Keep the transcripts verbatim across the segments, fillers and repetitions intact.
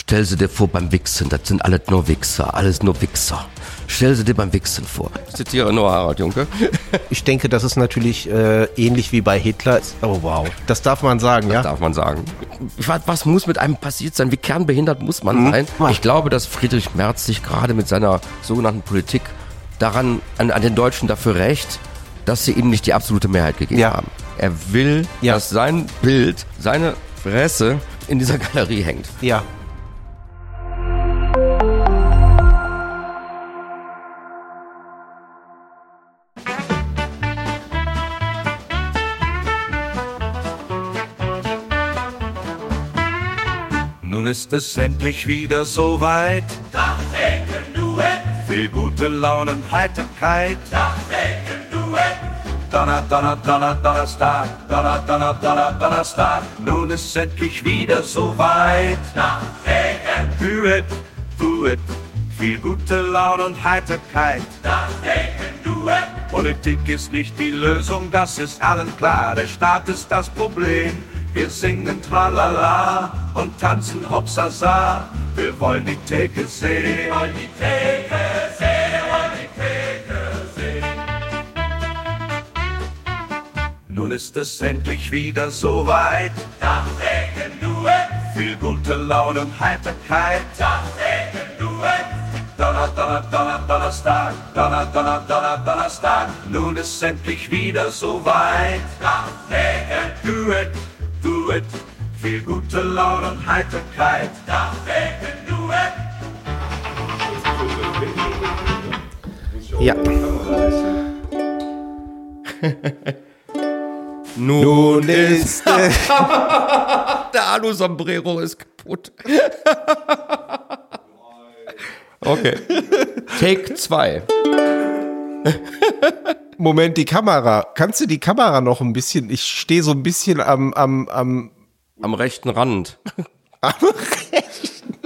Stell sie dir vor beim Wichsen, das sind alles nur Wichser, alles nur Wichser. Stell sie dir beim Wichsen vor. Ich zitiere nur Harald Junke. Ich denke, das ist natürlich äh, ähnlich wie bei Hitler. Oh wow, das darf man sagen, das ja? Das darf man sagen. Was muss mit einem passiert sein? Wie kernbehindert muss man mhm. sein? Ich glaube, dass Friedrich Merz sich gerade mit seiner sogenannten Politik daran, an, an den Deutschen dafür rächt, dass sie ihm nicht die absolute Mehrheit gegeben ja. haben. Er will, ja. dass sein Bild, seine Fresse in dieser Galerie hängt. Ja. Nun ist es endlich wieder so weit. Dachdecken-Duett. Viel gute Laune und Heiterkeit. Dachdecken-Duett. Donner, Donner, Donner, Donnerstag. Donner, Donner, Donner, Donnerstag. Nun ist es endlich wieder so weit. Dachdecken-Duett. Duett. Viel gute Laune und Heiterkeit. Dachdecken-Duett. Politik ist nicht die Lösung, das ist allen klar. Der Staat ist das Problem. Wir singen Tralala und tanzen Hopsasa. Wir wollen die Theke sehen. Wir wollen die Theke sehen. Wir wollen die Theke sehen. Nun ist es endlich wieder so weit. Dachdecken-Duett. Viel gute Laune und Heiterkeit. Dachdecken-Duett. Donner, Donner, Donner, Donnerstag. Donner, Donner, Donner, Donnerstag. Nun ist es endlich wieder so weit. Dachdecken-Duett. Duett, viel gute Laune und Heiterkeit. Dachdecken-Duett. Ja. Nun ist es... Der Alu-Sombrero ist kaputt. Okay. Take zwei. Moment, die Kamera. Kannst du die Kamera noch ein bisschen, ich stehe so ein bisschen am, am, am... Am rechten Rand. Am rechten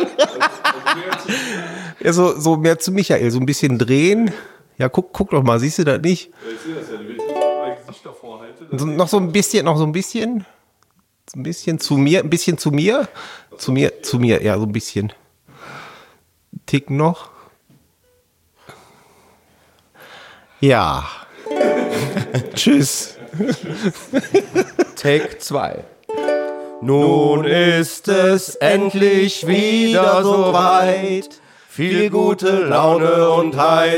Ja, so, so mehr zu Michael, so ein bisschen drehen. Ja, guck, guck doch mal, siehst du das nicht? Ja, ich sehe das ja, wenn ich mein Gesicht davor halte. So, noch so ein bisschen, noch so ein bisschen. So ein bisschen zu mir, ein bisschen zu mir. Zu mir, zu mir, ja, so ein bisschen. Tick noch. Ja. Tschüss. Take zwei. Nun ist es endlich wieder so weit. Viel gute Laune und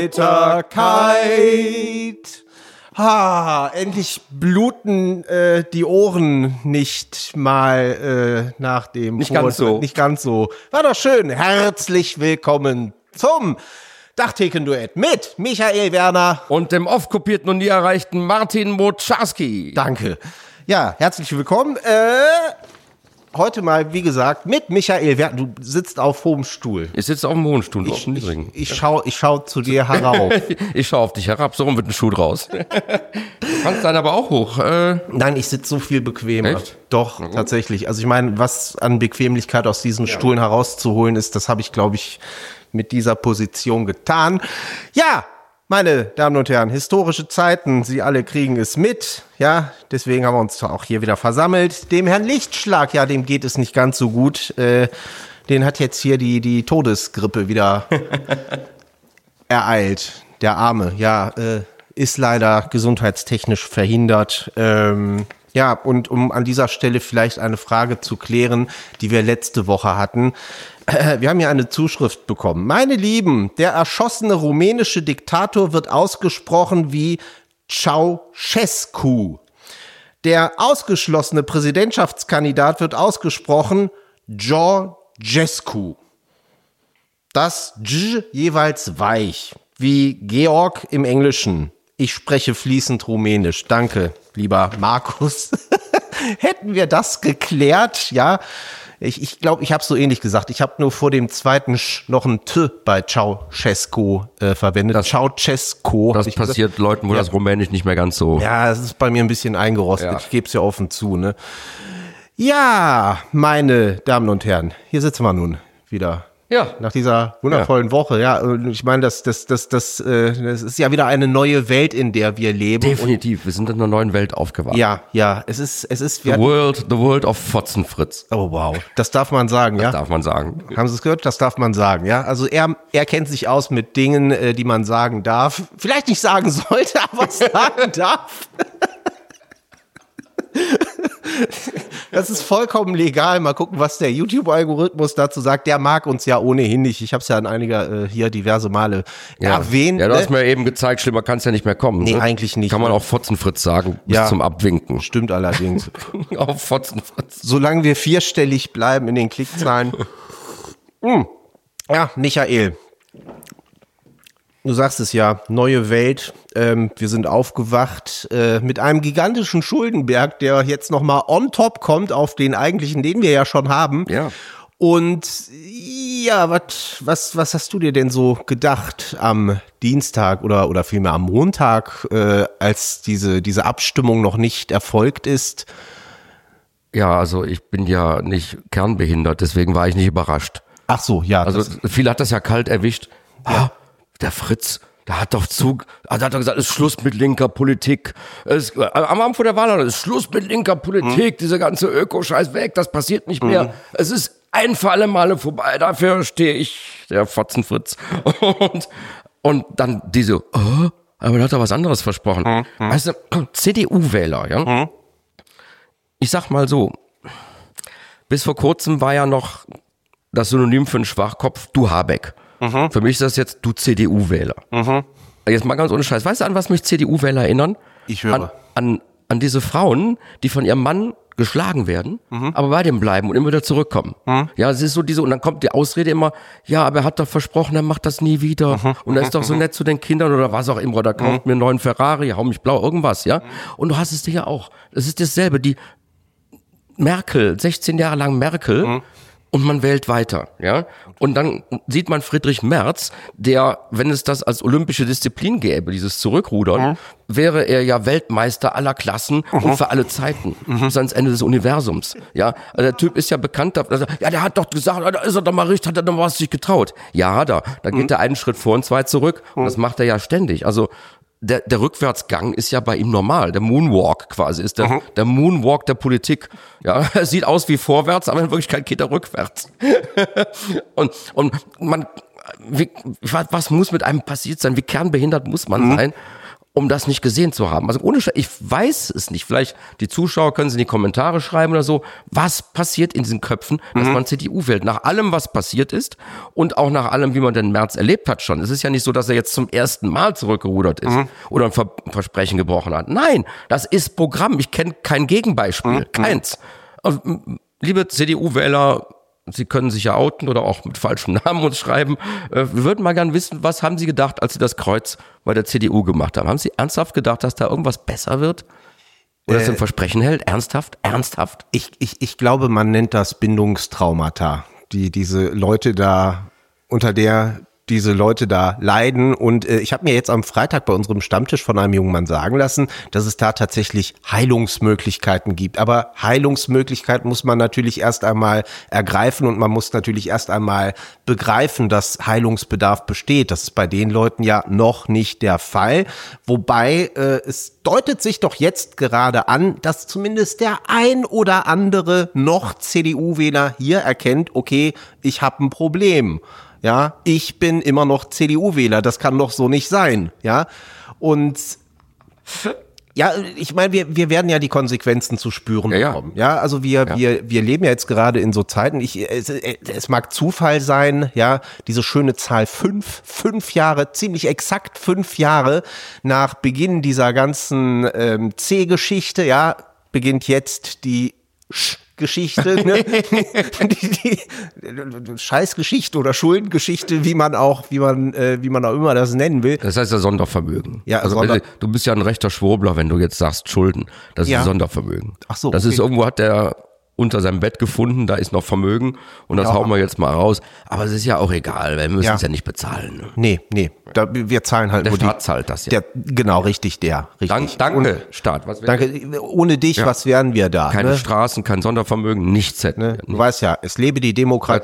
Heiterkeit. Ha, endlich bluten äh, die Ohren nicht mal äh, nach dem Nicht ganz so. Nicht ganz so. War doch schön. Herzlich willkommen zum Dachtheken-Duett mit Michael Werner und dem oft kopierten und nie erreichten Martin Moczarski. Danke. Ja, herzlich willkommen. Äh, heute mal, wie gesagt, mit Michael Werner. Du sitzt auf hohem Stuhl. Ich sitze auf dem hohen Stuhl. Ich, ich, ich schaue ich schau zu dir herauf. Ich schaue auf dich herab, so rum wird ein Schuh draus. Du kannst dann aber auch hoch. Äh. Nein, ich sitze so viel bequemer. Echt? Doch, mhm. tatsächlich. Also ich meine, was an Bequemlichkeit aus diesen ja. Stuhlen herauszuholen ist, das habe ich, glaube ich, mit dieser Position getan. Ja, meine Damen und Herren, historische Zeiten, Sie alle kriegen es mit. Ja, deswegen haben wir uns auch hier wieder versammelt. Dem Herrn Lichtschlag, ja, dem geht es nicht ganz so gut. Äh, den hat jetzt hier die, die Todesgrippe wieder ereilt. Der Arme, ja, äh, ist leider gesundheitstechnisch verhindert. Ähm, ja, und um an dieser Stelle vielleicht eine Frage zu klären, die wir letzte Woche hatten. Wir haben ja eine Zuschrift bekommen. Meine Lieben, der erschossene rumänische Diktator wird ausgesprochen wie Ceausescu. Der ausgeschlossene Präsidentschaftskandidat wird ausgesprochen Georgescu. Das G jeweils weich, wie Georg im Englischen. Ich spreche fließend Rumänisch. Danke, lieber Markus. Hätten wir das geklärt, ja. Ich glaube, ich, glaub, ich habe so ähnlich gesagt. Ich habe nur vor dem zweiten Sch noch ein T bei Ceausescu äh, verwendet. Das, Ceausescu. Das passiert gesagt. Leuten, wo ja. das Rumänisch nicht mehr ganz so... Ja, das ist bei mir ein bisschen eingerostet. Ja. Ich gebe es ja offen zu. Ne? Ja, meine Damen und Herren, hier sitzen wir nun wieder Ja. Nach dieser wundervollen ja. Woche, ja. Und ich meine, das, das, das, das, äh, das ist ja wieder eine neue Welt, in der wir leben. Definitiv. Und wir sind in einer neuen Welt aufgewacht. Ja, ja. Es ist, es ist. The world, the world of Fotzenfritz. Oh wow, das darf man sagen, das ja. Das darf man sagen. Haben Sie es gehört? Das darf man sagen, ja. Also er, er kennt sich aus mit Dingen, äh, die man sagen darf. Vielleicht nicht sagen sollte, aber sagen darf. Das ist vollkommen legal. Mal gucken, was der YouTube-Algorithmus dazu sagt. Der mag uns ja ohnehin nicht. Ich habe es ja an einiger äh, hier diverse Male ja. erwähnt. Ja, du ne? hast mir eben gezeigt, schlimmer kann es ja nicht mehr kommen. Nee, ne? eigentlich nicht. Kann man auch Fotzenfritz sagen, bis ja, zum Abwinken. Stimmt allerdings. Auf Fotzenfritz. Solange wir vierstellig bleiben in den Klickzahlen. hm. Ja, Michael. Du sagst es ja, neue Welt, ähm, wir sind aufgewacht äh, mit einem gigantischen Schuldenberg, der jetzt nochmal on top kommt auf den eigentlichen, den wir ja schon haben. Ja. Und ja, wat, was was hast du dir denn so gedacht am Dienstag oder oder vielmehr am Montag, äh, als diese diese Abstimmung noch nicht erfolgt ist? Ja, also ich bin ja nicht kernbehindert, deswegen war ich nicht überrascht. Ach so, ja. Also viele hat das ja kalt erwischt. Ja. Der Fritz, der hat doch zu, also hat doch gesagt, es ist Schluss mit linker Politik. Es, am Abend vor der Wahl, es ist Schluss mit linker Politik, mhm. diese ganze Öko-Scheiß weg, das passiert nicht mehr. Mhm. Es ist ein für alle Male vorbei, dafür stehe ich, der Fotzenfritz. Und, und dann diese, oh, aber er hat doch was anderes versprochen. Mhm. Weißt du, C D U-Wähler, ja. Mhm. Ich sag mal so, bis vor kurzem war ja noch das Synonym für einen Schwachkopf, du Habeck. Mhm. Für mich ist das jetzt, du C D U-Wähler. Mhm. Jetzt mal ganz ohne Scheiß. Weißt du, an was mich C D U-Wähler erinnern? Ich höre. An, an, an diese Frauen, die von ihrem Mann geschlagen werden, mhm. aber bei dem bleiben und immer wieder zurückkommen. Mhm. Ja, es ist so diese, und dann kommt die Ausrede immer, ja, aber er hat doch versprochen, er macht das nie wieder. Mhm. Und er ist doch so nett zu den Kindern oder was auch immer, oder kauft mhm. mir einen neuen Ferrari, hau mich blau, irgendwas, ja. Mhm. Und du hast es dir ja auch. Es ist dasselbe, die Merkel, sechzehn Jahre lang Merkel, mhm. und man wählt weiter, ja. Und dann sieht man Friedrich Merz, der, wenn es das als olympische Disziplin gäbe, dieses Zurückrudern, mhm. wäre er ja Weltmeister aller Klassen mhm. und für alle Zeiten, mhm. bis ans Ende des Universums, ja. Also der Typ ist ja bekannt dafür, ja, der hat doch gesagt, da ist er doch mal richtig, hat er doch mal was sich getraut. Ja, hat er. Da geht mhm. er einen Schritt vor und zwei zurück und das macht er ja ständig. Also Der, der Rückwärtsgang ist ja bei ihm normal. Der Moonwalk quasi ist der, mhm. der Moonwalk der Politik. Ja, er sieht aus wie vorwärts, aber in Wirklichkeit geht er rückwärts. und, und man, wie, was muss mit einem passiert sein? Wie kernbehindert muss man mhm. sein, um das nicht gesehen zu haben? Also ohne, ich weiß es nicht. Vielleicht die Zuschauer können es in die Kommentare schreiben oder so. Was passiert in diesen Köpfen, dass mhm. man C D U wählt? Nach allem, was passiert ist und auch nach allem, wie man den März erlebt hat schon. Es ist ja nicht so, dass er jetzt zum ersten Mal zurückgerudert ist mhm. oder ein Ver- Versprechen gebrochen hat. Nein, das ist Programm. Ich kenne kein Gegenbeispiel. Mhm. Keins. Also, liebe C D U-Wähler, Sie können sich ja outen oder auch mit falschem Namen uns schreiben. Wir würden mal gern wissen, was haben Sie gedacht, als Sie das Kreuz bei der C D U gemacht haben? Haben Sie ernsthaft gedacht, dass da irgendwas besser wird? Oder dass äh, ein Versprechen hält? Ernsthaft? Ernsthaft? Ich, ich, ich glaube, man nennt das Bindungstraumata, die diese Leute da, unter der diese Leute da leiden. Und äh, ich habe mir jetzt am Freitag bei unserem Stammtisch von einem jungen Mann sagen lassen, dass es da tatsächlich Heilungsmöglichkeiten gibt. Aber Heilungsmöglichkeiten muss man natürlich erst einmal ergreifen und man muss natürlich erst einmal begreifen, dass Heilungsbedarf besteht. Das ist bei den Leuten ja noch nicht der Fall. Wobei äh, es deutet sich doch jetzt gerade an, dass zumindest der ein oder andere noch C D U-Wähler hier erkennt, okay, ich habe ein Problem. Ja, ich bin immer noch C D U-Wähler, das kann doch so nicht sein, ja. Und ja, ich meine, wir wir werden ja die Konsequenzen zu spüren ja, bekommen. Ja, also wir ja. wir wir leben ja jetzt gerade in so Zeiten. Ich es, es mag Zufall sein, ja, diese schöne Zahl fünf, fünf Jahre, ziemlich exakt fünf Jahre nach Beginn dieser ganzen ähm, C-Geschichte, ja, beginnt jetzt die Sch- Geschichte, ne? die, die, die Scheißgeschichte oder Schuldengeschichte, wie man auch, wie man, äh, wie man auch immer das nennen will. Das heißt ja Sondervermögen. Ja, also Sonder- du bist ja ein rechter Schwurbler, wenn du jetzt sagst Schulden. Das ist ja. Sondervermögen. Ach so. Das okay. ist irgendwo hat der unter seinem Bett gefunden, da ist noch Vermögen und das ja. hauen wir jetzt mal raus. Aber es ist ja auch egal, weil wir müssen ja. es ja nicht bezahlen. Ne? Nee, nee, da, wir zahlen halt der nur Staat die, zahlt das ja. Der, genau, richtig, der. Richtig. Dank, danke, und, Staat. Was danke, ohne dich, ja. was wären wir da? Keine ne? Straßen, kein Sondervermögen, nichts hätten ne? wir. Du weißt ja, es lebe die Demokratie.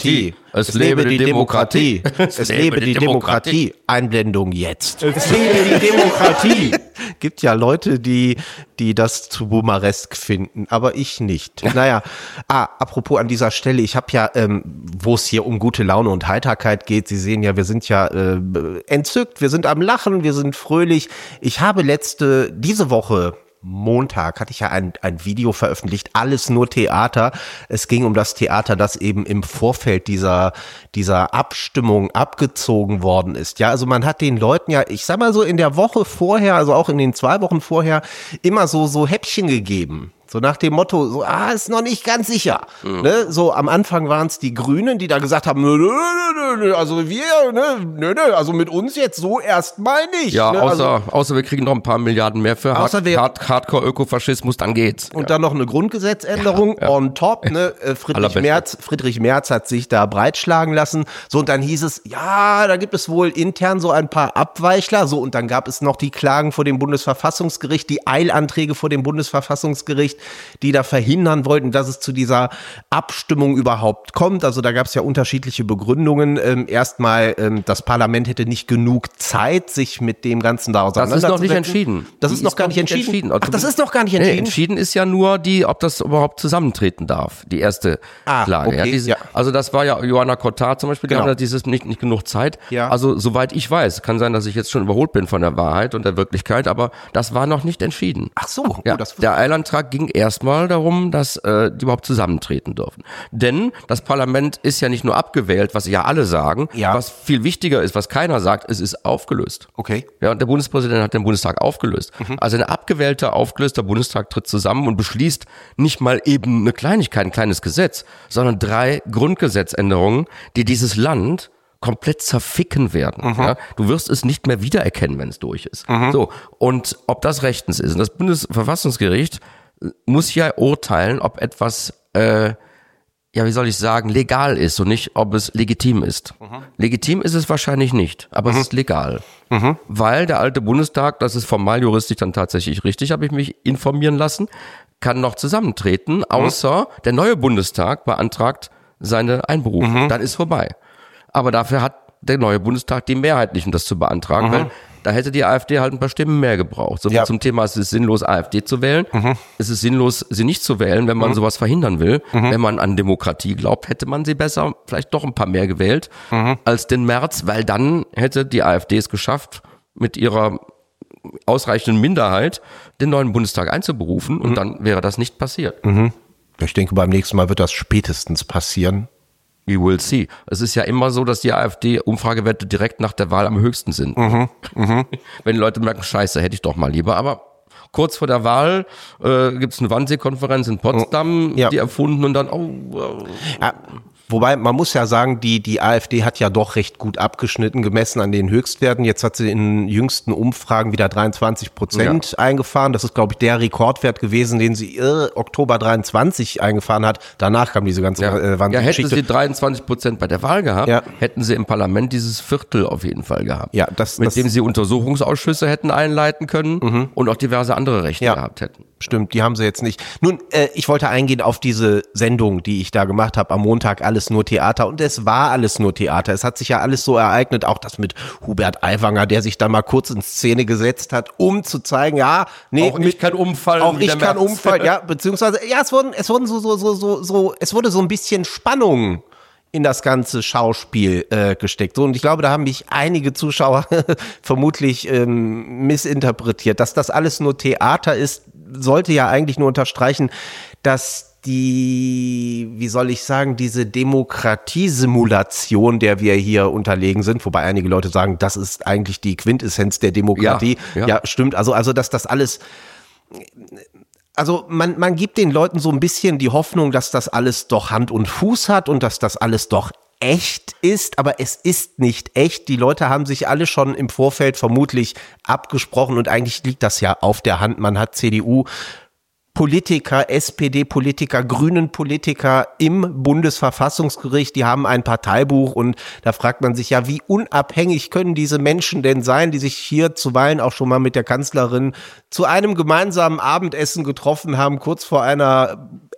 Es, es lebe, lebe die Demokratie. Demokratie. Es lebe die Demokratie. Einblendung jetzt. Es lebe die Demokratie. Gibt ja Leute, die, die das zu boomeresk finden, aber ich nicht. Naja, ah, apropos an dieser Stelle, ich habe ja, ähm, wo es hier um gute Laune und Heiterkeit geht, Sie sehen ja, wir sind ja äh, entzückt, wir sind am Lachen, wir sind fröhlich. Ich habe letzte, diese Woche, Montag hatte ich ja ein, ein Video veröffentlicht, alles nur Theater. Es ging um das Theater, das eben im Vorfeld dieser, dieser Abstimmung abgezogen worden ist. Ja, also man hat den Leuten ja, ich sag mal so in der Woche vorher, also auch in den zwei Wochen vorher, immer so, so Häppchen gegeben. So nach dem Motto, so, ah, ist noch nicht ganz sicher. Mhm. Ne? So am Anfang waren es die Grünen, die da gesagt haben, nö, nö, nö, nö, also wir, ne, nö, nö, also mit uns jetzt so erstmal nicht. Ja, ne? außer, also, außer wir kriegen noch ein paar Milliarden mehr für Hard, wir, Hard, Hardcore-Ökofaschismus, dann geht's. Und ja. dann noch eine Grundgesetzänderung ja, ja. on top. Ne? Friedrich Merz, Friedrich Merz hat sich da breitschlagen lassen. So, und dann hieß es, ja, da gibt es wohl intern so ein paar Abweichler. So, und dann gab es noch die Klagen vor dem Bundesverfassungsgericht, die Eilanträge vor dem Bundesverfassungsgericht, die da verhindern wollten, dass es zu dieser Abstimmung überhaupt kommt. Also da gab es ja unterschiedliche Begründungen. Ähm, erstmal, ähm, das Parlament hätte nicht genug Zeit, sich mit dem Ganzen da auseinanderzusetzen. Das ist noch nicht entschieden. Das ist noch gar nicht entschieden? entschieden. Ach, das ist noch gar nicht entschieden? Nee, entschieden ist ja nur die, ob das überhaupt zusammentreten darf, die erste ah, Klage. Okay, ja, diese, ja. Also das war ja Johanna Cotard zum Beispiel, genau. Die hat dieses nicht, nicht genug Zeit. Ja. Also soweit ich weiß, kann sein, dass ich jetzt schon überholt bin von der Wahrheit und der Wirklichkeit, aber das war noch nicht entschieden. Ach so. Ja, oh, das der Eilantrag ging erstmal darum, dass äh, die überhaupt zusammentreten dürfen. Denn das Parlament ist ja nicht nur abgewählt, was ja alle sagen, ja. Was viel wichtiger ist, was keiner sagt, es ist aufgelöst. Okay. Ja, und der Bundespräsident hat den Bundestag aufgelöst. Mhm. Also ein abgewählter, aufgelöster Bundestag tritt zusammen und beschließt nicht mal eben eine Kleinigkeit, ein kleines Gesetz, sondern drei Grundgesetzänderungen, die dieses Land komplett zerficken werden. Mhm. Ja, du wirst es nicht mehr wiedererkennen, wenn es durch ist. Mhm. So. Und ob das rechtens ist. Und das Bundesverfassungsgericht muss ja urteilen, ob etwas, äh, ja, wie soll ich sagen, legal ist und nicht, ob es legitim ist. Mhm. Legitim ist es wahrscheinlich nicht, aber mhm. es ist legal. Mhm. Weil der alte Bundestag, das ist formal juristisch dann tatsächlich richtig, habe ich mich informieren lassen, kann noch zusammentreten, außer mhm. der neue Bundestag beantragt seine Einberufung. Mhm. Dann ist vorbei. Aber dafür hat der neue Bundestag die Mehrheit nicht, um das zu beantragen, mhm. weil da hätte die AfD halt ein paar Stimmen mehr gebraucht. So ja. Zum Thema, es ist sinnlos, AfD zu wählen. Mhm. Es ist sinnlos, sie nicht zu wählen, wenn man mhm. sowas verhindern will. Mhm. Wenn man an Demokratie glaubt, hätte man sie besser, vielleicht doch ein paar mehr gewählt, mhm. als den März, weil dann hätte die AfD es geschafft, mit ihrer ausreichenden Minderheit den neuen Bundestag einzuberufen und mhm. dann wäre das nicht passiert. Mhm. Ich denke, beim nächsten Mal wird das spätestens passieren. We will see. Es ist ja immer so, dass die AfD-Umfragewerte direkt nach der Wahl am höchsten sind. Mhm, mh. Wenn die Leute merken, scheiße, hätte ich doch mal lieber. Aber kurz vor der Wahl äh, gibt es eine Wannsee-Konferenz in Potsdam, ja. die erfunden und dann, oh. Äh, ja. Wobei, man muss ja sagen, die, die AfD hat ja doch recht gut abgeschnitten, gemessen an den Höchstwerten. Jetzt hat sie in jüngsten Umfragen wieder dreiundzwanzig Prozent ja. eingefahren. Das ist, glaube ich, der Rekordwert gewesen, den sie äh, Oktober dreiundzwanzig eingefahren hat. Danach kam diese ganze ja. äh, Wand- ja, hätten Geschichte. Sie dreiundzwanzig Prozent bei der Wahl gehabt, ja. hätten sie im Parlament dieses Viertel auf jeden Fall gehabt. Ja, das, mit das, dem sie Untersuchungsausschüsse hätten einleiten können mhm. und auch diverse andere Rechte ja. gehabt hätten. Stimmt, die haben sie jetzt nicht. Nun, äh, ich wollte eingehen auf diese Sendung, die ich da gemacht habe am Montag, alles nur Theater. Und es war alles nur Theater. Es hat sich ja alles so ereignet, auch das mit Hubert Aiwanger, der sich dann mal kurz in Szene gesetzt hat, um zu zeigen, ja, nee, auch ich mit, kann umfallen. Auch ich kann umfallen, ja, beziehungsweise, ja, es wurden, es wurden so, so, so, so, so, es wurde so ein bisschen Spannung in das ganze Schauspiel äh, gesteckt. So, und ich glaube, da haben mich einige Zuschauer vermutlich ähm, missinterpretiert. Dass das alles nur Theater ist, sollte ja eigentlich nur unterstreichen, dass die, wie soll ich sagen, diese Demokratiesimulation, der wir hier unterlegen sind, wobei einige Leute sagen, das ist eigentlich die Quintessenz der Demokratie. Ja, ja. ja stimmt. Also, also, dass das alles, also man, man gibt den Leuten so ein bisschen die Hoffnung, dass das alles doch Hand und Fuß hat und dass das alles doch echt ist, aber es ist nicht echt. Die Leute haben sich alle schon im Vorfeld vermutlich abgesprochen und eigentlich liegt das ja auf der Hand. Man hat C D U Politiker, S P D-Politiker, Grünen-Politiker im Bundesverfassungsgericht, die haben ein Parteibuch und da fragt man sich ja, wie unabhängig können diese Menschen denn sein, die sich hier zuweilen auch schon mal mit der Kanzlerin zu einem gemeinsamen Abendessen getroffen haben, kurz vor einer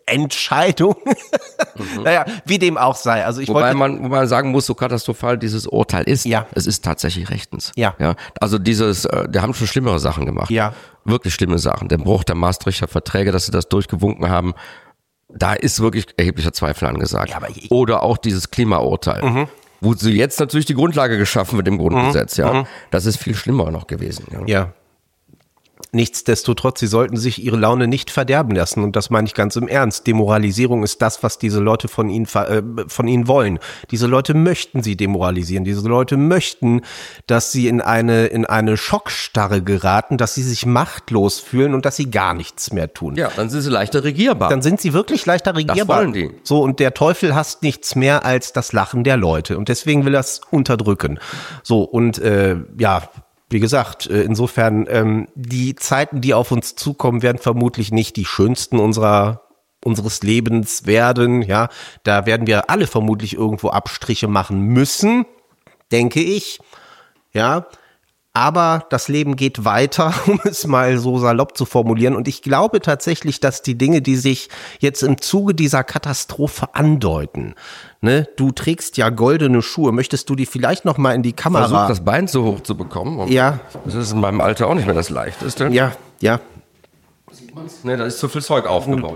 Entscheidung. Mhm. Naja, wie dem auch sei. Also ich wobei wollte, man, wobei man sagen muss, so katastrophal dieses Urteil ist, ja. es ist tatsächlich rechtens. Ja. Ja. Also dieses, äh, die haben schon schlimmere Sachen gemacht. Ja. Wirklich schlimme Sachen. Der Bruch der Maastrichter Verträge, dass sie das durchgewunken haben, da ist wirklich erheblicher Zweifel angesagt. Ja, aber ich, oder auch dieses Klimaurteil. Mhm. Wo sie jetzt natürlich die Grundlage geschaffen wird im Grundgesetz, mhm. ja. Mhm. Das ist viel schlimmer noch gewesen. Ja. ja. Nichtsdestotrotz, sie sollten sich ihre Laune nicht verderben lassen. Und das meine ich ganz im Ernst. Demoralisierung ist das, was diese Leute von ihnen, äh, von ihnen wollen. Diese Leute möchten sie demoralisieren. Diese Leute möchten, dass sie in eine, in eine Schockstarre geraten, dass sie sich machtlos fühlen und dass sie gar nichts mehr tun. Ja, dann sind sie leichter regierbar. Dann sind sie wirklich leichter regierbar. Das wollen die. So, und der Teufel hasst nichts mehr als das Lachen der Leute. Und deswegen will er es unterdrücken. So, und äh, ja, wie gesagt, insofern, ähm, die Zeiten, die auf uns zukommen, werden vermutlich nicht die schönsten unserer unseres Lebens werden. Ja, da werden wir alle vermutlich irgendwo Abstriche machen müssen, denke ich. Ja, aber das Leben geht weiter, um es mal so salopp zu formulieren. Und ich glaube tatsächlich, dass die Dinge, die sich jetzt im Zuge dieser Katastrophe andeuten, ne, du trägst ja goldene Schuhe, möchtest du die vielleicht noch mal in die Kamera... Versuch, das Bein so hoch zu bekommen. Ja. Das ist in meinem Alter auch nicht mehr das Leichteste. Ja, ja. Sieht man's? Ne, da ist zu viel Zeug aufgebaut.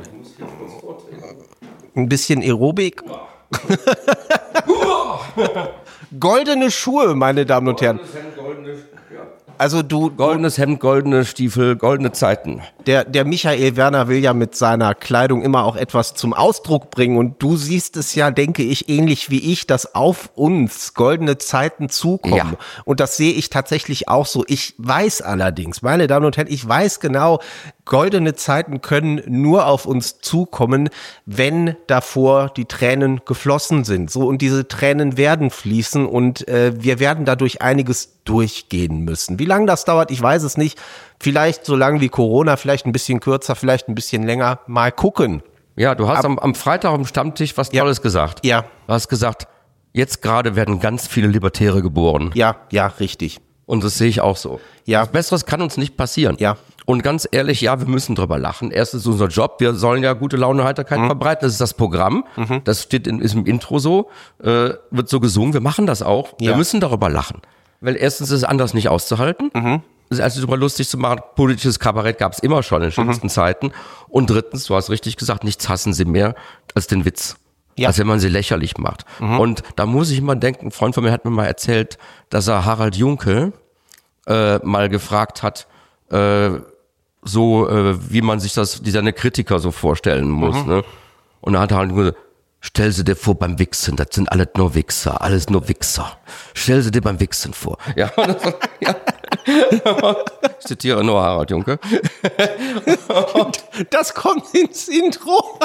Ein bisschen Aerobik. Goldene Schuhe, meine Damen und Herren. Also du, goldenes Hemd, goldene Stiefel, goldene Zeiten. Der, der Michael Werner will ja mit seiner Kleidung immer auch etwas zum Ausdruck bringen und du siehst es ja, denke ich, ähnlich wie ich, dass auf uns goldene Zeiten zukommen. Ja. Und das sehe ich tatsächlich auch so. Ich weiß allerdings, meine Damen und Herren, ich weiß genau, goldene Zeiten können nur auf uns zukommen, wenn davor die Tränen geflossen sind. So, und diese Tränen werden fließen und äh, wir werden dadurch einiges durchgehen müssen. Wie lange das dauert, ich weiß es nicht. Vielleicht so lang wie Corona, vielleicht ein bisschen kürzer, vielleicht ein bisschen länger. Mal gucken. Ja, du hast Ab- am, am Freitag am Stammtisch was Tolles ja. gesagt. Ja. Du hast gesagt, jetzt gerade werden ganz viele Libertäre geboren. Ja, ja, richtig. Und das sehe ich auch so. Ja. Was Besseres kann uns nicht passieren. Ja. Und ganz ehrlich, ja, wir müssen drüber lachen. Erstens unser Job, wir sollen ja gute Laune und Heiterkeit mhm. verbreiten. Das ist das Programm. Mhm. Das steht in, ist im Intro so, äh, wird so gesungen. Wir machen das auch. Ja. Wir müssen darüber lachen. Weil erstens ist es anders nicht auszuhalten. Mhm. Also darüber lustig zu machen. Politisches Kabarett gab es immer schon in schlimmsten mhm. Zeiten. Und drittens, du hast richtig gesagt, nichts hassen sie mehr als den Witz. Ja. Als wenn man sie lächerlich macht. Mhm. Und da muss ich immer denken, ein Freund von mir hat mir mal erzählt, dass er Harald Junke äh, mal gefragt hat, äh, so äh, wie man sich das, die seine Kritiker so vorstellen muss. Mhm. Ne? Und da hat er halt gesagt, stell sie dir vor beim Wichsen, das sind alles nur Wichser, alles nur Wichser. Stell sie dir beim Wichsen vor. Ja, das, ja. Ich zitiere nur Harald Junke. Das kommt ins Intro.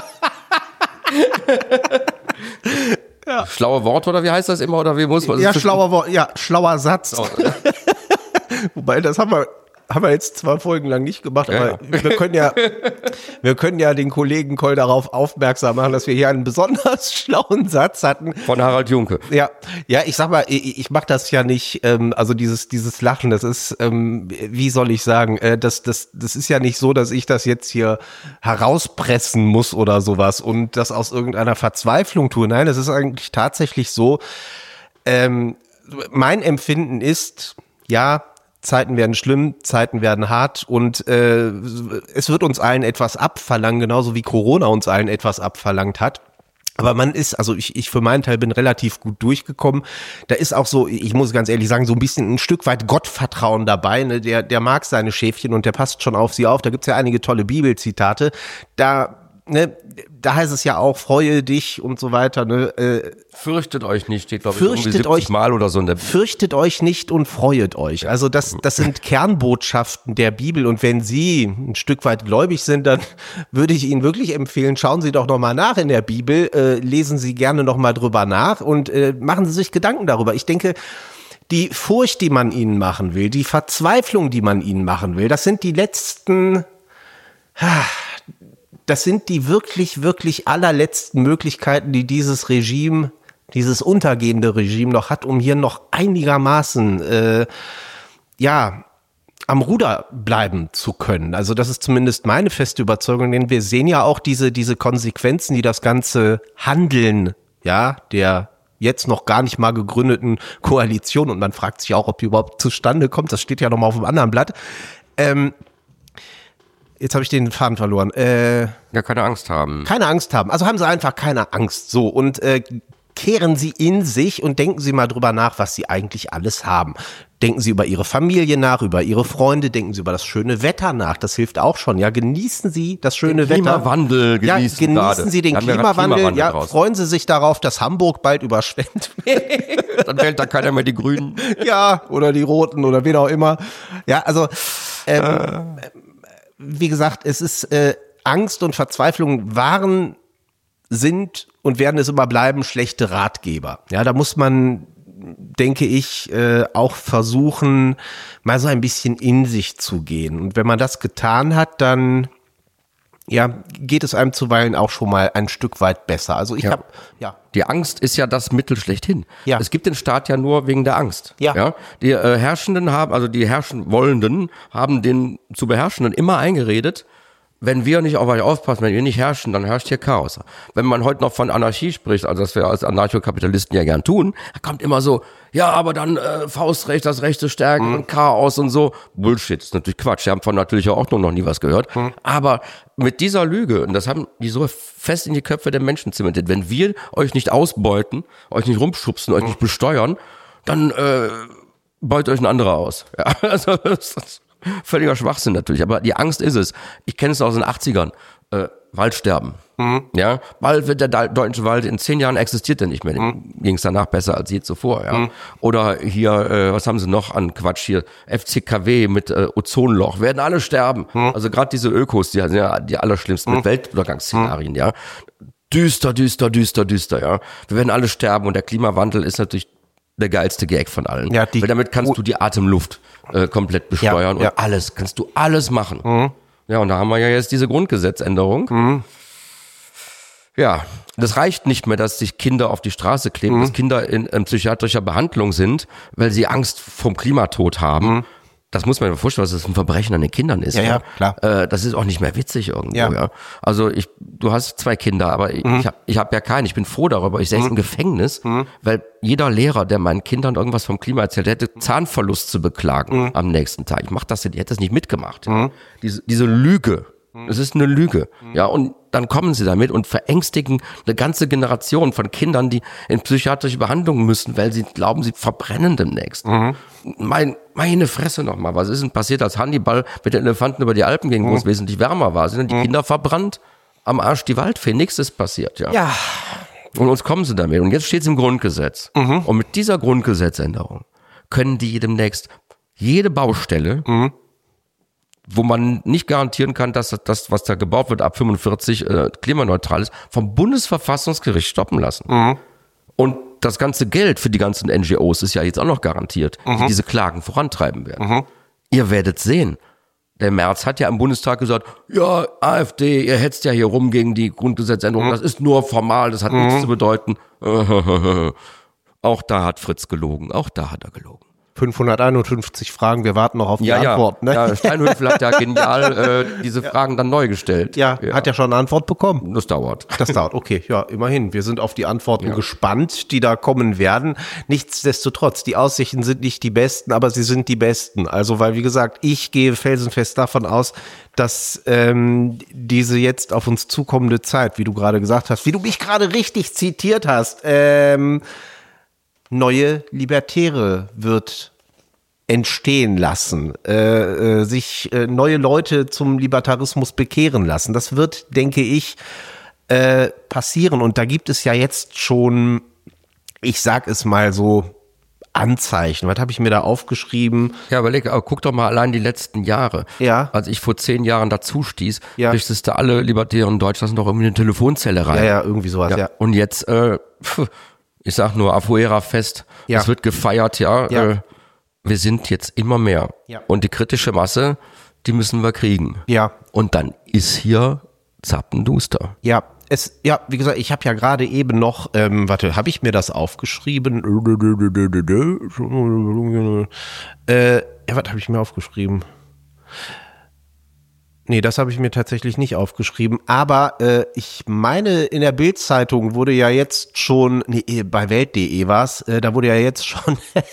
Ja. Schlaue Worte oder wie heißt das immer oder wie muss man? Ja, schlauer Wort, ja, schlauer Satz. Oh. Wobei, das haben wir haben wir jetzt zwei Folgen lang nicht gemacht, aber ja, ja. wir können ja, wir können ja den Kollegen Koll darauf aufmerksam machen, dass wir hier einen besonders schlauen Satz hatten. Von Harald Junke. Ja, ja, ich sag mal, ich, ich mache das ja nicht, ähm, also dieses, dieses Lachen, das ist, ähm, wie soll ich sagen, äh, das, das, das ist ja nicht so, dass ich das jetzt hier herauspressen muss oder sowas und das aus irgendeiner Verzweiflung tue. Nein, es ist eigentlich tatsächlich so, ähm, mein Empfinden ist, ja, Zeiten werden schlimm, Zeiten werden hart und äh, es wird uns allen etwas abverlangen, genauso wie Corona uns allen etwas abverlangt hat. Aber man ist, also ich, ich für meinen Teil bin relativ gut durchgekommen. Da ist auch so, ich muss ganz ehrlich sagen, so ein bisschen ein Stück weit Gottvertrauen dabei. Ne? Der, der mag seine Schäfchen und der passt schon auf sie auf. Da gibt's ja einige tolle Bibelzitate. Da Ne, da heißt es ja auch, freue dich und so weiter. Ne? Äh, fürchtet euch nicht, steht glaube ich irgendwie siebzig euch, Mal oder so in der Bibel. Fürchtet euch nicht und freuet euch. Also das, das sind Kernbotschaften der Bibel und wenn Sie ein Stück weit gläubig sind, dann würde ich Ihnen wirklich empfehlen, schauen Sie doch nochmal nach in der Bibel, äh, lesen Sie gerne nochmal drüber nach und äh, machen Sie sich Gedanken darüber. Ich denke, die Furcht, die man ihnen machen will, die Verzweiflung, die man ihnen machen will, das sind die letzten... Das sind die wirklich, wirklich allerletzten Möglichkeiten, die dieses Regime, dieses untergehende Regime noch hat, um hier noch einigermaßen, äh, ja, am Ruder bleiben zu können. Also das ist zumindest meine feste Überzeugung, denn wir sehen ja auch diese, diese Konsequenzen, die das ganze Handeln, ja, der jetzt noch gar nicht mal gegründeten Koalition, und man fragt sich auch, ob die überhaupt zustande kommt, das steht ja nochmal auf dem anderen Blatt. Ähm, jetzt habe ich den Faden verloren. Äh, ja, keine Angst haben. Keine Angst haben. Also haben sie einfach keine Angst. So, und äh, kehren Sie in sich und denken Sie mal drüber nach, was Sie eigentlich alles haben. Denken Sie über Ihre Familie nach, über Ihre Freunde, denken Sie über das schöne Wetter nach. Das hilft auch schon. Ja, genießen Sie das schöne den Wetter. Klimawandel genießen. Ja, genießen gerade. Sie den Haben wir Klimawandel. Klimawandel Ja, draußen. freuen Sie sich darauf, dass Hamburg bald überschwemmt wird. Dann wählt da keiner mehr die Grünen. Ja, oder die Roten oder wen auch immer. Ja, also ähm, äh. wie gesagt, es ist äh, Angst und Verzweiflung waren, sind und werden es immer bleiben schlechte Ratgeber. Ja, da muss man, denke ich, äh, auch versuchen, mal so ein bisschen in sich zu gehen. Und wenn man das getan hat, dann ja, geht es einem zuweilen auch schon mal ein Stück weit besser. Also ich Ja. habe, ja. Die Angst ist ja das Mittel schlechthin. Ja. Es gibt den Staat ja nur wegen der Angst. Ja. Ja? Die äh, Herrschenden haben, also die herrschen Wollenden, haben den zu Beherrschenden immer eingeredet, wenn wir nicht auf euch aufpassen, wenn wir nicht herrschen, dann herrscht hier Chaos. Wenn man heute noch von Anarchie spricht, also das wir als Anarchokapitalisten ja gern tun, da kommt immer so, ja, aber dann äh, Faustrecht, das Recht zu stärken Mhm. und Chaos und so. Bullshit, ist natürlich Quatsch. Wir haben von natürlicher Ordnung noch nie was gehört. Mhm. Aber mit dieser Lüge, und das haben die so fest in die Köpfe der Menschen zementiert, wenn wir euch nicht ausbeuten, euch nicht rumschubsen, euch nicht besteuern, dann äh, beutet euch ein anderer aus. Ja, also das ist völliger Schwachsinn natürlich, aber die Angst ist es. Ich kenne es aus den achtzigern. Äh, Waldsterben. Mhm. Ja, bald wird der deutsche Wald in zehn Jahren existiert er nicht mehr. Mhm. Ging es danach besser als je zuvor. Ja. Mhm. Oder hier, äh, was haben sie noch an Quatsch hier? F C K W mit äh, Ozonloch. Werden alle sterben. Mhm. Also gerade diese Ökos, die sind ja die allerschlimmsten mhm. mit Weltuntergangsszenarien. Mhm. Ja, düster, düster, düster, düster. Ja, wir werden alle sterben und der Klimawandel ist natürlich der geilste Gag von allen. Ja, die, Weil damit kannst du die Atemluft äh, komplett besteuern ja, ja. und alles, kannst du alles machen. Mhm. Ja, und da haben wir ja jetzt diese Grundgesetzänderung. Mhm. Ja, das reicht nicht mehr, dass sich Kinder auf die Straße kleben, mhm. dass Kinder in, in psychiatrischer Behandlung sind, weil sie Angst vom Klimatod haben. Mhm. Das muss man sich vorstellen, dass das ein Verbrechen an den Kindern ist. Ja, ja, klar. Äh, das ist auch nicht mehr witzig irgendwo. Ja. Ja. Also ich, du hast zwei Kinder, aber ich, mhm. ich habe ich hab ja keinen. Ich bin froh darüber. Ich säße mhm. im Gefängnis, mhm. weil jeder Lehrer, der meinen Kindern irgendwas vom Klima erzählt, der hätte Zahnverlust zu beklagen mhm. am nächsten Tag. Ich mach das, ich hätte das nicht mitgemacht. Mhm. Diese, diese Lüge. Es ist eine Lüge. Mhm. Ja, und dann kommen sie damit und verängstigen eine ganze Generation von Kindern, die in psychiatrische Behandlung müssen, weil sie glauben, sie verbrennen demnächst. Mhm. Mein, meine Fresse nochmal. Was ist denn passiert, als Hannibal mit den Elefanten über die Alpen ging, mhm. wo es wesentlich wärmer war? Sind die mhm. Kinder verbrannt? Am Arsch die Waldfee. Nichts ist passiert, ja. Ja. Und uns kommen sie damit. Und jetzt steht es im Grundgesetz. Mhm. Und mit dieser Grundgesetzänderung können die demnächst jede Baustelle, mhm. wo man nicht garantieren kann, dass das, was da gebaut wird, ab fünfundvierzig äh, klimaneutral ist, vom Bundesverfassungsgericht stoppen lassen. Mhm. Und das ganze Geld für die ganzen N G Os ist ja jetzt auch noch garantiert, mhm. die diese Klagen vorantreiben werden. Mhm. Ihr werdet sehen, der Merz hat ja im Bundestag gesagt, ja, AfD, ihr hetzt ja hier rum gegen die Grundgesetzänderung, mhm. das ist nur formal, das hat mhm. nichts zu bedeuten. Auch da hat Fritz gelogen, auch da hat er gelogen. fünfhunderteinundfünfzig Fragen, wir warten noch auf die ja, Antwort. Ja, ne? ja, Steinhöfel hat ja genial äh, diese ja. Fragen dann neu gestellt. Ja, ja, hat ja schon eine Antwort bekommen. Das dauert. Das dauert, okay, ja, immerhin. Wir sind auf die Antworten ja. gespannt, die da kommen werden. Nichtsdestotrotz, die Aussichten sind nicht die besten, aber sie sind die besten. Also, weil, wie gesagt, ich gehe felsenfest davon aus, dass ähm, diese jetzt auf uns zukommende Zeit, wie du gerade gesagt hast, wie du mich gerade richtig zitiert hast, ähm, neue Libertäre wird entstehen lassen, äh, äh, sich äh, neue Leute zum Libertarismus bekehren lassen. Das wird, denke ich, äh, passieren. Und da gibt es ja jetzt schon, ich sag es mal so, Anzeichen. Was habe ich mir da aufgeschrieben? Ja, überleg, aber guck doch mal allein die letzten Jahre. Ja. Als ich vor zehn Jahren dazu stieß, ja. richtest du alle Libertären Deutschlands noch irgendwie eine Telefonzelle rein. Ja, ja, irgendwie sowas, ja. ja. Und jetzt, äh, pf, ich sag nur, Afuera-Fest, ja. es wird gefeiert, ja. ja. Äh, wir sind jetzt immer mehr. Ja. Und die kritische Masse, die müssen wir kriegen. Ja. Und dann ist hier zappenduster. Ja, es, ja, wie gesagt, ich habe ja gerade eben noch, ähm, warte, habe ich mir das aufgeschrieben? Äh, Ja, was habe ich mir aufgeschrieben? Nee, das habe ich mir tatsächlich nicht aufgeschrieben. Aber äh, ich meine, in der Bild-Zeitung wurde ja jetzt schon, nee, bei Welt punkt de war es, äh, da wurde ja jetzt schon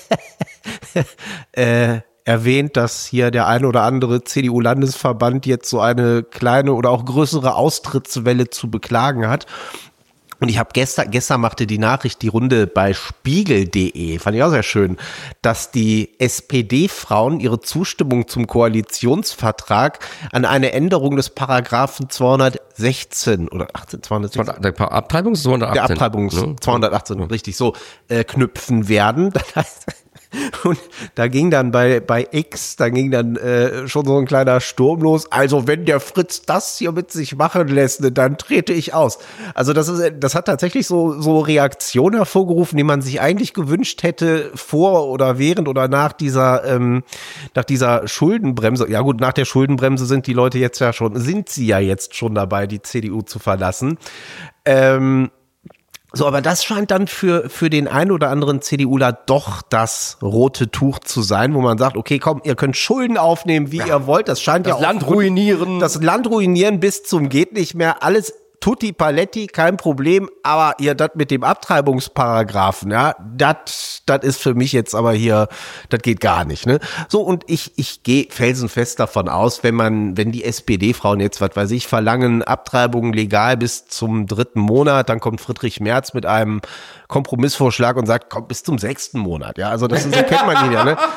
äh, erwähnt, dass hier der ein oder andere C D U-Landesverband jetzt so eine kleine oder auch größere Austrittswelle zu beklagen hat. Und ich habe gestern, gestern machte die Nachricht die Runde bei Spiegel punkt de, fand ich auch sehr schön, dass die S P D-Frauen ihre Zustimmung zum Koalitionsvertrag an eine Änderung des Paragraphen zweihundertsechzehn oder achtzehn, zweihundertsechzehn. Der Abtreibungs zweihundertachtzehn. Der Abtreibungs ne? zweihundertachtzehn, richtig, so, äh, knüpfen werden. Das heißt, und da ging dann bei bei X, da ging dann äh, schon so ein kleiner Sturm los. Also wenn der Fritz das hier mit sich machen lässt, ne, dann trete ich aus. Also das ist, das hat tatsächlich so so Reaktionen hervorgerufen, die man sich eigentlich gewünscht hätte vor oder während oder nach dieser ähm, nach dieser Schuldenbremse. Ja gut, nach der Schuldenbremse sind die Leute jetzt ja schon, sind sie ja jetzt schon dabei, die C D U zu verlassen. Ähm, So, aber das scheint dann für für den einen oder anderen CDUler doch das rote Tuch zu sein, wo man sagt, okay, komm, ihr könnt Schulden aufnehmen, wie ja. ihr wollt. Das scheint das ja auch Land ruinieren. Das Land ruinieren bis zum geht nicht mehr. Alles tutti paletti, kein Problem. Aber ihr das mit dem Abtreibungsparagraphen, ja, das das ist für mich jetzt aber hier, das geht gar nicht, ne? So, und ich ich gehe felsenfest davon aus, wenn man, wenn die S P D-Frauen jetzt, was weiß ich, verlangen, Abtreibungen legal bis zum dritten Monat, dann kommt Friedrich Merz mit einem Kompromissvorschlag und sagt, kommt bis zum sechsten Monat, ja, also das ist, so kennt man ihn ja, ne?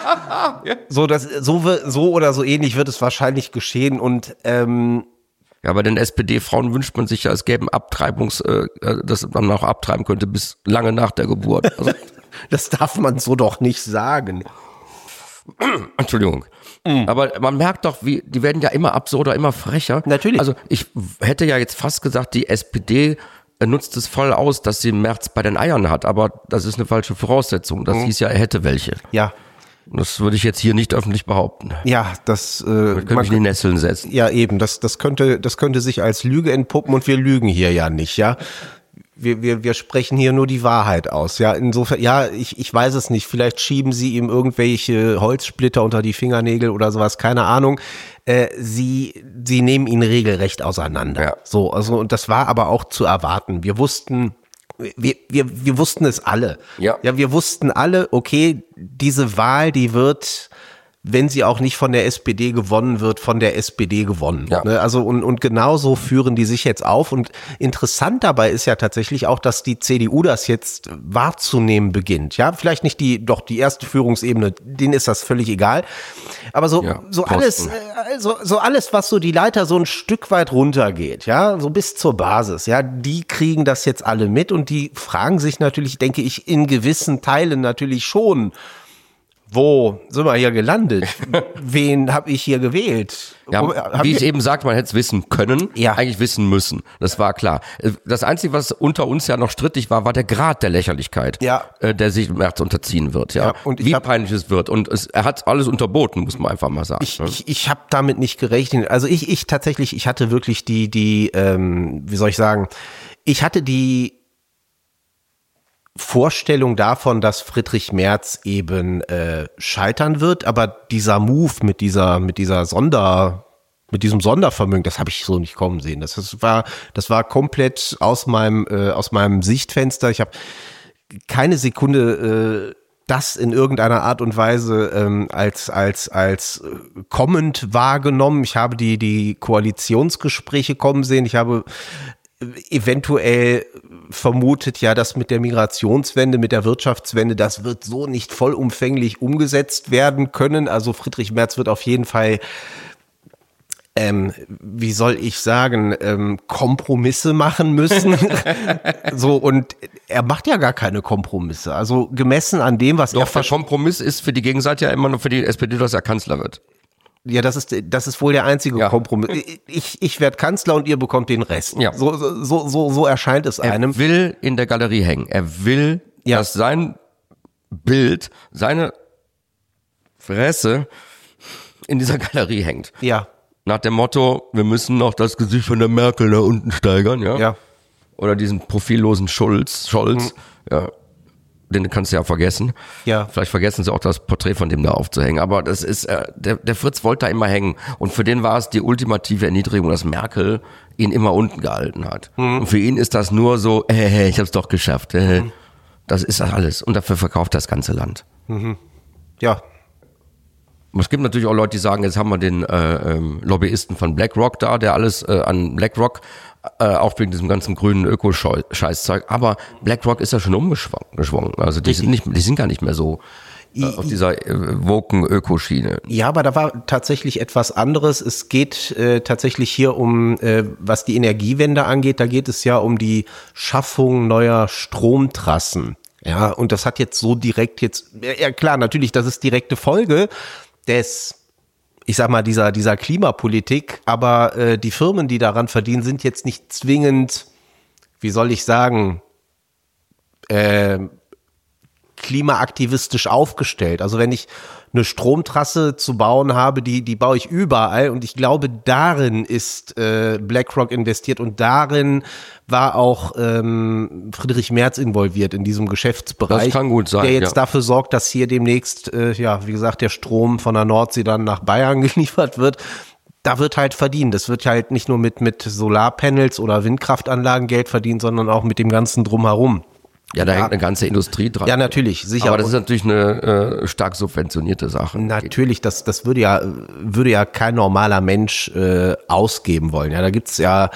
So, das, so, so oder so ähnlich wird es wahrscheinlich geschehen und, ähm, ja, bei den S P D-Frauen wünscht man sich ja, es gäbe Abtreibungs, äh, dass man auch abtreiben könnte bis lange nach der Geburt. Also, das darf man so doch nicht sagen. Entschuldigung. Mhm. Aber man merkt doch, wie, die werden ja immer absurder, immer frecher. Natürlich. Also ich hätte ja jetzt fast gesagt, die S P D nutzt es voll aus, dass sie Merz bei den Eiern hat, aber das ist eine falsche Voraussetzung. Das mhm. hieß ja, er hätte welche. Ja. Das würde ich jetzt hier nicht öffentlich behaupten. Ja, das äh, man könnte mich in die Nesseln setzen. Ja, eben, das das könnte das könnte sich als Lüge entpuppen und wir lügen hier ja nicht, ja. Wir wir wir sprechen hier nur die Wahrheit aus, ja. Insofern, ja, ich ich weiß es nicht, vielleicht schieben sie ihm irgendwelche Holzsplitter unter die Fingernägel oder sowas, keine Ahnung. Äh, sie sie nehmen ihn regelrecht auseinander. Ja. So, also und das war aber auch zu erwarten. Wir wussten Wir, wir, wir wussten es alle. Ja. Ja, wir wussten alle, okay, diese Wahl, die wird, wenn sie auch nicht von der S P D gewonnen wird, von der S P D gewonnen. Ja. Ne? Also und, und genauso führen die sich jetzt auf. Und interessant dabei ist ja tatsächlich auch, dass die C D U das jetzt wahrzunehmen beginnt. Ja, vielleicht nicht die, doch die erste Führungsebene, denen ist das völlig egal. Aber so, ja, so alles, äh, so, so alles, was so die Leiter so ein Stück weit runtergeht, ja, so bis zur Basis, ja, die kriegen das jetzt alle mit und die fragen sich natürlich, denke ich, in gewissen Teilen natürlich schon, wo sind wir hier gelandet? Wen habe ich hier gewählt? Ja, Hab wie ich eben sagte, man hätte es wissen können, ja. eigentlich wissen müssen. Das war klar. Das Einzige, was unter uns ja noch strittig war, war der Grad der Lächerlichkeit, ja. äh, der sich Merz unterziehen wird. Ja, ja und wie hab, peinlich es wird. Und es, er hat alles unterboten, muss man einfach mal sagen. Ich, ich, ich habe damit nicht gerechnet. Also ich, ich tatsächlich, ich hatte wirklich die, die, ähm, wie soll ich sagen, ich hatte die Vorstellung davon, dass Friedrich Merz eben äh, scheitern wird, aber dieser Move mit dieser mit dieser Sonder mit diesem Sondervermögen, das habe ich so nicht kommen sehen. Das, das war das war komplett aus meinem äh, aus meinem Sichtfenster. Ich habe keine Sekunde äh, das in irgendeiner Art und Weise ähm, als als als kommend wahrgenommen. Ich habe die die Koalitionsgespräche kommen sehen. Ich habe eventuell vermutet, ja, dass mit der Migrationswende, mit der Wirtschaftswende, das wird so nicht vollumfänglich umgesetzt werden können. Also Friedrich Merz wird auf jeden Fall, ähm, wie soll ich sagen, ähm, Kompromisse machen müssen. So, und er macht ja gar keine Kompromisse. Also gemessen an dem, was Doch, er der Kompromiss ist für die Gegenseite ja immer nur für die S P D, dass er Kanzler wird. Ja, das ist das ist wohl der einzige ja. Kompromiss. Ich ich werde Kanzler und ihr bekommt den Rest. Ja. So so so so erscheint es er einem. Er will in der Galerie hängen. Er will, ja. dass sein Bild, seine Fresse in dieser Galerie hängt. Ja. Nach dem Motto, wir müssen noch das Gesicht von der Merkel da unten steigern, ja? Ja. Oder diesen profillosen Schulz, Scholz, mhm. ja. den kannst du ja vergessen. Ja. Vielleicht vergessen sie auch das Porträt von dem da aufzuhängen. Aber das ist, äh, der, der Fritz wollte da immer hängen. Und für den war es die ultimative Erniedrigung, dass Merkel ihn immer unten gehalten hat. Mhm. Und für ihn ist das nur so, hey, hey, ich hab's doch geschafft. Äh, mhm. Das ist alles. Und dafür verkauft das ganze Land. Mhm. Ja. Es gibt natürlich auch Leute, die sagen, jetzt haben wir den äh, ähm, Lobbyisten von BlackRock da, der alles äh, an BlackRock, äh, auch wegen diesem ganzen grünen Öko-Scheißzeug, aber BlackRock ist ja schon umgeschwungen. Also die sind nicht, die sind gar nicht mehr so äh, auf dieser äh, woken Ökoschiene. Ja, aber da war tatsächlich etwas anderes. Es geht äh, tatsächlich hier um, äh, was die Energiewende angeht, da geht es ja um die Schaffung neuer Stromtrassen. Ja, und das hat jetzt so direkt jetzt, ja klar, natürlich, das ist direkte Folge des, ich sag mal, dieser, dieser Klimapolitik, aber äh, die Firmen, die daran verdienen, sind jetzt nicht zwingend, wie soll ich sagen, äh, klimaaktivistisch aufgestellt. Also wenn ich eine Stromtrasse zu bauen habe, die die baue ich überall und ich glaube, darin ist äh, BlackRock investiert und darin war auch ähm, Friedrich Merz involviert in diesem Geschäftsbereich. Das kann gut sein, der jetzt ja. dafür sorgt, dass hier demnächst, äh, ja, wie gesagt, der Strom von der Nordsee dann nach Bayern geliefert wird. Da wird halt verdient. Das wird halt nicht nur mit mit Solarpanels oder Windkraftanlagen Geld verdient, sondern auch mit dem ganzen Drumherum. Ja, da ja. hängt eine ganze Industrie dran. Ja, natürlich, sicher. Aber das ist natürlich eine äh, stark subventionierte Sache. Natürlich, das das würde ja würde ja kein normaler Mensch äh, ausgeben wollen. Ja, da gibt's ja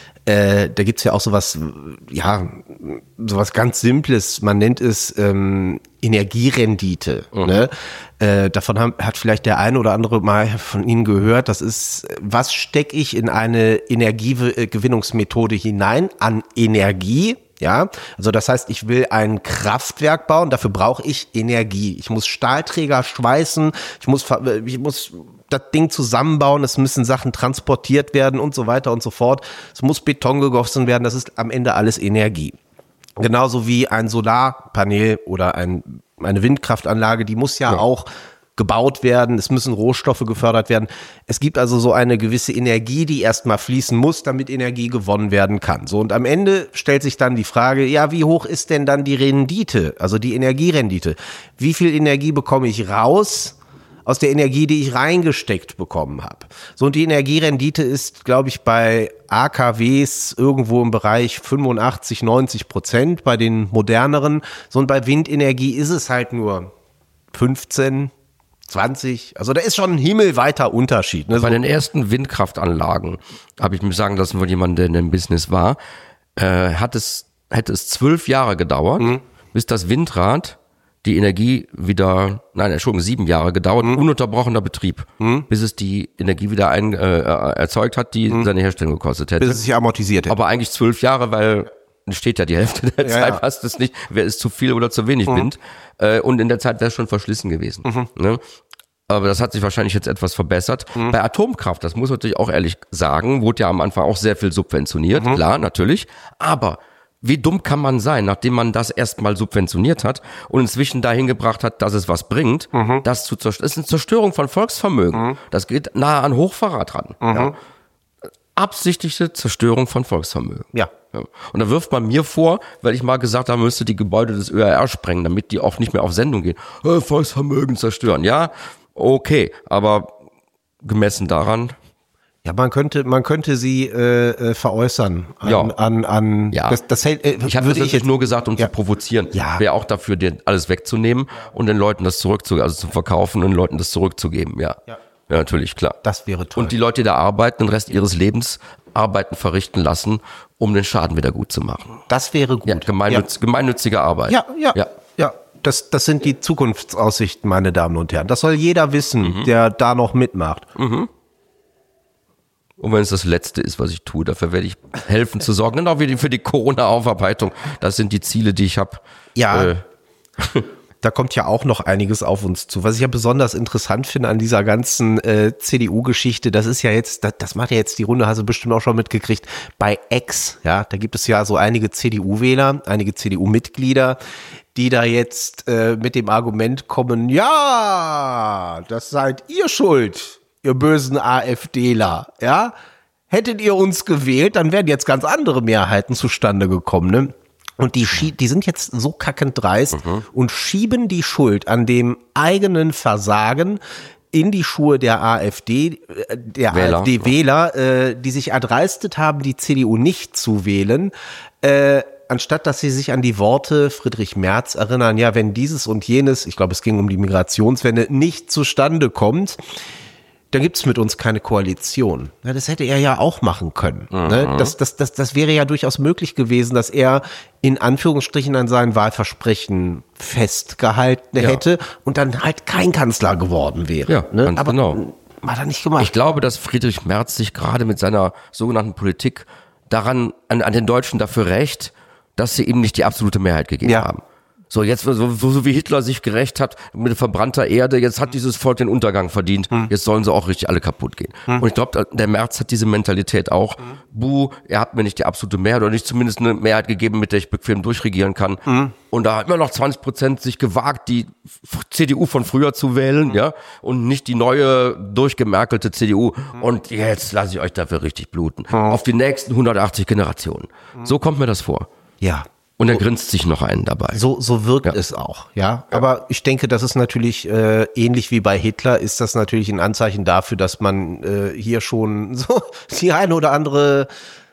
äh, da gibt's ja auch sowas, ja, sowas ganz Simples. Man nennt es ähm, Energierendite. Mhm. Ne? Äh, davon haben, hat vielleicht der eine oder andere mal von Ihnen gehört. Das ist, was stecke ich in eine Energiegewinnungsmethode hinein an Energie? Ja, also das heißt, ich will ein Kraftwerk bauen, dafür brauche ich Energie. Ich muss Stahlträger schweißen, ich muss, ich muss das Ding zusammenbauen, es müssen Sachen transportiert werden und so weiter und so fort. Es muss Beton gegossen werden, das ist am Ende alles Energie. Genauso wie ein Solarpanel oder ein, eine Windkraftanlage, die muss ja, ja. auch gebaut werden, es müssen Rohstoffe gefördert werden. Es gibt also so eine gewisse Energie, die erstmal fließen muss, damit Energie gewonnen werden kann. So, und am Ende stellt sich dann die Frage, ja, wie hoch ist denn dann die Rendite, also die Energierendite? Wie viel Energie bekomme ich raus aus der Energie, die ich reingesteckt bekommen habe? So, und die Energierendite ist, glaube ich, bei A K Ws irgendwo im Bereich fünfundachtzig, neunzig Prozent, bei den moderneren. So, und bei Windenergie ist es halt nur fünfzehn, zwanzig, also da ist schon ein himmelweiter Unterschied. Ne? Bei den ersten Windkraftanlagen, habe ich mir sagen lassen von jemandem, der in dem Business war, äh, hat es, hätte es zwölf Jahre gedauert, mhm. bis das Windrad die Energie wieder, nein, Entschuldigung, sieben Jahre gedauert, mhm. ununterbrochener Betrieb, mhm. bis es die Energie wieder ein, äh, erzeugt hat, die mhm. seine Herstellung gekostet hätte. Bis es sich amortisiert hätte. Aber eigentlich zwölf Jahre, weil steht ja die Hälfte der ja, Zeit, ja. passt es nicht, wer ist zu viel oder zu wenig mhm. Wind. Äh, und in der Zeit wäre es schon verschlissen gewesen. Mhm. Ne? Aber das hat sich wahrscheinlich jetzt etwas verbessert. Mhm. Bei Atomkraft, das muss man natürlich auch ehrlich sagen, wurde ja am Anfang auch sehr viel subventioniert, mhm. klar, natürlich. Aber wie dumm kann man sein, nachdem man das erstmal subventioniert hat und inzwischen dahin gebracht hat, dass es was bringt, mhm. das zu zerstören. Das ist eine Zerstörung von Volksvermögen. Mhm. Das geht nahe an Hochverrat ran. Mhm. Ja. Absichtliche Zerstörung von Volksvermögen. Ja. ja. Und da wirft man mir vor, weil ich mal gesagt habe, man müsste die Gebäude des Ö R R sprengen, damit die auch nicht mehr auf Sendung gehen. Äh, Volksvermögen zerstören. Ja, okay, aber gemessen daran. Ja, man könnte, man könnte sie äh, äh, veräußern an, ja. an, an ja. das, das hält, äh, ich habe das natürlich nur gesagt, um ja. zu provozieren. Ja. Wäre auch dafür, dir alles wegzunehmen und den Leuten das zurückzugeben, also zu verkaufen und den Leuten das zurückzugeben. Ja. ja. Ja, natürlich, klar. Das wäre toll. Und die Leute, die da arbeiten, den Rest ihres Lebens Arbeiten verrichten lassen, um den Schaden wieder gut zu machen. Das wäre gut. Ja, gemeinnütz, ja. gemeinnützige Arbeit. Ja, ja, ja. ja. Das, das sind die Zukunftsaussichten, meine Damen und Herren. Das soll jeder wissen, mhm. der da noch mitmacht. Mhm. Und wenn es das Letzte ist, was ich tue, dafür werde ich helfen zu sorgen. Genau wie für die Corona-Aufarbeitung. Das sind die Ziele, die ich habe. Ja. Äh, Da kommt ja auch noch einiges auf uns zu. Was ich ja besonders interessant finde an dieser ganzen äh, C D U-Geschichte, das ist ja jetzt, das, das macht ja jetzt die Runde, hast du bestimmt auch schon mitgekriegt, bei X, ja, da gibt es ja so einige C D U-Wähler, einige C D U-Mitglieder, die da jetzt äh, mit dem Argument kommen, ja, das seid ihr schuld, ihr bösen AfDler, ja. Hättet ihr uns gewählt, dann wären jetzt ganz andere Mehrheiten zustande gekommen, ne? Und die, schie- die sind jetzt so kackend dreist mhm. und schieben die Schuld an dem eigenen Versagen in die Schuhe der AfD, der Wähler. AfD-Wähler, äh, die sich erdreistet haben, die C D U nicht zu wählen, äh, anstatt dass sie sich an die Worte Friedrich Merz erinnern, ja, wenn dieses und jenes, ich glaube, es ging um die Migrationswende, nicht zustande kommt, dann gibt es mit uns keine Koalition. Ja, das hätte er ja auch machen können. Mhm. Ne? Das, das, das, das wäre ja durchaus möglich gewesen, dass er in Anführungsstrichen an seinen Wahlversprechen festgehalten ja. hätte und dann halt kein Kanzler geworden wäre. Ja, ne? ganz Aber genau. hat er nicht gemacht. Ich glaube, dass Friedrich Merz sich gerade mit seiner sogenannten Politik daran, an, an den Deutschen dafür rächt, dass sie ihm nicht die absolute Mehrheit gegeben ja. haben. So, jetzt, so, so wie Hitler sich gerecht hat mit verbrannter Erde, jetzt hat dieses Volk den Untergang verdient, hm. jetzt sollen sie auch richtig alle kaputt gehen. Hm. Und ich glaube, der Merz hat diese Mentalität auch. Hm. Buh, er hat mir nicht die absolute Mehrheit oder nicht zumindest eine Mehrheit gegeben, mit der ich bequem durchregieren kann. Hm. Und da hat immer noch zwanzig Prozent sich gewagt, die C D U von früher zu wählen, hm. ja, und nicht die neue, durchgemerkelte C D U. Hm. Und jetzt lasse ich euch dafür richtig bluten. Hm. Auf die nächsten hundertachtzig Generationen. Hm. So kommt mir das vor. Ja. Und er grinst sich noch einen dabei. So, so wirkt ja. es auch, ja. Aber ich denke, das ist natürlich äh, ähnlich wie bei Hitler, ist das natürlich ein Anzeichen dafür, dass man äh, hier schon so die eine oder andere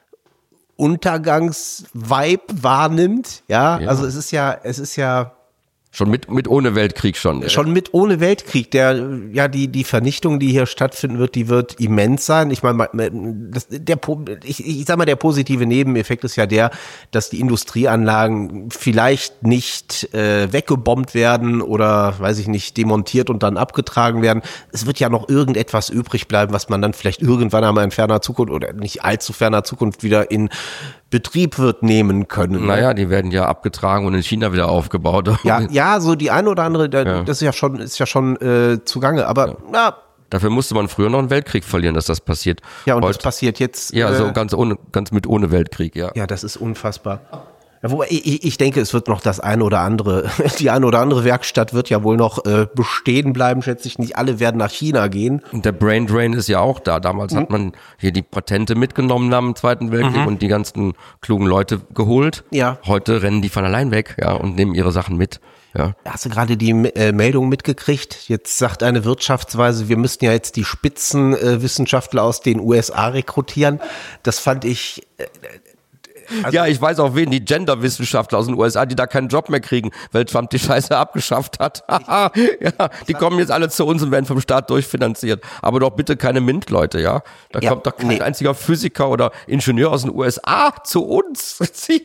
Untergangsvibe wahrnimmt, ja? ja. Also es ist ja, es ist ja Schon mit, mit ohne Weltkrieg schon. Schon mit ohne Weltkrieg. Der, ja, die, die Vernichtung, die hier stattfinden wird, die wird immens sein. Ich meine, das, der, ich, ich sag mal, der positive Nebeneffekt ist ja der, dass die Industrieanlagen vielleicht nicht äh, weggebombt werden oder, weiß ich nicht, demontiert und dann abgetragen werden. Es wird ja noch irgendetwas übrig bleiben, was man dann vielleicht irgendwann einmal in ferner Zukunft oder nicht allzu ferner Zukunft wieder in Betrieb wird nehmen können. Naja, die werden ja abgetragen und in China wieder aufgebaut. Ja, ja, so die eine oder andere, da, ja. das ist ja schon, ist ja schon äh, zugange, aber ja. ja. Dafür musste man früher noch einen Weltkrieg verlieren, dass das passiert. Ja, und Heute, das passiert jetzt. Ja, äh, so ganz ohne, ganz mit ohne Weltkrieg, ja. Ja, das ist unfassbar. Ja, wobei ich, ich denke, es wird noch das eine oder andere, die eine oder andere Werkstatt wird ja wohl noch äh, bestehen bleiben, schätze ich. Nicht alle werden nach China gehen. Und der Brain Drain ist ja auch da. Damals mhm. hat man hier die Patente mitgenommen nach dem Zweiten Weltkrieg mhm. und die ganzen klugen Leute geholt. Ja. Heute rennen die von allein weg, ja, und nehmen ihre Sachen mit. Ja. Hast du gerade die äh, Meldung mitgekriegt? Jetzt sagt eine Wirtschaftsweise, wir müssten ja jetzt die Spitzenwissenschaftler äh, aus den U S A rekrutieren. Das fand ich... Äh, Also ja, ich weiß auch wen, die Gender-Wissenschaftler aus den U S A, die da keinen Job mehr kriegen, weil Trump die Scheiße abgeschafft hat. ja, die kommen jetzt alle zu uns und werden vom Staat durchfinanziert. Aber doch bitte keine MINT-Leute, ja? Da ja, kommt doch kein nee. einziger Physiker oder Ingenieur aus den U S A zu uns.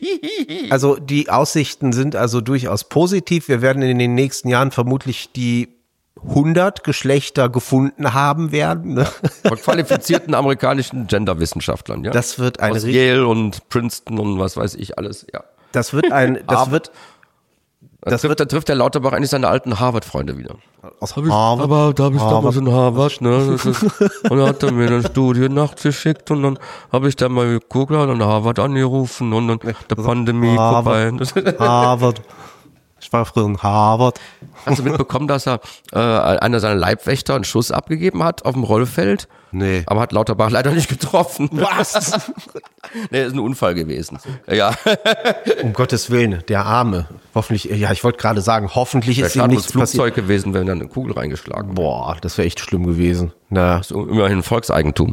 Also die Aussichten sind also durchaus positiv. Wir werden in den nächsten Jahren vermutlich die hundert Geschlechter gefunden haben werden. Ne? Von qualifizierten amerikanischen Genderwissenschaftlern, ja. Das wird eine aus Yale und Princeton und was weiß ich alles, ja. Das wird ein, das aber, wird, das da trifft, wird, da trifft der Lauterbach eigentlich seine alten Harvard-Freunde wieder. Aus hab ich, Harvard. Aber da habe ich damals in Harvard, ne, das ist, und dann hat er mir eine Studie nachgeschickt und dann habe ich da mal geguckt und dann Harvard angerufen und dann der Pandemie vorbei. Harvard. Ich war früher in Harvard. Hast du mitbekommen, dass er äh, einer seiner Leibwächter einen Schuss abgegeben hat auf dem Rollfeld? Nee. Aber hat Lauterbach leider nicht getroffen. Was? Nee, ist ein Unfall gewesen. Ja. Um Gottes Willen, der Arme. Hoffentlich, ja, ich wollte gerade sagen, hoffentlich ist ihm nichts passiert. Flugzeug gewesen, wenn dann eine Kugel reingeschlagen. Boah, das wäre echt schlimm gewesen. Na. Das ist immerhin Volkseigentum.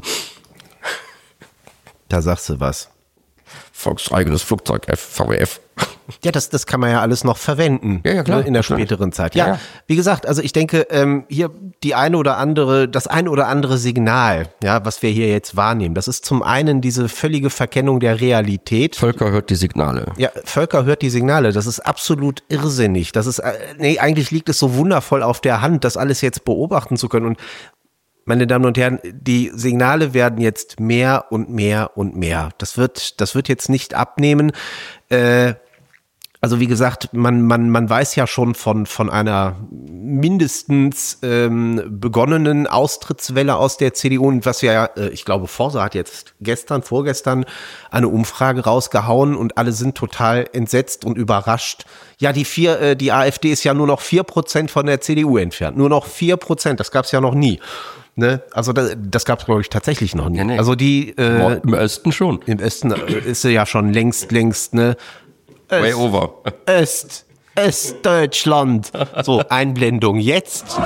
Da sagst du was. Volkseigenes Flugzeug, V W F. Ja, das, das kann man ja alles noch verwenden. Ja, ja, klar. In der späteren Zeit. Ja, ja, ja. Wie gesagt, also ich denke, ähm, hier die eine oder andere, das eine oder andere Signal, ja, was wir hier jetzt wahrnehmen, das ist zum einen diese völlige Verkennung der Realität. Völker hört die Signale. Ja, Völker hört die Signale. Das ist absolut irrsinnig. Das ist, äh, nee, eigentlich liegt es so wundervoll auf der Hand, das alles jetzt beobachten zu können. Und meine Damen und Herren, die Signale werden jetzt mehr und mehr und mehr. Das wird, das wird jetzt nicht abnehmen. Äh, Also wie gesagt, man man man weiß ja schon von von einer mindestens ähm, begonnenen Austrittswelle aus der C D U, und was ja, äh, ich glaube, Forsa hat jetzt gestern, vorgestern eine Umfrage rausgehauen und alle sind total entsetzt und überrascht. Ja, die vier, äh, die AfD ist ja nur noch vier Prozent von der C D U entfernt, nur noch vier Prozent. Das gab's ja noch nie. Ne? Also das, das gab es, glaube ich, tatsächlich noch nie. Ja, nee. Also die äh, im Osten schon. Im Osten ist sie ja schon längst, längst, ne? Way over. Öst, Östdeutschland. So, Einblendung jetzt.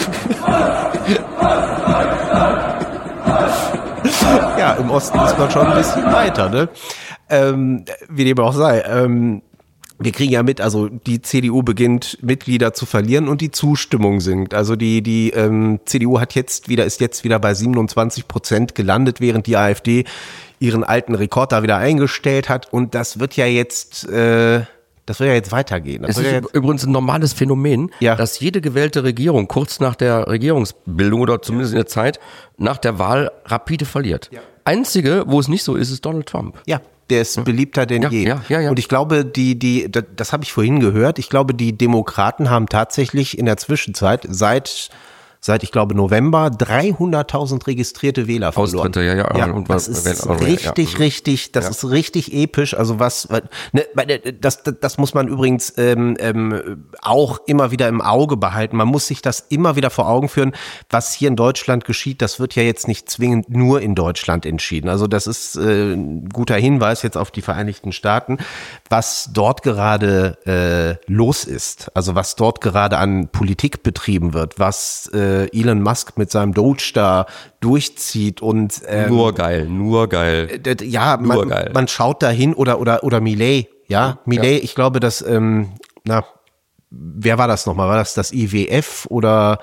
Ja, im Osten ist man schon ein bisschen weiter, ne? Ähm, wie dem auch sei. Ähm, wir kriegen ja mit, also die C D U beginnt Mitglieder zu verlieren und die Zustimmung sinkt. Also die die ähm, C D U hat jetzt wieder ist jetzt wieder bei siebenundzwanzig Prozent gelandet, während die AfD ihren alten Rekord da wieder eingestellt hat. Und das wird ja jetzt äh, das wird ja jetzt weitergehen. Das es ist ja jetzt übrigens ein normales Phänomen, ja. dass jede gewählte Regierung kurz nach der Regierungsbildung oder zumindest in der Zeit nach der Wahl rapide verliert. Ja. Einzige, wo es nicht so ist, ist Donald Trump. Ja. Der ist beliebter denn ja, je. Ja, ja, ja. Und ich glaube, die, die, das, das habe ich vorhin gehört, ich glaube, die Demokraten haben tatsächlich in der Zwischenzeit seit, seit ich glaube November dreihunderttausend registrierte Wähler verloren. Austritte, ja, ja. ja und das was, ist ja, richtig, ja. richtig, das ja. ist richtig episch. Also was, ne, das, das, das muss man übrigens ähm, ähm, auch immer wieder im Auge behalten. Man muss sich das immer wieder vor Augen führen, was hier in Deutschland geschieht. Das wird ja jetzt nicht zwingend nur in Deutschland entschieden. Also das ist äh, ein guter Hinweis jetzt auf die Vereinigten Staaten, was dort gerade äh, los ist. Also was dort gerade an Politik betrieben wird, was äh, Elon Musk mit seinem Doge da durchzieht und ähm, nur geil, nur geil. Äh, ja, nur man, geil. man schaut dahin oder oder oder Milei, ja, Milei, ja. Ich glaube, dass ähm, na, wer war das nochmal? War das das I W F oder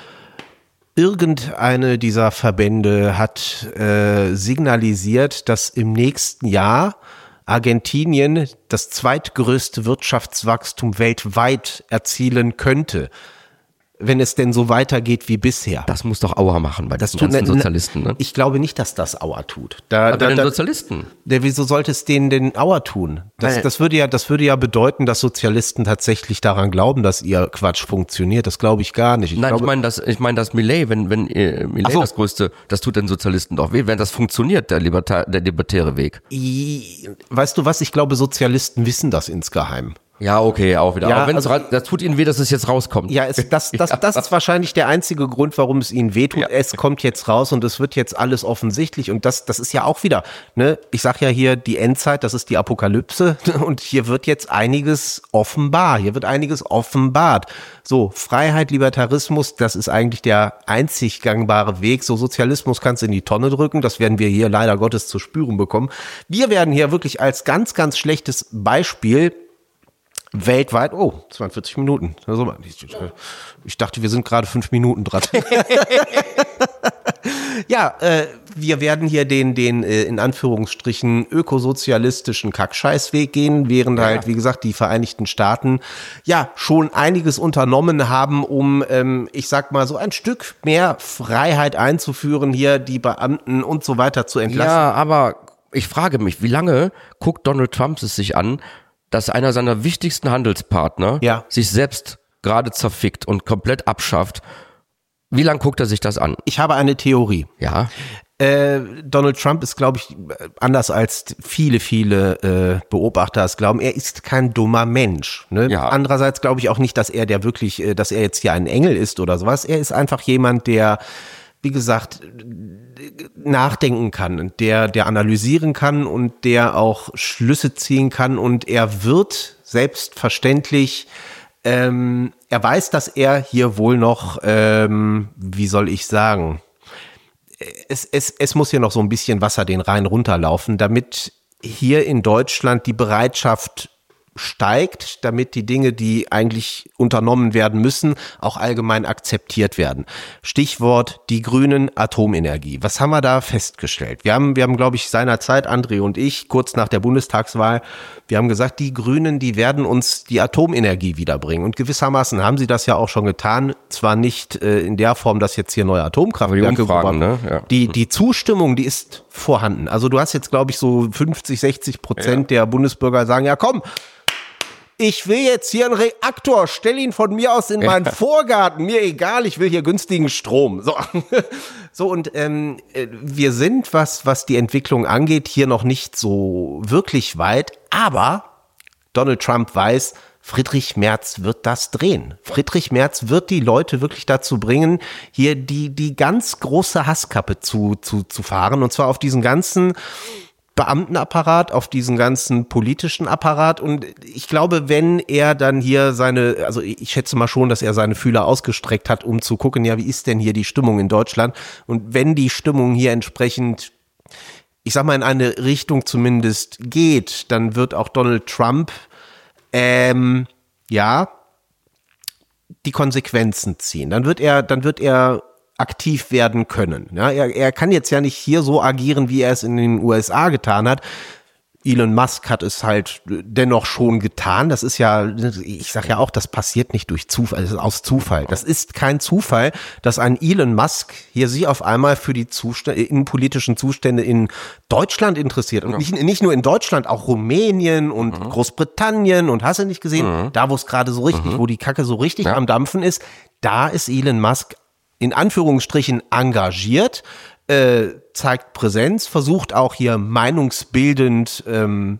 irgendeine dieser Verbände hat äh, signalisiert, dass im nächsten Jahr Argentinien das zweitgrößte Wirtschaftswachstum weltweit erzielen könnte, wenn es denn so weitergeht wie bisher. Das muss doch Auer machen bei das den ganzen tut, Sozialisten, ne? Ich glaube nicht, dass das Auer tut. Da, Aber da, den da, Sozialisten? Der, wieso sollte es denen den Auer tun? Das, Weil, das würde ja, das würde ja bedeuten, dass Sozialisten tatsächlich daran glauben, dass ihr Quatsch funktioniert. Das glaube ich gar nicht. Ich nein, glaube, ich meine das, ich meine das Milei, wenn wenn äh, Milei so. das größte, das tut den Sozialisten doch weh, wenn das funktioniert, der Libertar, der libertäre Weg. I, weißt du was? Ich glaube, Sozialisten wissen das insgeheim. Ja, okay, auch wieder. Ja, auch wenn also, es, das tut ihnen weh, dass es jetzt rauskommt. Ja, es, das, das, das ist wahrscheinlich der einzige Grund, warum es ihnen wehtut. Ja. Es kommt jetzt raus und es wird jetzt alles offensichtlich. Und das, das ist ja auch wieder, ne? Ich sag ja hier die Endzeit, das ist die Apokalypse. Und hier wird jetzt einiges offenbar. Hier wird einiges offenbart. So, Freiheit, Libertarismus, das ist eigentlich der einzig gangbare Weg. So, Sozialismus kannst du in die Tonne drücken. Das werden wir hier leider Gottes zu spüren bekommen. Wir werden hier wirklich als ganz, ganz schlechtes Beispiel weltweit, oh, zweiundvierzig Minuten. Also, ich dachte, wir sind gerade fünf Minuten dran. Ja, äh, wir werden hier den, den äh, in Anführungsstrichen ökosozialistischen Kackscheißweg gehen, während ja. halt, wie gesagt, die Vereinigten Staaten ja schon einiges unternommen haben, um, ähm, ich sag mal, so ein Stück mehr Freiheit einzuführen, hier die Beamten und so weiter zu entlassen. Ja, aber ich frage mich, wie lange guckt Donald Trump es sich an, dass einer seiner wichtigsten Handelspartner ja. sich selbst gerade zerfickt und komplett abschafft. Wie lange guckt er sich das an? Ich habe eine Theorie. Ja. Äh, Donald Trump ist, glaube ich, anders als viele, viele äh, Beobachter es glauben, er ist kein dummer Mensch. Ne? Ja. Andererseits glaube ich auch nicht, dass er der wirklich, äh, dass er jetzt hier ein Engel ist oder sowas. Er ist einfach jemand, der, wie gesagt, nachdenken kann, der, der analysieren kann und der auch Schlüsse ziehen kann, und er wird selbstverständlich, ähm, er weiß, dass er hier wohl noch, ähm, wie soll ich sagen, es, es, es muss hier noch so ein bisschen Wasser den Rhein runterlaufen, damit hier in Deutschland die Bereitschaft steigt, damit die Dinge, die eigentlich unternommen werden müssen, auch allgemein akzeptiert werden. Stichwort die Grünen, Atomenergie. Was haben wir da festgestellt? Wir haben, wir haben, glaube ich, seinerzeit, André und ich, kurz nach der Bundestagswahl, wir haben gesagt, die Grünen, die werden uns die Atomenergie wiederbringen. Und gewissermaßen haben sie das ja auch schon getan. Zwar nicht äh, in der Form, dass jetzt hier neue Atomkraftwerke die Umfragen, ne? Ja. Die, die Zustimmung, die ist vorhanden. Also du hast jetzt, glaube ich, so fünfzig, sechzig Prozent ja. der Bundesbürger sagen, ja komm, ich will jetzt hier einen Reaktor, stell ihn von mir aus in meinen ja. Vorgarten, mir egal, ich will hier günstigen Strom. So, so und ähm, wir sind, was, was die Entwicklung angeht, hier noch nicht so wirklich weit, aber Donald Trump weiß, Friedrich Merz wird das drehen. Friedrich Merz wird die Leute wirklich dazu bringen, hier die, die ganz große Hasskappe zu, zu, zu fahren, und zwar auf diesen ganzen Beamtenapparat, auf diesen ganzen politischen Apparat. Und ich glaube, wenn er dann hier seine, also ich schätze mal schon, dass er seine Fühler ausgestreckt hat, um zu gucken, ja, wie ist denn hier die Stimmung in Deutschland? Und wenn die Stimmung hier entsprechend, ich sag mal, in eine Richtung zumindest geht, dann wird auch Donald Trump, ähm, ja, die Konsequenzen ziehen. Dann wird er, dann wird er aktiv werden können. Ja, er, er kann jetzt ja nicht hier so agieren, wie er es in den U S A getan hat. Elon Musk hat es halt dennoch schon getan. Das ist ja, ich sage ja auch, das passiert nicht durch Zufall, das ist aus Zufall. Das ist kein Zufall, dass ein Elon Musk hier sich auf einmal für die Zustände, innenpolitischen Zustände in Deutschland interessiert. Und nicht, nicht nur in Deutschland, auch Rumänien und mhm. Großbritannien und hast du nicht gesehen, mhm. da wo es gerade so richtig, mhm. wo die Kacke so richtig ja. am Dampfen ist, da ist Elon Musk in Anführungsstrichen engagiert, äh, zeigt Präsenz, versucht auch hier meinungsbildend ähm,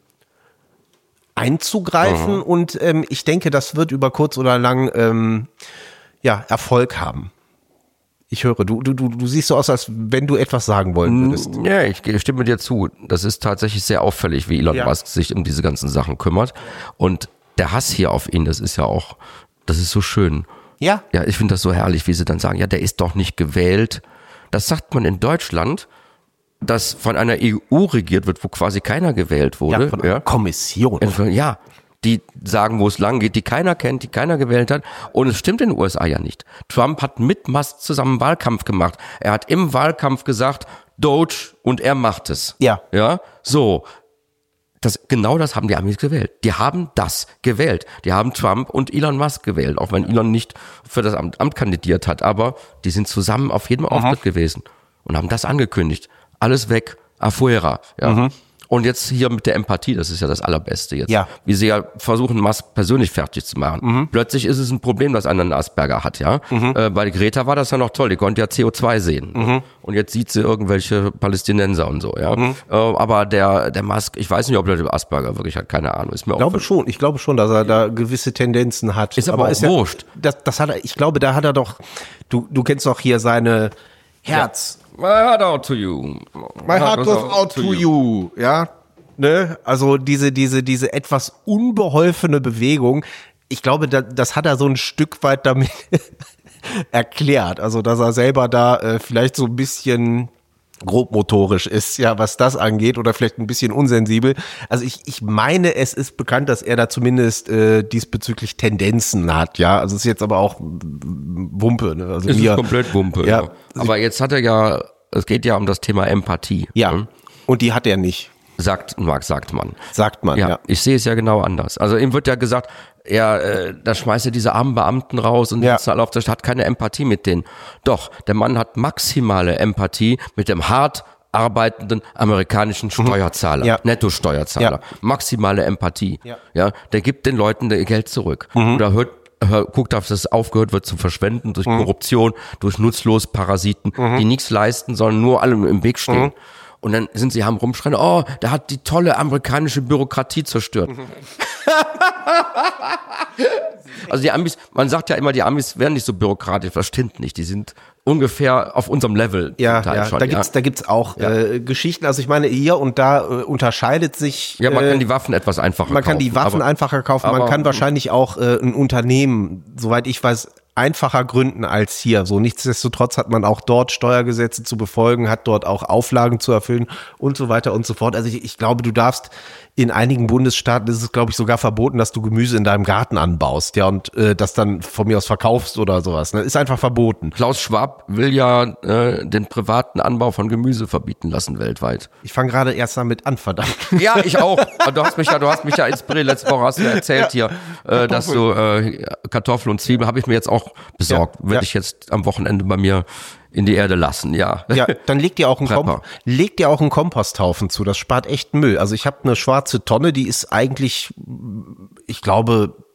einzugreifen mhm. und ähm, ich denke, das wird über kurz oder lang ähm, ja, Erfolg haben. Ich höre, du, du, du, du siehst so aus, als wenn du etwas sagen wollen würdest. Ja, ich stimme dir zu. Das ist tatsächlich sehr auffällig, wie Elon ja. Musk sich um diese ganzen Sachen kümmert. Und der Hass hier auf ihn, das ist ja auch, das ist so schön. Ja. Ja, ich finde das so herrlich, wie sie dann sagen, ja, der ist doch nicht gewählt. Das sagt man in Deutschland, das von einer E U regiert wird, wo quasi keiner gewählt wurde. Ja, von einer ja. Kommission. Ja, die sagen, wo es lang geht, die keiner kennt, die keiner gewählt hat. Und es stimmt in den U S A ja nicht. Trump hat mit Musk zusammen Wahlkampf gemacht. Er hat im Wahlkampf gesagt, Doge, und er macht es. Ja. Ja, so. Das, genau das haben die Amis gewählt. Die haben das gewählt. Die haben Trump und Elon Musk gewählt, auch wenn Elon nicht für das Amt, Amt kandidiert hat. Aber die sind zusammen auf jedem Auftritt mhm. gewesen und haben das angekündigt. Alles weg, afuera. Ja. Mhm. Und jetzt hier mit der Empathie, das ist ja das Allerbeste jetzt. Ja. Wie sie ja versuchen, Musk persönlich fertig zu machen. Mhm. Plötzlich ist es ein Problem, dass einer einen Asperger hat, ja. Mhm. Äh, bei Greta war das ja noch toll, die konnte ja C O zwei sehen. Mhm. Und jetzt sieht sie irgendwelche Palästinenser und so, ja. Mhm. Äh, aber der, der Musk, ich weiß nicht, ob er den Asperger wirklich hat, keine Ahnung. Ist mir ich glaube auch schon, ich glaube schon, dass er da gewisse Tendenzen hat. Ist aber, aber auch ist wurscht. Ja, das, das hat er, ich glaube, da hat er doch, du, du kennst doch hier seine Herz. Ja. My heart out to you. My heart goes out to you, ja. Ne? Also diese, diese, diese etwas unbeholfene Bewegung, ich glaube, da, das hat er so ein Stück weit damit erklärt. Also, dass er selber da äh, vielleicht so ein bisschen grobmotorisch ist, ja, was das angeht, oder vielleicht ein bisschen unsensibel. Also ich, ich meine, es ist bekannt, dass er da zumindest äh, diesbezüglich Tendenzen hat, ja. Also es ist jetzt aber auch Wumpe, ne? Also es mir, ist komplett Wumpe, ja. ja. Aber jetzt hat er ja, es geht ja um das Thema Empathie. Ja, ne? Und die hat er nicht. Sagt, Marc, sagt man. Sagt man, ja, ja. Ich sehe es ja genau anders. Also ihm wird ja gesagt, er, äh, da schmeißt er diese armen Beamten raus und ja. alle auf der Stadt, hat keine Empathie mit denen. Doch, der Mann hat maximale Empathie mit dem hart arbeitenden amerikanischen Steuerzahler, ja. Nettosteuerzahler. Ja. Maximale Empathie. Ja. ja, der gibt den Leuten Geld zurück. Mhm. Oder hört, hört, guckt, dass es aufgehört wird zu verschwenden durch mhm. Korruption, durch nutzlos Parasiten, mhm. die nichts leisten, sondern nur allem im Weg stehen. Mhm. Und dann sind sie, haben rumschreien, oh, der hat die tolle amerikanische Bürokratie zerstört. Also die Amis, man sagt ja immer, die Amis wären nicht so bürokratisch, das stimmt nicht. Die sind ungefähr auf unserem Level. Ja, ja schon, da gibt's, ja. da gibt's auch ja. äh, Geschichten. Also ich meine, hier und da äh, unterscheidet sich. Ja, man äh, kann die Waffen etwas einfacher kaufen. Man kann die Waffen aber, einfacher kaufen. Man aber, kann wahrscheinlich auch äh, ein Unternehmen, soweit ich weiß, einfacher gründen als hier. So, nichtsdestotrotz hat man auch dort Steuergesetze zu befolgen, hat dort auch Auflagen zu erfüllen und so weiter und so fort. Also ich, ich glaube, du darfst in einigen Bundesstaaten ist es, glaube ich, sogar verboten, dass du Gemüse in deinem Garten anbaust, ja, und äh, das dann von mir aus verkaufst oder sowas. Ne? Ist einfach verboten. Klaus Schwab will ja äh, den privaten Anbau von Gemüse verbieten lassen weltweit. Ich fange gerade erst damit an, verdammt. Ja, ich auch. Du hast mich ja, du hast mich ja inspiriert. Letzte Woche hast du ja erzählt hier, äh, dass du äh, Kartoffeln und Zwiebeln habe ich mir jetzt auch besorgt. Ja, Werde ja. ich jetzt am Wochenende bei mir in die Erde lassen, ja. Ja, dann legt ihr auch einen Kom- legt ihr auch einen Komposthaufen zu. Das spart echt Müll. Also ich habe eine schwarze Tonne, die ist eigentlich, ich glaube,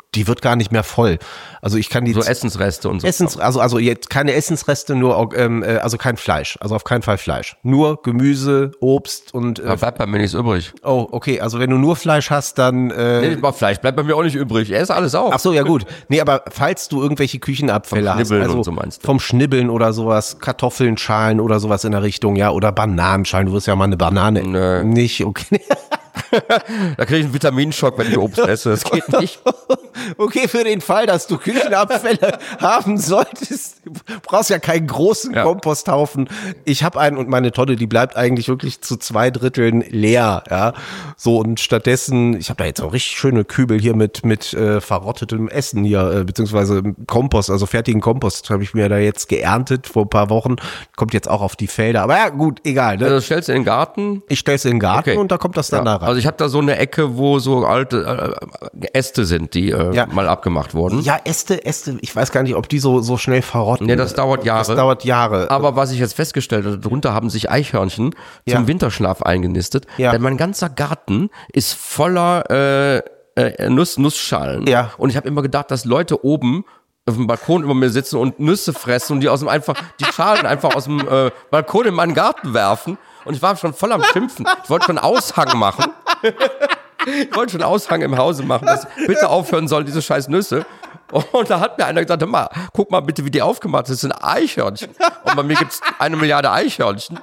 die wird gar nicht mehr voll. Also ich kann die So Essensreste und so. Essens, also also jetzt keine Essensreste, nur ähm, äh, also kein Fleisch, also auf keinen Fall Fleisch, nur Gemüse, Obst und. Äh, da bleibt bei mir nichts übrig. Oh, okay, also wenn du nur Fleisch hast, dann. Äh, Nee, Fleisch bleibt bei mir auch nicht übrig. Er ist alles auf. Ach so, ja gut. Nee, aber falls du irgendwelche Küchenabfälle Vom hast, Schnibbeln also und so meinst du? vom Schnibbeln oder sowas, Kartoffeln, Schalen oder sowas in der Richtung, ja, oder Bananenschalen, du wirst ja mal eine Banane. Nö. Nicht, okay. Da kriege ich einen Vitaminschock, wenn ich Obst esse. Das geht nicht. Okay, für den Fall, dass du Küchenabfälle haben solltest, du brauchst ja keinen großen Ja. Komposthaufen. Ich habe einen und meine Tonne, die bleibt eigentlich wirklich zu zwei Dritteln leer, ja. So und stattdessen, ich habe da jetzt auch richtig schöne Kübel hier mit mit äh, verrottetem Essen hier, äh, beziehungsweise Kompost, also fertigen Kompost habe ich mir da jetzt geerntet vor ein paar Wochen. Kommt jetzt auch auf die Felder, aber ja gut, egal. Ne? Also stellst du in den Garten. Ich stell's in den Garten Okay. und da kommt das dann Ja, da rein. also ich habe da so eine Ecke, wo so alte äh, Äste sind, die äh, Ja. mal abgemacht wurden. Ja, Äste, Äste, ich weiß gar nicht, ob die so so schnell verrotten. Nee, das dauert Jahre. Das dauert Jahre. Aber was ich jetzt festgestellt habe, darunter haben sich Eichhörnchen Ja. zum Winterschlaf eingenistet. Ja. Denn mein ganzer Garten ist voller äh, äh, Nuss, Nussschalen. Ja. Und ich habe immer gedacht, dass Leute oben auf dem Balkon über mir sitzen und Nüsse fressen und die aus dem einfach die Schalen einfach aus dem äh, Balkon in meinen Garten werfen. Und ich war schon voll am Schimpfen. Ich wollte schon Aushang machen. Ich wollte schon Aushang im Hause machen, dass bitte aufhören soll, diese scheiß Nüsse. Und da hat mir einer gesagt, hör mal, guck mal bitte, wie die aufgemacht sind. Das sind Eichhörnchen. Und bei mir gibt's eine Milliarde Eichhörnchen.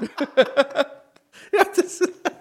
Ja, das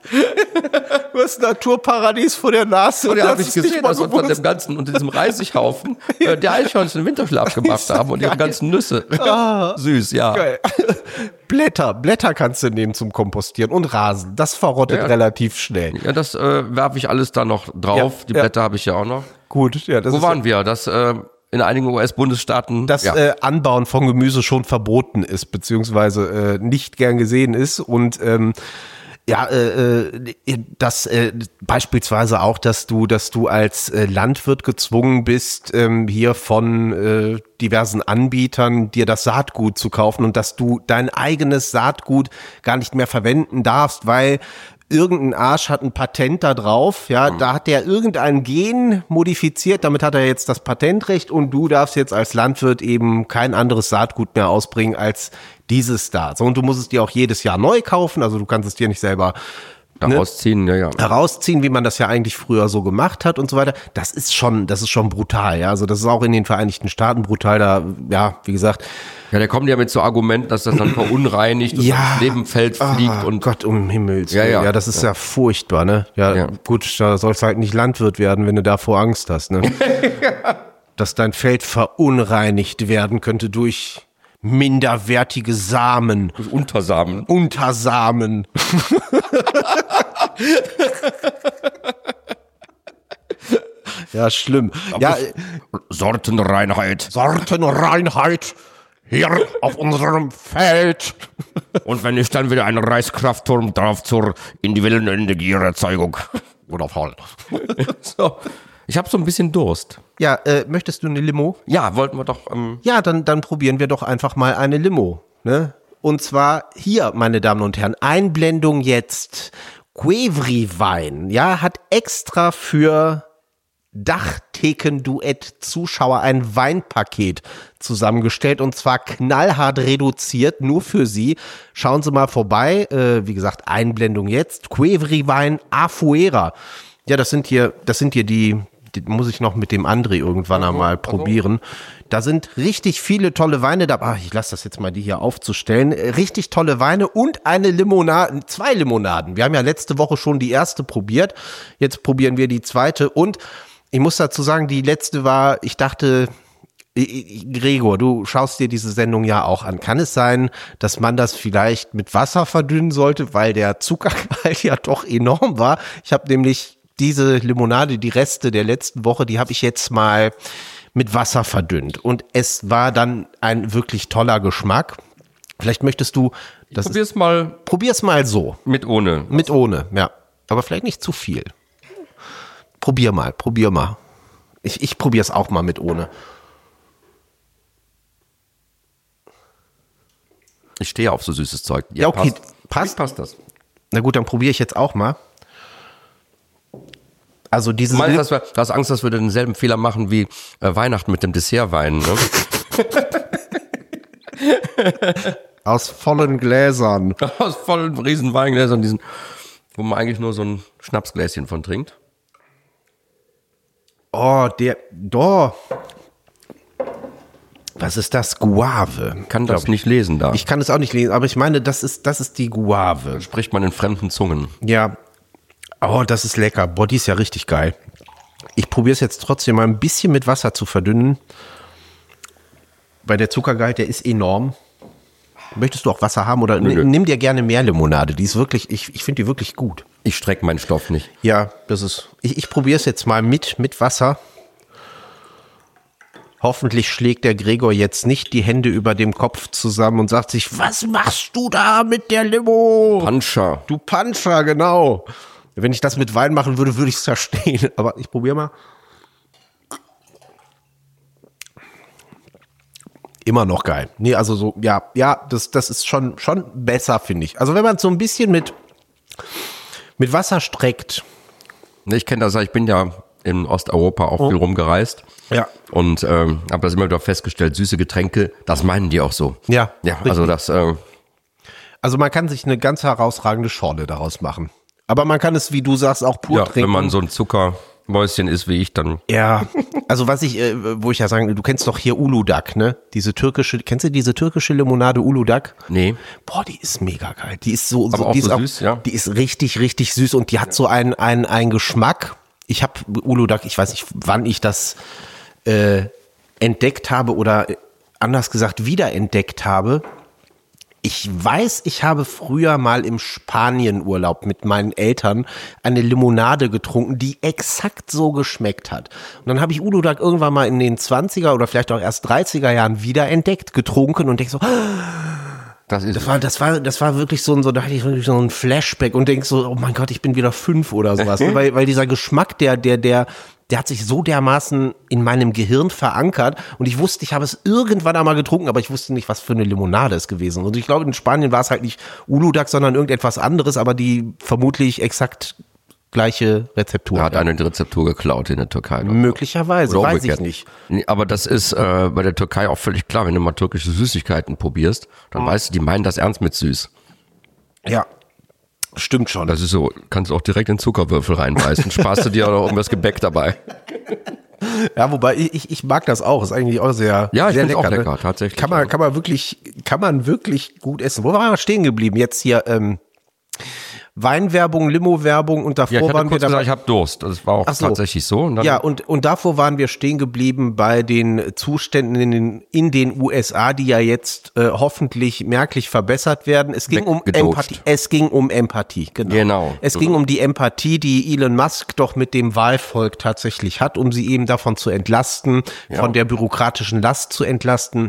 du hast ein Naturparadies vor der Nase. Und da habe das ich ist nicht gesehen, mal dass unter bewusst. dem ganzen, unter diesem Reisighaufen äh, die Eichhörnchen einen Winterschlaf gemacht haben und ihre ganzen Nüsse. Süß, ja. Geil. Blätter, Blätter kannst du nehmen zum Kompostieren und Rasen. Das verrottet Ja. relativ schnell. Ja, das äh, werfe ich alles da noch drauf. Ja, Die ja. Blätter habe ich ja auch noch. Gut, ja, das Wo ist waren wir? Das äh, in einigen U S-Bundesstaaten. dass ja. äh, Anbauen von Gemüse schon verboten ist, beziehungsweise äh, nicht gern gesehen ist und ähm, ja, äh, äh, dass äh, beispielsweise auch, dass du, dass du als äh, Landwirt gezwungen bist, ähm, hier von äh, diversen Anbietern dir das Saatgut zu kaufen und dass du dein eigenes Saatgut gar nicht mehr verwenden darfst, weil irgendein Arsch hat ein Patent da drauf, ja, da hat der irgendein Gen modifiziert, damit hat er jetzt das Patentrecht und du darfst jetzt als Landwirt eben kein anderes Saatgut mehr ausbringen als dieses da. So, und du musst es dir auch jedes Jahr neu kaufen, also du kannst es dir nicht selber da rausziehen, ja, ja. herausziehen, wie man das ja eigentlich früher so gemacht hat und so weiter. Das ist schon, das ist schon brutal, ja. Also das ist auch in den Vereinigten Staaten brutal, da, ja, wie gesagt. Ja, der kommt ja mit so Argumenten, dass das dann verunreinigt und Ja. das Nebenfeld fliegt Ah, und Gott um Himmels Ja, Willen. ja. ja, das ist ja, furchtbar, ne? Ja, Ja. gut, da sollst du halt nicht Landwirt werden, wenn du davor Angst hast, ne? Dass dein Feld verunreinigt werden könnte durch minderwertige Samen, Untersamen. Untersamen. Ja, schlimm. Ja, Sortenreinheit. Sortenreinheit hier auf unserem Feld. Und wenn ich dann wieder einen Reiskraftturm drauf zur individuellen Energieerzeugung. Oder voll. So. Ich habe so ein bisschen Durst. Ja, äh, möchtest du eine Limo? Ja, wollten wir doch. Ähm, Ja, dann, dann probieren wir doch einfach mal eine Limo. Ne? Und zwar hier, meine Damen und Herren, Einblendung jetzt. Quevri-Wein, ja, hat extra für Dachtheken-Duett-Zuschauer ein Weinpaket zusammengestellt und zwar knallhart reduziert, nur für Sie. Schauen Sie mal vorbei. Äh, wie gesagt, Einblendung jetzt. Quevri-Wein Afuera. Ja, das sind hier, das sind hier die, die muss ich noch mit dem André irgendwann einmal probieren. Da sind richtig viele tolle Weine dabei. Ach, ich lasse das jetzt mal, die hier aufzustellen. Richtig tolle Weine und eine Limonade, zwei Limonaden. Wir haben ja letzte Woche schon die erste probiert. Jetzt probieren wir die zweite. Und ich muss dazu sagen, die letzte war, ich dachte, Gregor, du schaust dir diese Sendung ja auch an. Kann es sein, dass man das vielleicht mit Wasser verdünnen sollte, weil der Zuckergehalt ja doch enorm war? Ich habe nämlich diese Limonade, die Reste der letzten Woche, die habe ich jetzt mal mit Wasser verdünnt. Und es war dann ein wirklich toller Geschmack. Vielleicht möchtest du, das probier's ist, mal probier's mal so. mit ohne. Mit ohne, ja. Aber vielleicht nicht zu viel. Probier mal, probier mal. Ich, ich probier's auch mal mit ohne. Ich stehe auf so süßes Zeug. Ja, okay, passt. passt das. Na gut, dann probiere ich jetzt auch mal. Also diese Du meinst, dass wir, du hast Angst, dass wir denselben Fehler machen wie äh, Weihnachten mit dem Dessertwein, ne? aus vollen Gläsern. Aus vollen riesen Weingläsern, diesen, wo man eigentlich nur so ein Schnapsgläschen von trinkt. Oh, der, doch. Was ist das? Guave. Kann das nicht lesen da. Ich kann es auch nicht lesen, aber ich meine, das ist, das ist die Guave. Spricht man in fremden Zungen. Ja. Oh, das ist lecker. Boah, die ist ja richtig geil. Ich probiere es jetzt trotzdem mal ein bisschen mit Wasser zu verdünnen. Weil der Zuckergehalt, der ist enorm. Möchtest du auch Wasser haben oder Nö, nö. nimm dir gerne mehr Limonade. Die ist wirklich, ich, ich finde die wirklich gut. Ich strecke meinen Stoff nicht. Ja, das ist. Ich, ich probiere es jetzt mal mit, mit Wasser. Hoffentlich schlägt der Gregor jetzt nicht die Hände über dem Kopf zusammen und sagt sich, was machst du da mit der Limo? Puncher. Du Puncher, genau. Wenn ich das mit Wein machen würde, würde ich es verstehen. Aber ich probiere mal. Immer noch geil. Nee, also so, ja, ja, das, das ist schon, schon besser, finde ich. Also wenn man es so ein bisschen mit, mit Wasser streckt. Ich kenne das, ich bin ja in Osteuropa auch Oh. viel rumgereist. Ja. Und ähm, habe das immer wieder festgestellt, süße Getränke, das meinen die auch so. Ja, Ja, richtig. also das, äh, Also man kann sich eine ganz herausragende Schorle daraus machen. Aber man kann es, wie du sagst, auch pur ja, trinken. wenn man so ein Zuckermäuschen ist wie ich, dann Ja, also was ich, äh, wo ich ja sagen, du kennst doch hier Uludag, ne? Diese türkische, kennst du diese türkische Limonade Uludag? nee. Boah, die ist mega geil. Die ist so, Aber so auch die so ist süß, ja? Die ist richtig, richtig süß und die hat so einen, einen, einen Geschmack. Ich habe Uludag, ich weiß nicht, wann ich das äh, entdeckt habe oder äh, anders gesagt wiederentdeckt habe. Ich weiß, ich habe früher mal im Spanienurlaub mit meinen Eltern eine Limonade getrunken, die exakt so geschmeckt hat. Und dann habe ich Uludag irgendwann mal in den zwanziger oder vielleicht auch erst dreißiger Jahren wiederentdeckt, getrunken und denke so, Das ist das war, das war, das war wirklich so ein, so, da hatte ich wirklich so ein Flashback und denk so, oh mein Gott, ich bin wieder fünf oder sowas. weil, weil dieser Geschmack, der, der, der, der hat sich so dermaßen in meinem Gehirn verankert und ich wusste, ich habe es irgendwann einmal getrunken, aber ich wusste nicht, was für eine Limonade es gewesen ist. Und ich glaube, in Spanien war es halt nicht Uludag, sondern irgendetwas anderes, aber die vermutlich exakt gleiche Rezeptur. Er hat eine Rezeptur geklaut in der Türkei. Möglicherweise, Oder weiß umgekehrt. ich nicht. Nee, aber das ist äh, bei der Türkei auch völlig klar. Wenn du mal türkische Süßigkeiten probierst, dann weißt du, die meinen das ernst mit süß. Ja, stimmt schon. Das ist so, kannst du auch direkt in Zuckerwürfel reinbeißen. Sparst du dir auch noch irgendwas Gebäck dabei. Ja, wobei ich, ich mag das auch. Ist eigentlich auch sehr, Ja, ich sehr find's lecker. auch lecker, ne? tatsächlich. Kann man, kann man wirklich, kann man wirklich gut essen. Wo waren wir stehen geblieben? Jetzt hier ähm, Weinwerbung, Limo-Werbung und davor Ja, ich hatte waren wir kurz da. gesagt, ich habe Durst. Das war auch Ach so. tatsächlich so. Und dann, Ja, und, und davor waren wir stehen geblieben bei den Zuständen in den, in den U S A, die ja jetzt äh, hoffentlich merklich verbessert werden. Es ging um Weggedopt. Empathie. Es ging um Empathie, genau. Genau. Es ging um die Empathie, die Elon Musk doch mit dem Wahlvolk tatsächlich hat, um sie eben davon zu entlasten, von der bürokratischen Last zu entlasten.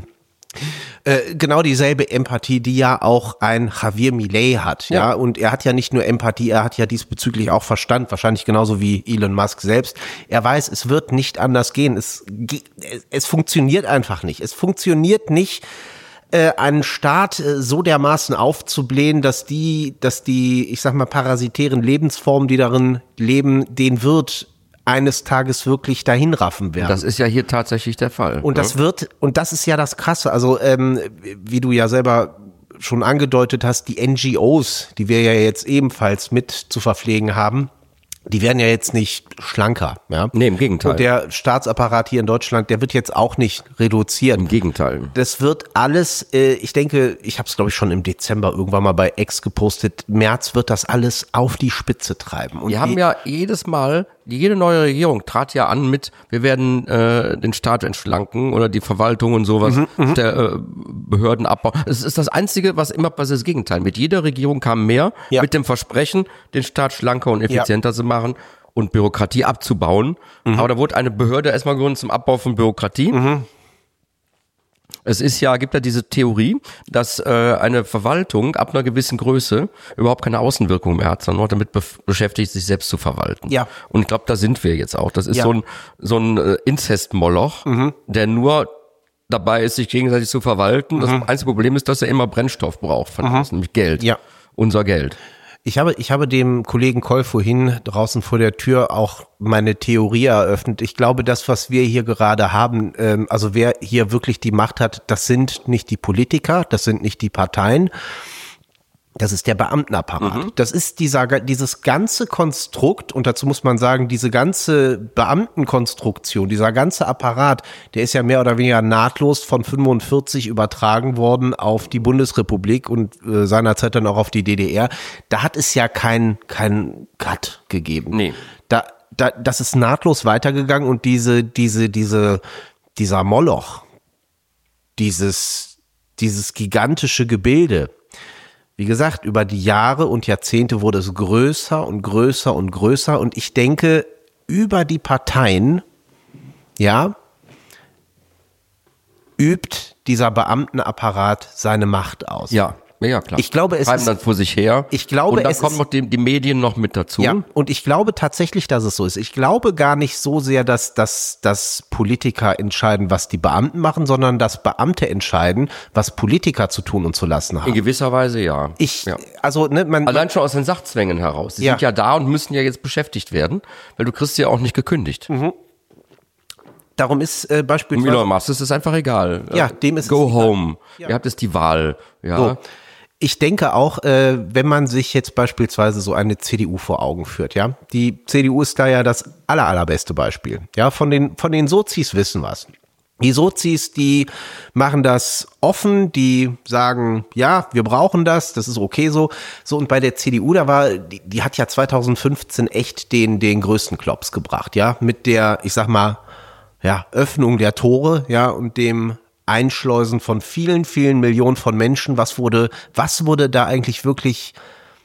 Äh, genau dieselbe Empathie, die ja auch ein Javier Milei hat, ja? Ja. Und er hat ja nicht nur Empathie, er hat ja diesbezüglich auch Verstand, wahrscheinlich genauso wie Elon Musk selbst. Er weiß, es wird nicht anders gehen. Es, ge- es, es funktioniert einfach nicht. Es funktioniert nicht, äh, einen Staat äh, so dermaßen aufzublähen, dass die, dass die, ich sag mal, parasitären Lebensformen, die darin leben, den Wirt eines Tages wirklich dahinraffen werden. das ist ja hier tatsächlich der Fall. Und das wird, und das ist ja das Krasse, also ähm, wie du ja selber schon angedeutet hast, die N G Os, die wir ja jetzt ebenfalls mit zu verpflegen haben, die werden ja jetzt nicht schlanker. Ja? Nee, im Gegenteil. Und der Staatsapparat hier in Deutschland, der wird jetzt auch nicht reduziert. Im Gegenteil. Das wird alles, äh, ich denke, ich habe es glaube ich schon im Dezember irgendwann mal bei X gepostet, März wird das alles auf die Spitze treiben. Und Wir haben die- ja jedes Mal, jede neue Regierung trat ja an mit, wir werden äh, den Staat entschlanken oder die Verwaltung und sowas, Mhm, der äh, Behörden abbauen. Es ist das Einzige, was immer passiert, das Gegenteil. Mit jeder Regierung kam mehr, Ja. mit dem Versprechen, den Staat schlanker und effizienter zu machen und Bürokratie abzubauen. Mhm. Aber da wurde eine Behörde erstmal gegründet zum Abbau von Bürokratie. Es ist ja, gibt ja diese Theorie, dass äh, eine Verwaltung ab einer gewissen Größe überhaupt keine Außenwirkung mehr hat, sondern nur damit bef- beschäftigt, sich selbst zu verwalten. Ja. Und ich glaube, da sind wir jetzt auch. Das ist Ja. so ein so ein äh, Inzestmoloch, der nur dabei ist, sich gegenseitig zu verwalten. Das einzige Problem ist, dass er immer Brennstoff braucht von uns, nämlich Geld. Ja. Unser Geld. Ich habe, ich habe dem Kollegen Koll vorhin draußen vor der Tür auch meine Theorie eröffnet. Ich glaube, das, was wir hier gerade haben, ähm, also wer hier wirklich die Macht hat, das sind nicht die Politiker, das sind nicht die Parteien, das ist der Beamtenapparat. Mhm. Das ist dieser, dieses ganze Konstrukt, und dazu muss man sagen, diese ganze Beamtenkonstruktion, dieser ganze Apparat, der ist ja mehr oder weniger nahtlos von fünfundvierzig übertragen worden auf die Bundesrepublik und äh, seinerzeit dann auch auf die D D R. Da hat es ja kein, kein Cut gegeben. Nee. Da, da, das ist nahtlos weitergegangen und diese, diese, diese, dieser Moloch, dieses, dieses gigantische Gebilde, wie gesagt, über die Jahre und Jahrzehnte wurde es größer und größer und größer. Und ich denke, über die Parteien, ja, übt dieser Beamtenapparat seine Macht aus. Ja, ja, klar. Ich glaube, es Treiben ist, dann vor sich her. Ich glaube, und dann es kommen ist, noch die, die Medien noch mit dazu. Ja, und ich glaube tatsächlich, dass es so ist. Ich glaube gar nicht so sehr, dass, dass, dass Politiker entscheiden, was die Beamten machen, sondern dass Beamte entscheiden, was Politiker zu tun und zu lassen haben. In gewisser Weise ja. Ich, ja. also, ne, man. Allein schon aus den Sachzwängen heraus. Die Ja. sind ja da und müssen ja jetzt beschäftigt werden, weil du kriegst ja auch nicht gekündigt. Mhm. Darum ist äh, Und beispielsweise. Elon Musk ist es einfach egal. Ja, dem ist es Go egal. home. Ja. Ihr habt jetzt die Wahl. Ja. So. Ich denke auch, äh, wenn man sich jetzt beispielsweise so eine C D U vor Augen führt, ja, die C D U ist da ja das aller, allerbeste Beispiel. Ja, von den, von den Sozis wissen was. Die Sozis, die machen das offen, die sagen, ja, wir brauchen das, das ist okay so. So, und bei der C D U, da war, die, die hat ja zweitausendfünfzehn echt den, den größten Klops gebracht, ja, mit der, ich sag mal, ja, Öffnung der Tore, ja, und dem Einschleusen von vielen, vielen Millionen von Menschen. Was wurde, was wurde da eigentlich wirklich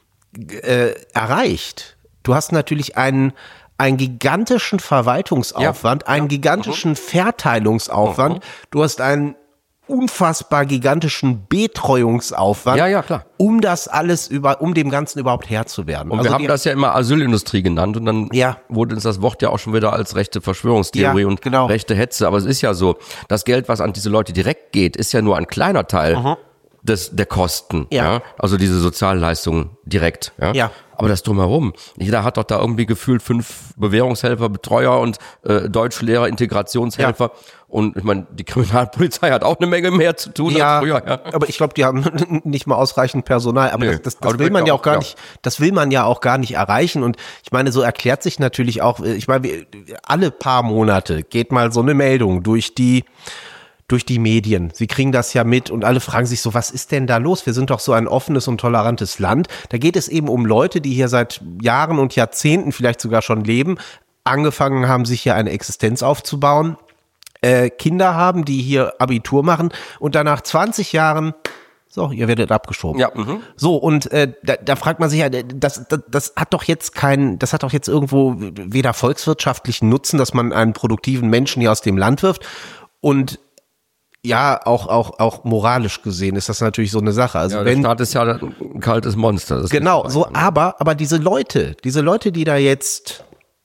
äh, erreicht? Du hast natürlich einen, einen gigantischen Verwaltungsaufwand, Ja. einen Ja. gigantischen Verteilungsaufwand. Mhm. Du hast einen unfassbar gigantischen Betreuungsaufwand, Ja, ja, klar. um das alles über, um dem Ganzen überhaupt Herr zu werden. Und Also wir haben die- das ja immer Asylindustrie genannt und dann Ja. wurde uns das Wort ja auch schon wieder als rechte Verschwörungstheorie Ja, und genau. rechte Hetze. Aber es ist ja so, das Geld, was an diese Leute direkt geht, ist ja nur ein kleiner Teil des, der Kosten. Ja. Ja. Also diese Sozialleistungen direkt. Ja. Ja. Aber das drumherum. Jeder hat doch da irgendwie gefühlt fünf Bewährungshelfer, Betreuer und äh, Deutschlehrer, Integrationshelfer. Und ich meine, die Kriminalpolizei hat auch eine Menge mehr zu tun Ja, als früher. Ja. aber ich glaube, die haben nicht mal ausreichend Personal. Aber Nö, das, das, aber das will die man ja auch- auch gar ja. nicht. Das will man ja auch gar nicht erreichen. Und ich meine, so erklärt sich natürlich auch. Ich meine, wir- alle paar Monate geht mal so eine Meldung durch die durch die Medien. Sie kriegen das ja mit und alle fragen sich so, was ist denn da los? Wir sind doch so ein offenes und tolerantes Land. Da geht es eben um Leute, die hier seit Jahren und Jahrzehnten vielleicht sogar schon leben, angefangen haben, sich hier eine Existenz aufzubauen, äh, Kinder haben, die hier Abitur machen und danach zwanzig Jahren, so, ihr werdet abgeschoben. Ja, mhm. So, und äh, da, da fragt man sich ja, das, das, das hat doch jetzt kein, das hat doch jetzt irgendwo weder volkswirtschaftlichen Nutzen, dass man einen produktiven Menschen hier aus dem Land wirft und ja, auch, auch, auch moralisch gesehen ist das natürlich so eine Sache. Also Ja, der wenn, Staat ist ja ein kaltes Monster. Das genau, ist so, aber, aber diese Leute, diese Leute, die da jetzt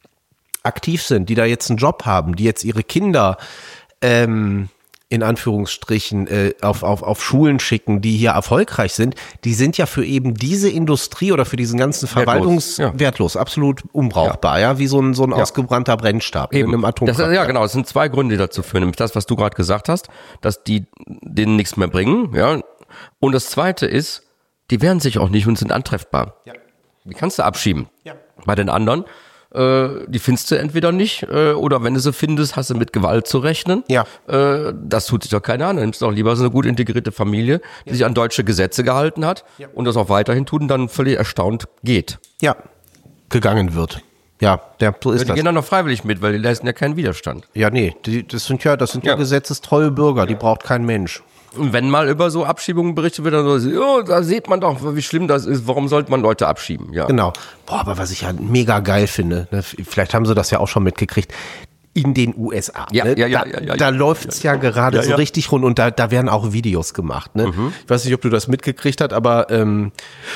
aktiv sind, die da jetzt einen Job haben, die jetzt ihre Kinder, ähm, in Anführungsstrichen, äh, auf, auf, auf Schulen schicken, die hier erfolgreich sind, die sind ja für eben diese Industrie oder für diesen ganzen Verwaltungs ja. wertlos, absolut unbrauchbar, ja, wie so ein, so ein Ja. ausgebrannter Brennstab Eben. in einem Das, Atomkraftwerk. ja, genau. Es sind zwei Gründe, die dazu führen. Nämlich das, was du gerade gesagt hast, dass die denen nichts mehr bringen. Ja. Und das Zweite ist, die wehren sich auch nicht und sind antreffbar. Ja. Die kannst du abschieben. Ja. Bei den anderen, äh, die findest du entweder nicht äh, oder wenn du sie findest, hast du mit Gewalt zu rechnen. Ja. Äh, das tut sich doch keiner an. Dann nimmst du doch lieber so eine gut integrierte Familie, die sich an deutsche Gesetze gehalten hat Ja. und das auch weiterhin tut und dann völlig erstaunt geht. Ja, gegangen wird. Ja, der, so ist Die das. gehen dann noch freiwillig mit, weil die leisten ja keinen Widerstand. Ja, nee, die, das sind ja, das sind ja, Ja. gesetzestreue Bürger, die braucht kein Mensch. Und wenn mal über so Abschiebungen berichtet wird, dann so, oh, da sieht man doch, wie schlimm das ist. Warum sollte man Leute abschieben? Ja. Genau. Boah, aber was ich ja mega geil finde, ne, vielleicht haben sie das ja auch schon mitgekriegt, in den U S A. Ja, ne? ja, ja, da ja, ja, da ja. läuft's ja, gerade Ja, so ja. richtig rund und da, da werden auch Videos gemacht. Ne? Mhm. Ich weiß nicht, ob du das mitgekriegt hast, aber ähm,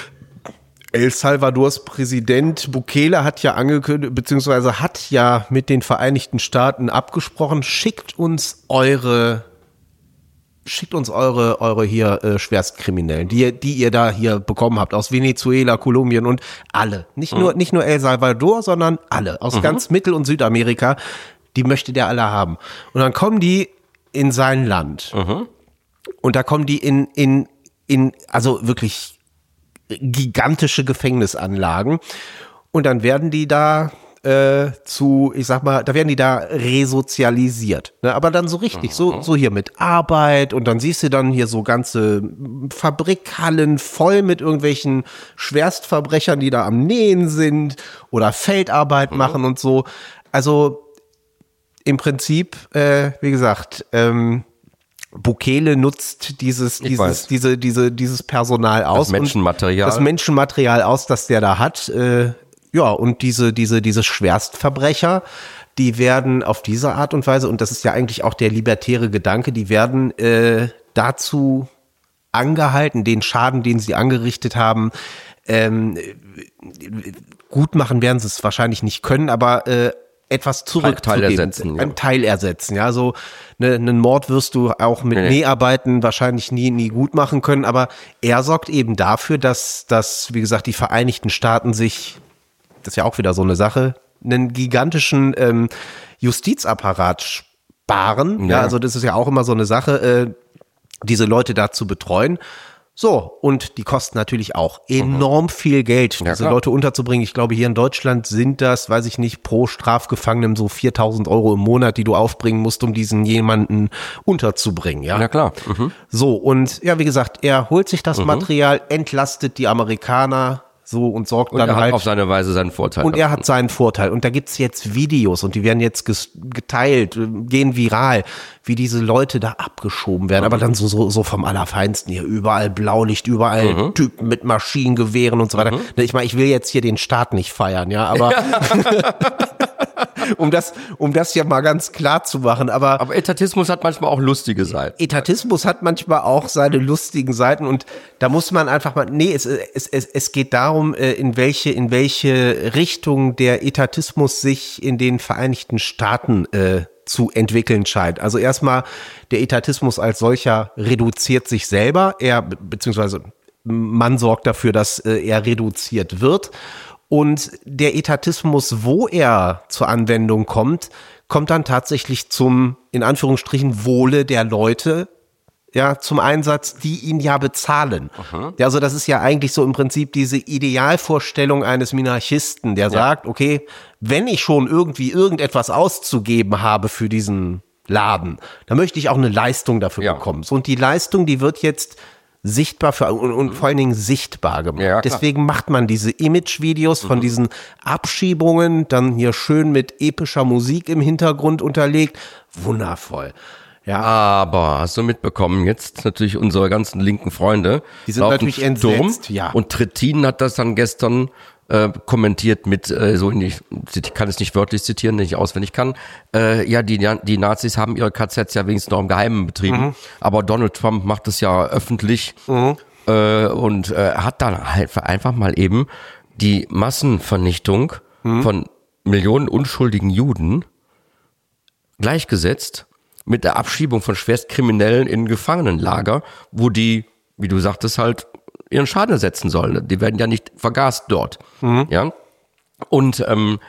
El Salvadors Präsident Bukele hat ja angekündigt, beziehungsweise hat ja mit den Vereinigten Staaten abgesprochen, schickt uns eure schickt uns eure eure hier äh, Schwerstkriminellen, die, die ihr da hier bekommen habt, aus Venezuela, Kolumbien und alle. Nicht mhm. nur nicht nur El Salvador, sondern alle, aus mhm. ganz Mittel- und Südamerika. Die möchte der alle haben. Und dann kommen die in sein Land. Mhm. Und da kommen die in, in, in, also wirklich gigantische Gefängnisanlagen. Und dann werden die da äh, zu, ich sag mal, da werden die da resozialisiert. Ne? Aber dann so richtig, so, so hier mit Arbeit. Und dann siehst du dann hier so ganze Fabrikhallen voll mit irgendwelchen Schwerstverbrechern, die da am Nähen sind oder Feldarbeit mhm. machen und so. Also im Prinzip, äh, wie gesagt, ähm, Bukele nutzt dieses, dieses, diese, diese, dieses Personal aus. Das Menschenmaterial. Das Menschenmaterial aus, das der da hat. Äh, ja, und diese, diese, diese Schwerstverbrecher, die werden auf diese Art und Weise, und das ist ja eigentlich auch der libertäre Gedanke, die werden äh, dazu angehalten, den Schaden, den sie angerichtet haben, ähm, gut machen werden sie es wahrscheinlich nicht können, aber äh, etwas zurückzugeben, Teil ersetzen, ja. Ein Teil ersetzen, ja, so ne, einen Mord wirst du auch mit nee. Näharbeiten wahrscheinlich nie nie gut machen können, aber er sorgt eben dafür, dass dass wie gesagt die Vereinigten Staaten sich, das ist ja auch wieder so eine Sache, einen gigantischen ähm, Justizapparat sparen, ja. ja, also das ist ja auch immer so eine Sache, äh, diese Leute da zu betreuen. So, und die kosten natürlich auch enorm mhm. viel Geld, diese ja, Leute unterzubringen. Ich glaube, hier in Deutschland sind das, weiß ich nicht, pro Strafgefangenen so viertausend Euro im Monat, die du aufbringen musst, um diesen jemanden unterzubringen. Ja, ja klar. Mhm. So, und ja, wie gesagt, er holt sich das mhm. Material, entlastet die Amerikaner so und sorgt und dann er hat halt auf seine Weise seinen Vorteil. Und er hat seinen Vorteil. Und da gibt's jetzt Videos und die werden jetzt geteilt, gehen viral, wie diese Leute da abgeschoben werden. Mhm. Aber dann so, so, so vom Allerfeinsten hier. Überall Blaulicht, überall mhm. Typen mit Maschinengewehren und so weiter. Mhm. Ich meine, ich will jetzt hier den Staat nicht feiern, ja, aber um das, um das ja mal ganz klar zu machen. Aber, aber Etatismus hat manchmal auch lustige Seiten. Etatismus hat manchmal auch seine lustigen Seiten und da muss man einfach mal, nee, es, es, es, es geht darum, in welche, in welche Richtung der Etatismus sich in den Vereinigten Staaten äh, zu entwickeln scheint. Also erstmal, der Etatismus als solcher reduziert sich selber, er, beziehungsweise man sorgt dafür, dass äh, er reduziert wird. Und der Etatismus, wo er zur Anwendung kommt, kommt dann tatsächlich zum, in Anführungsstrichen, Wohle der Leute, ja, zum Einsatz, die ihn ja bezahlen. Aha. Ja, also das ist ja eigentlich so im Prinzip diese Idealvorstellung eines Minarchisten, der ja. sagt, okay, wenn ich schon irgendwie irgendetwas auszugeben habe für diesen Laden, dann möchte ich auch eine Leistung dafür ja. bekommen. So, und die Leistung, die wird jetzt sichtbar für, und, und vor allen Dingen sichtbar gemacht. Ja, deswegen macht man diese Image-Videos von mhm. diesen Abschiebungen, dann hier schön mit epischer Musik im Hintergrund unterlegt. Wundervoll. Ja. Aber hast du mitbekommen, jetzt natürlich unsere ganzen linken Freunde. Die sind natürlich entsetzt, ja. Und Trittin hat das dann gestern äh, kommentiert mit, äh, so in die, ich kann es nicht wörtlich zitieren, nicht auswendig kann, äh, ja, die, die Nazis haben ihre K Zs ja wenigstens noch im Geheimen betrieben, mhm. aber Donald Trump macht es ja öffentlich mhm. äh, und äh, hat dann halt einfach mal eben die Massenvernichtung mhm. von Millionen unschuldigen Juden gleichgesetzt mit der Abschiebung von Schwerstkriminellen in Gefangenenlager, wo die, wie du sagtest, halt ihren Schaden ersetzen sollen. Die werden ja nicht vergast dort. Mhm. Ja. Und ähm,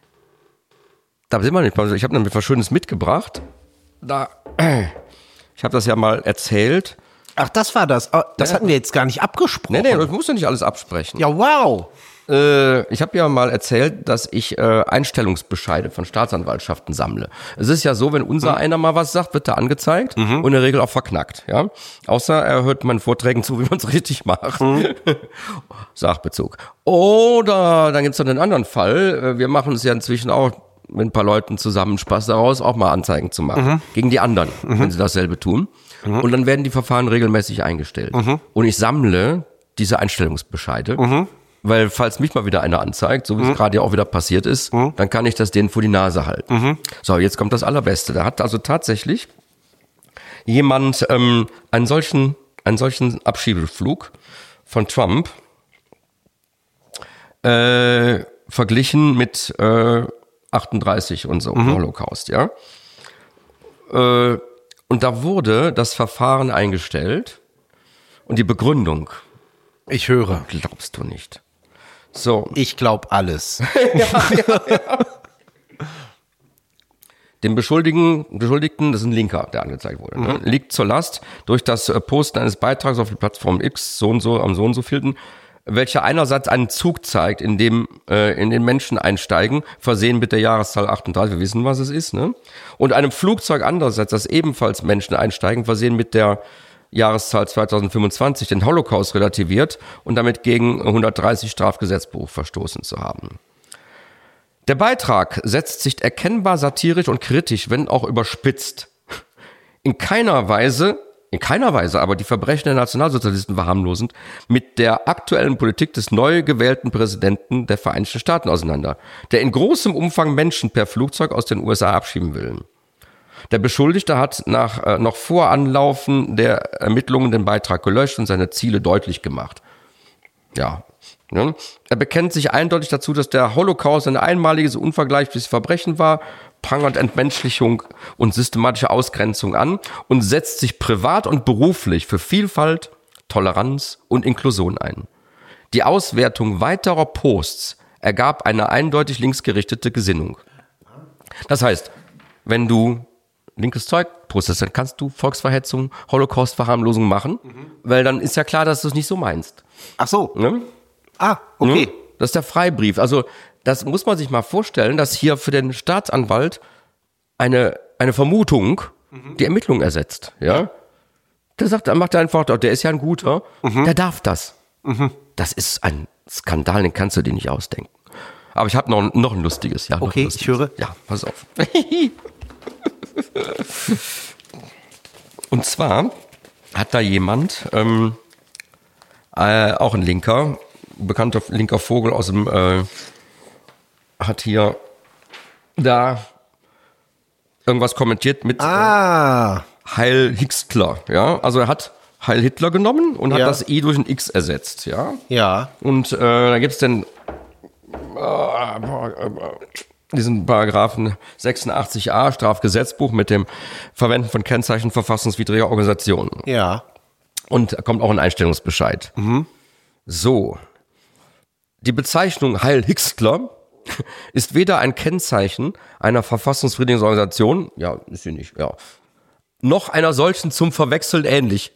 da sind wir nicht. Ich habe nämlich was Schönes mitgebracht. Da, äh, ich habe das ja mal erzählt. Ach, das war das. Das ja. hatten wir jetzt gar nicht abgesprochen. Nee, nee, das musst du nicht alles absprechen. Ja, wow. Äh, ich habe ja mal erzählt, dass ich äh, Einstellungsbescheide von Staatsanwaltschaften sammle. Es ist ja so, wenn unser mhm. einer mal was sagt, wird er angezeigt mhm. und in der Regel auch verknackt. Ja, außer er hört meinen Vorträgen zu, wie man es richtig macht. Mhm. Sachbezug. Oder dann gibt's dann den anderen Fall. Wir machen es ja inzwischen auch mit ein paar Leuten zusammen Spaß daraus, auch mal Anzeigen zu machen. Mhm. Gegen die anderen, mhm. wenn sie dasselbe tun. Mhm. Und dann werden die Verfahren regelmäßig eingestellt. Mhm. Und ich sammle diese Einstellungsbescheide. Mhm. Weil falls mich mal wieder einer anzeigt, so wie es mhm. gerade ja auch wieder passiert ist, mhm. dann kann ich das denen vor die Nase halten. Mhm. So, jetzt kommt das Allerbeste. Da hat also tatsächlich jemand ähm, einen solchen, einen solchen Abschiebeflug von Trump äh, verglichen mit äh, achtunddreißig und so, mhm. Holocaust, ja. Äh, und Und da wurde das Verfahren eingestellt und die Begründung. Ich höre. Glaubst du nicht. So. Ich glaube alles. ja, ja, ja. Dem Beschuldigten, Beschuldigten, das ist ein Linker, der angezeigt wurde, mhm. ne, liegt zur Last durch das Posten eines Beitrags auf die Plattform X, so und so, am so und so vielten, welcher einerseits einen Zug zeigt, in dem äh, in den Menschen einsteigen, versehen mit der Jahreszahl achtunddreißig, wir wissen, was es ist, ne? Und einem Flugzeug andererseits, das ebenfalls Menschen einsteigen, versehen mit der Jahreszahl zweitausendfünfundzwanzig, den Holocaust relativiert und damit gegen hundertdreißig Strafgesetzbuch verstoßen zu haben. Der Beitrag setzt sich erkennbar satirisch und kritisch, wenn auch überspitzt, in keiner Weise, in keiner Weise aber die Verbrechen der Nationalsozialisten verharmlosend, mit der aktuellen Politik des neu gewählten Präsidenten der Vereinigten Staaten auseinander, der in großem Umfang Menschen per Flugzeug aus den U S A abschieben will. Der Beschuldigte hat nach äh, noch vor Anlaufen der Ermittlungen den Beitrag gelöscht und seine Ziele deutlich gemacht. Ja. Ne? Er bekennt sich eindeutig dazu, dass der Holocaust ein einmaliges, unvergleichliches Verbrechen war, prangert Entmenschlichung und systematische Ausgrenzung an und setzt sich privat und beruflich für Vielfalt, Toleranz und Inklusion ein. Die Auswertung weiterer Posts ergab eine eindeutig linksgerichtete Gesinnung. Das heißt, wenn du linkes Zeug postest, dann kannst du Volksverhetzung, Holocaust-Verharmlosung machen, mhm. weil dann ist ja klar, dass du es nicht so meinst. Ach so. Ne? Ah, okay. Das ist der Freibrief. Also das muss man sich mal vorstellen, dass hier für den Staatsanwalt eine, eine Vermutung mhm. die Ermittlung ersetzt. Ja? Der sagt, er macht einfach, der ist ja ein Guter, mhm. der darf das. Mhm. Das ist ein Skandal, den kannst du dir nicht ausdenken. Aber ich habe noch, noch ein lustiges. Ja, okay, ein lustiges. Ich höre. Ja, pass auf. Und zwar hat da jemand, ähm, äh, auch ein Linker, bekannter linker Vogel aus dem, äh, hat hier da irgendwas kommentiert mit ah. äh, Heil Hitler, ja, also er hat Heil Hitler genommen und hat ja. das I durch ein X ersetzt, ja. Ja. Und äh, da gibt's den äh, diesen Paragraphen sechsundachtzig a Strafgesetzbuch mit dem Verwenden von Kennzeichen verfassungswidriger Organisationen. Ja. Und da kommt auch ein Einstellungsbescheid. Mhm. So. Die Bezeichnung Heil Hitler ist weder ein Kennzeichen einer verfassungswidrigen Organisation, ja, ist sie nicht, ja, noch einer solchen zum Verwechseln ähnlich.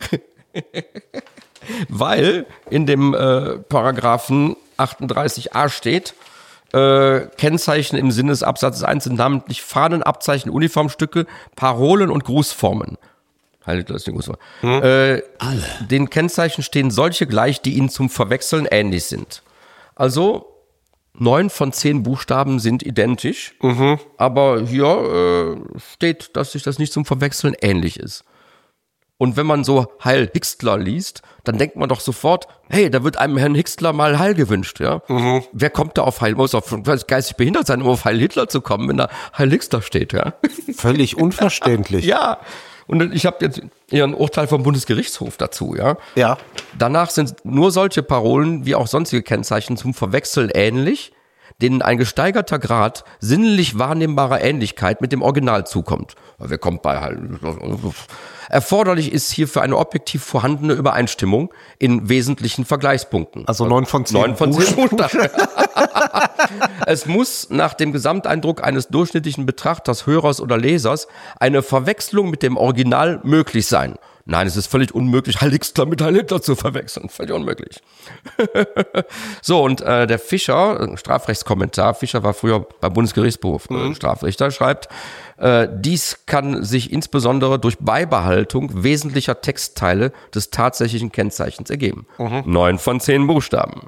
Weil in dem äh, Paragraphen achtunddreißig a steht, äh, Kennzeichen im Sinne des Absatzes eins sind namentlich Fahnen, Abzeichen, Uniformstücke, Parolen und Grußformen. Heil Hitler ist die Grußform. Hm. Äh, Alle. Den Kennzeichen stehen solche gleich, die ihnen zum Verwechseln ähnlich sind. Also neun von zehn Buchstaben sind identisch, mhm. aber hier äh, steht, dass sich das nicht zum Verwechseln ähnlich ist. Und wenn man so Heil Hitler liest, dann denkt man doch sofort, hey, da wird einem Herrn Hitler mal Heil gewünscht, ja? Mhm. Wer kommt da auf Heil? Muss doch geistig behindert sein, um auf Heil Hitler zu kommen, wenn da Heil Hitler steht, ja? Völlig unverständlich. Ja. Und ich habe jetzt hier ein Urteil vom Bundesgerichtshof dazu, ja? Ja. Danach sind nur solche Parolen wie auch sonstige Kennzeichen zum Verwechseln ähnlich, denen ein gesteigerter Grad sinnlich wahrnehmbarer Ähnlichkeit mit dem Original zukommt. Wer kommt bei halt. Erforderlich ist hierfür eine objektiv vorhandene Übereinstimmung in wesentlichen Vergleichspunkten. Also neun von zehn. Neun von zehn Buchstaben. Es muss nach dem Gesamteindruck eines durchschnittlichen Betrachters, Hörers oder Lesers eine Verwechslung mit dem Original möglich sein. Nein, es ist völlig unmöglich, Heil Hitler mit Heil Hitler zu verwechseln. Völlig unmöglich. So, und äh, der Fischer, Strafrechtskommentar, Fischer war früher beim Bundesgerichtshof mhm. äh, Strafrichter, schreibt, äh, dies kann sich insbesondere durch Beibehaltung wesentlicher Textteile des tatsächlichen Kennzeichens ergeben. Mhm. Neun von zehn Buchstaben.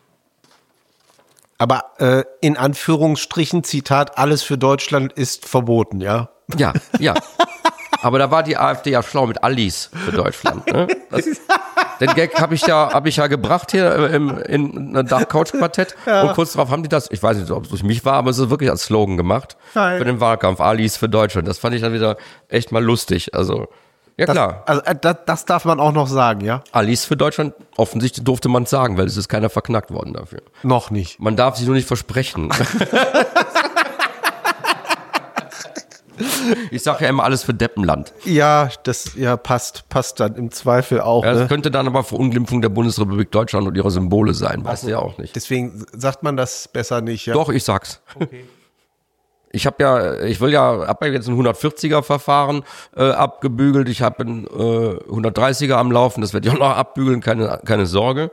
Aber äh, in Anführungsstrichen, Zitat, alles für Deutschland ist verboten, ja? Ja, ja. Aber da war die AfD ja schlau mit Alice für Deutschland. Ne? Das, den Gag habe ich ja, habe ich ja gebracht hier im, in einem Dach-Couch-Quartett. Ja. Und kurz darauf haben die das, ich weiß nicht, ob es durch mich war, aber es ist wirklich als Slogan gemacht. Nein. Für den Wahlkampf. Alice für Deutschland. Das fand ich dann wieder echt mal lustig. Also, ja klar. Das, also, das, das darf man auch noch sagen, ja? Alice für Deutschland, offensichtlich durfte man es sagen, weil es ist keiner verknackt worden dafür. Noch nicht. Man darf sich nur nicht versprechen. Ich sage ja immer alles für Deppenland. Ja, das ja passt, passt dann im Zweifel auch. Ja, das ne? könnte dann aber Verunglimpfung der Bundesrepublik Deutschland und ihrer Symbole sein. Weißt du ja auch nicht. Deswegen sagt man das besser nicht. Ja? Doch, ich sag's. Okay. Ich habe ja, ich will ja, hab ja jetzt ein hundertvierziger Verfahren äh, abgebügelt. Ich habe ein äh, hundertdreißiger am Laufen. Das werde ich auch noch abbügeln, keine, keine Sorge.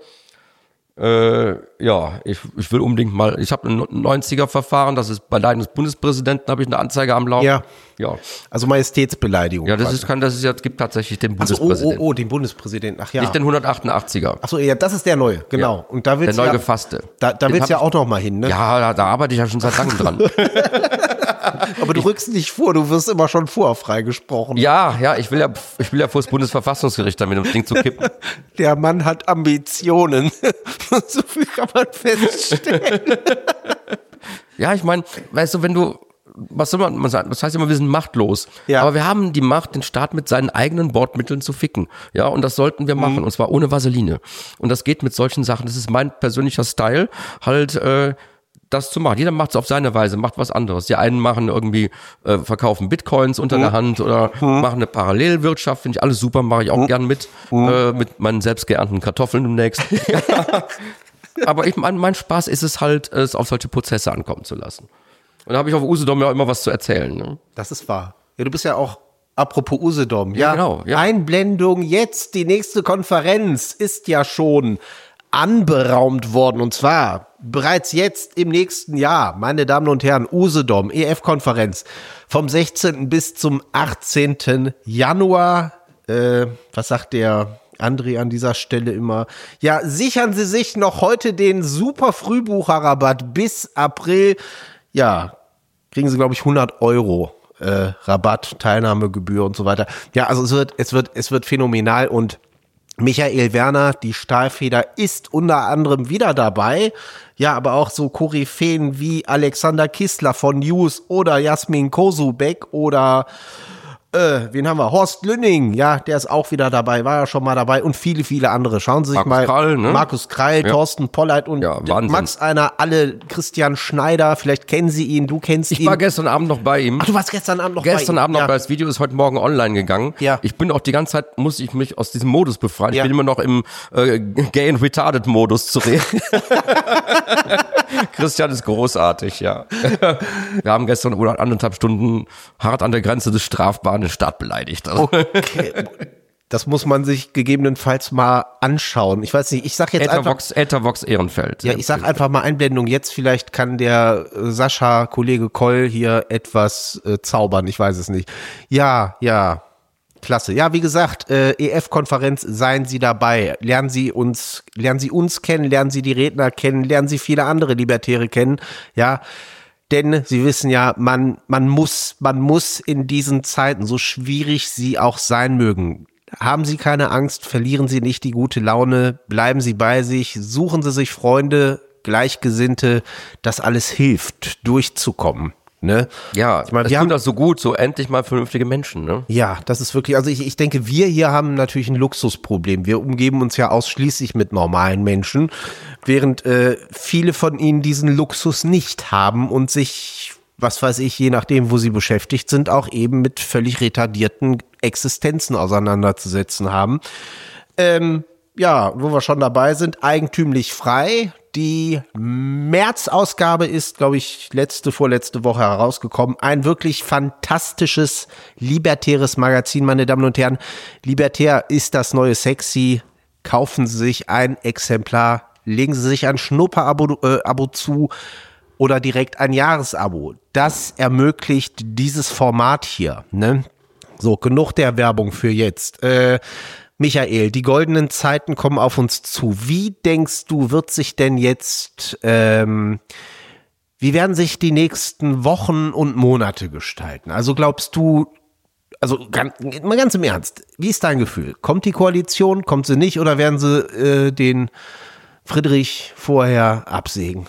Äh, ja, ich, ich will unbedingt mal, ich habe ein neunziger Verfahren, das ist bei Leiden des Bundespräsidenten, habe ich eine Anzeige am Laufen. Ja. Ja. Also Majestätsbeleidigung. Ja, das ist, kann, das ist ja, es gibt tatsächlich den Ach so, Bundespräsidenten. oh, oh, oh, den Bundespräsidenten. Ach ja. Nicht den hundertachtundachtziger. Ach so, ja, das ist der neue, genau. Ja. Und da Der willst neu ja, gefasste. Da, da Den willst du ja hab auch noch mal hin, ne? Ja, da, da arbeite ich ja schon seit langem dran. Aber du rückst nicht vor, du wirst immer schon vorfreigesprochen. Ja, ja, ich will ja, ich will ja vor das Bundesverfassungsgericht damit, um das Ding zu kippen. Der Mann hat Ambitionen. So viel kann man feststellen. Ja, ich meine, weißt du, wenn du, was soll man, man sagt, das heißt immer, wir sind machtlos. Ja. Aber wir haben die Macht, den Staat mit seinen eigenen Bordmitteln zu ficken. Ja, und das sollten wir machen, mhm. und zwar ohne Vaseline. Und das geht mit solchen Sachen. Das ist mein persönlicher Style, halt, äh, das zu machen. Jeder macht es auf seine Weise, macht was anderes. Die einen machen irgendwie, äh, verkaufen Bitcoins unter mhm. der Hand oder mhm. machen eine Parallelwirtschaft, finde ich alles super, mache ich auch mhm. gern mit, mhm. äh, mit meinen selbst geernten Kartoffeln demnächst. Aber ich, mein, mein Spaß ist es halt, es auf solche Prozesse ankommen zu lassen. Und da habe ich auf Usedom ja immer was zu erzählen. Ne? Das ist wahr. Ja, du bist ja auch, apropos Usedom. Ja, ja, genau. Ja. Einblendung jetzt, die nächste Konferenz ist ja schon anberaumt worden. Und zwar bereits jetzt im nächsten Jahr, meine Damen und Herren, Usedom, E F-Konferenz vom sechzehnten bis zum achtzehnten Januar. Äh, was sagt der André an dieser Stelle immer? Ja, sichern Sie sich noch heute den super Frühbucherrabatt bis April. Ja, kriegen Sie, glaube ich, hundert Euro äh, Rabatt, Teilnahmegebühr und so weiter. Ja, also es wird, es wird, es wird phänomenal und Michael Werner, die Stahlfeder, ist unter anderem wieder dabei. Ja, aber auch so Koryphäen wie Alexander Kistler von News oder Jasmin Kosubek oder Äh, wen haben wir? Horst Lünning, ja, der ist auch wieder dabei, war ja schon mal dabei und viele, viele andere. Schauen Sie sich Markus mal. Krall, ne? Markus Krall, ja. Thorsten Polleit und ja, Max Einer, alle, Christian Schneider, vielleicht kennen Sie ihn, du kennst ich ihn. Ich war gestern Abend noch bei ihm. Ach, du warst gestern Abend noch gestern bei ihm? Gestern Abend noch ja. bei, das Video ist heute Morgen online gegangen. Ja. Ich bin auch die ganze Zeit, muss ich mich aus diesem Modus befreien. Ja. Ich bin immer noch im äh, Gay and Retarded Modus zu reden. Christian ist großartig, ja. Wir haben gestern oder anderthalb Stunden hart an der Grenze des Strafbaren den Staat beleidigt. Also. Okay. Das muss man sich gegebenenfalls mal anschauen. Ich weiß nicht, ich sag jetzt Ethervox, einfach... Ethervox Ehrenfeld. Ja, ich sag einfach mal Einblendung jetzt. Vielleicht kann der äh, Sascha, Kollege Koll hier etwas äh, zaubern. Ich weiß es nicht. Ja, ja. Klasse. Ja, wie gesagt, äh, E F-Konferenz, seien Sie dabei. Lernen Sie uns, lernen Sie uns kennen, lernen Sie die Redner kennen, lernen Sie viele andere Libertäre kennen. Ja, denn Sie wissen ja, man, man muss, man muss in diesen Zeiten, so schwierig sie auch sein mögen, haben Sie keine Angst, verlieren Sie nicht die gute Laune, bleiben Sie bei sich, suchen Sie sich Freunde, Gleichgesinnte, das alles hilft, durchzukommen. Ne? Ja, ich meine, es wir tun haben das so gut, so endlich mal vernünftige Menschen, ne? Ja, das ist wirklich, also ich, ich denke, wir hier haben natürlich ein Luxusproblem. Wir umgeben uns ja ausschließlich mit normalen Menschen, während äh, viele von ihnen diesen Luxus nicht haben und sich, was weiß ich, je nachdem, wo sie beschäftigt sind, auch eben mit völlig retardierten Existenzen auseinanderzusetzen haben. Ähm, ja, wo wir schon dabei sind, eigentümlich frei. Die März-Ausgabe ist, glaube ich, letzte, vorletzte Woche herausgekommen. Ein wirklich fantastisches, libertäres Magazin, meine Damen und Herren. Libertär ist das neue Sexy. Kaufen Sie sich ein Exemplar, legen Sie sich ein Schnupper-Abo äh, Abo zu oder direkt ein Jahresabo. Das ermöglicht dieses Format hier, ne? So, genug der Werbung für jetzt. Äh, Michael, die goldenen Zeiten kommen auf uns zu. Wie denkst du, wird sich denn jetzt, ähm, wie werden sich die nächsten Wochen und Monate gestalten? Also glaubst du, also ganz, mal ganz im Ernst, wie ist dein Gefühl? Kommt die Koalition, kommt sie nicht oder werden sie äh, den Friedrich vorher absägen?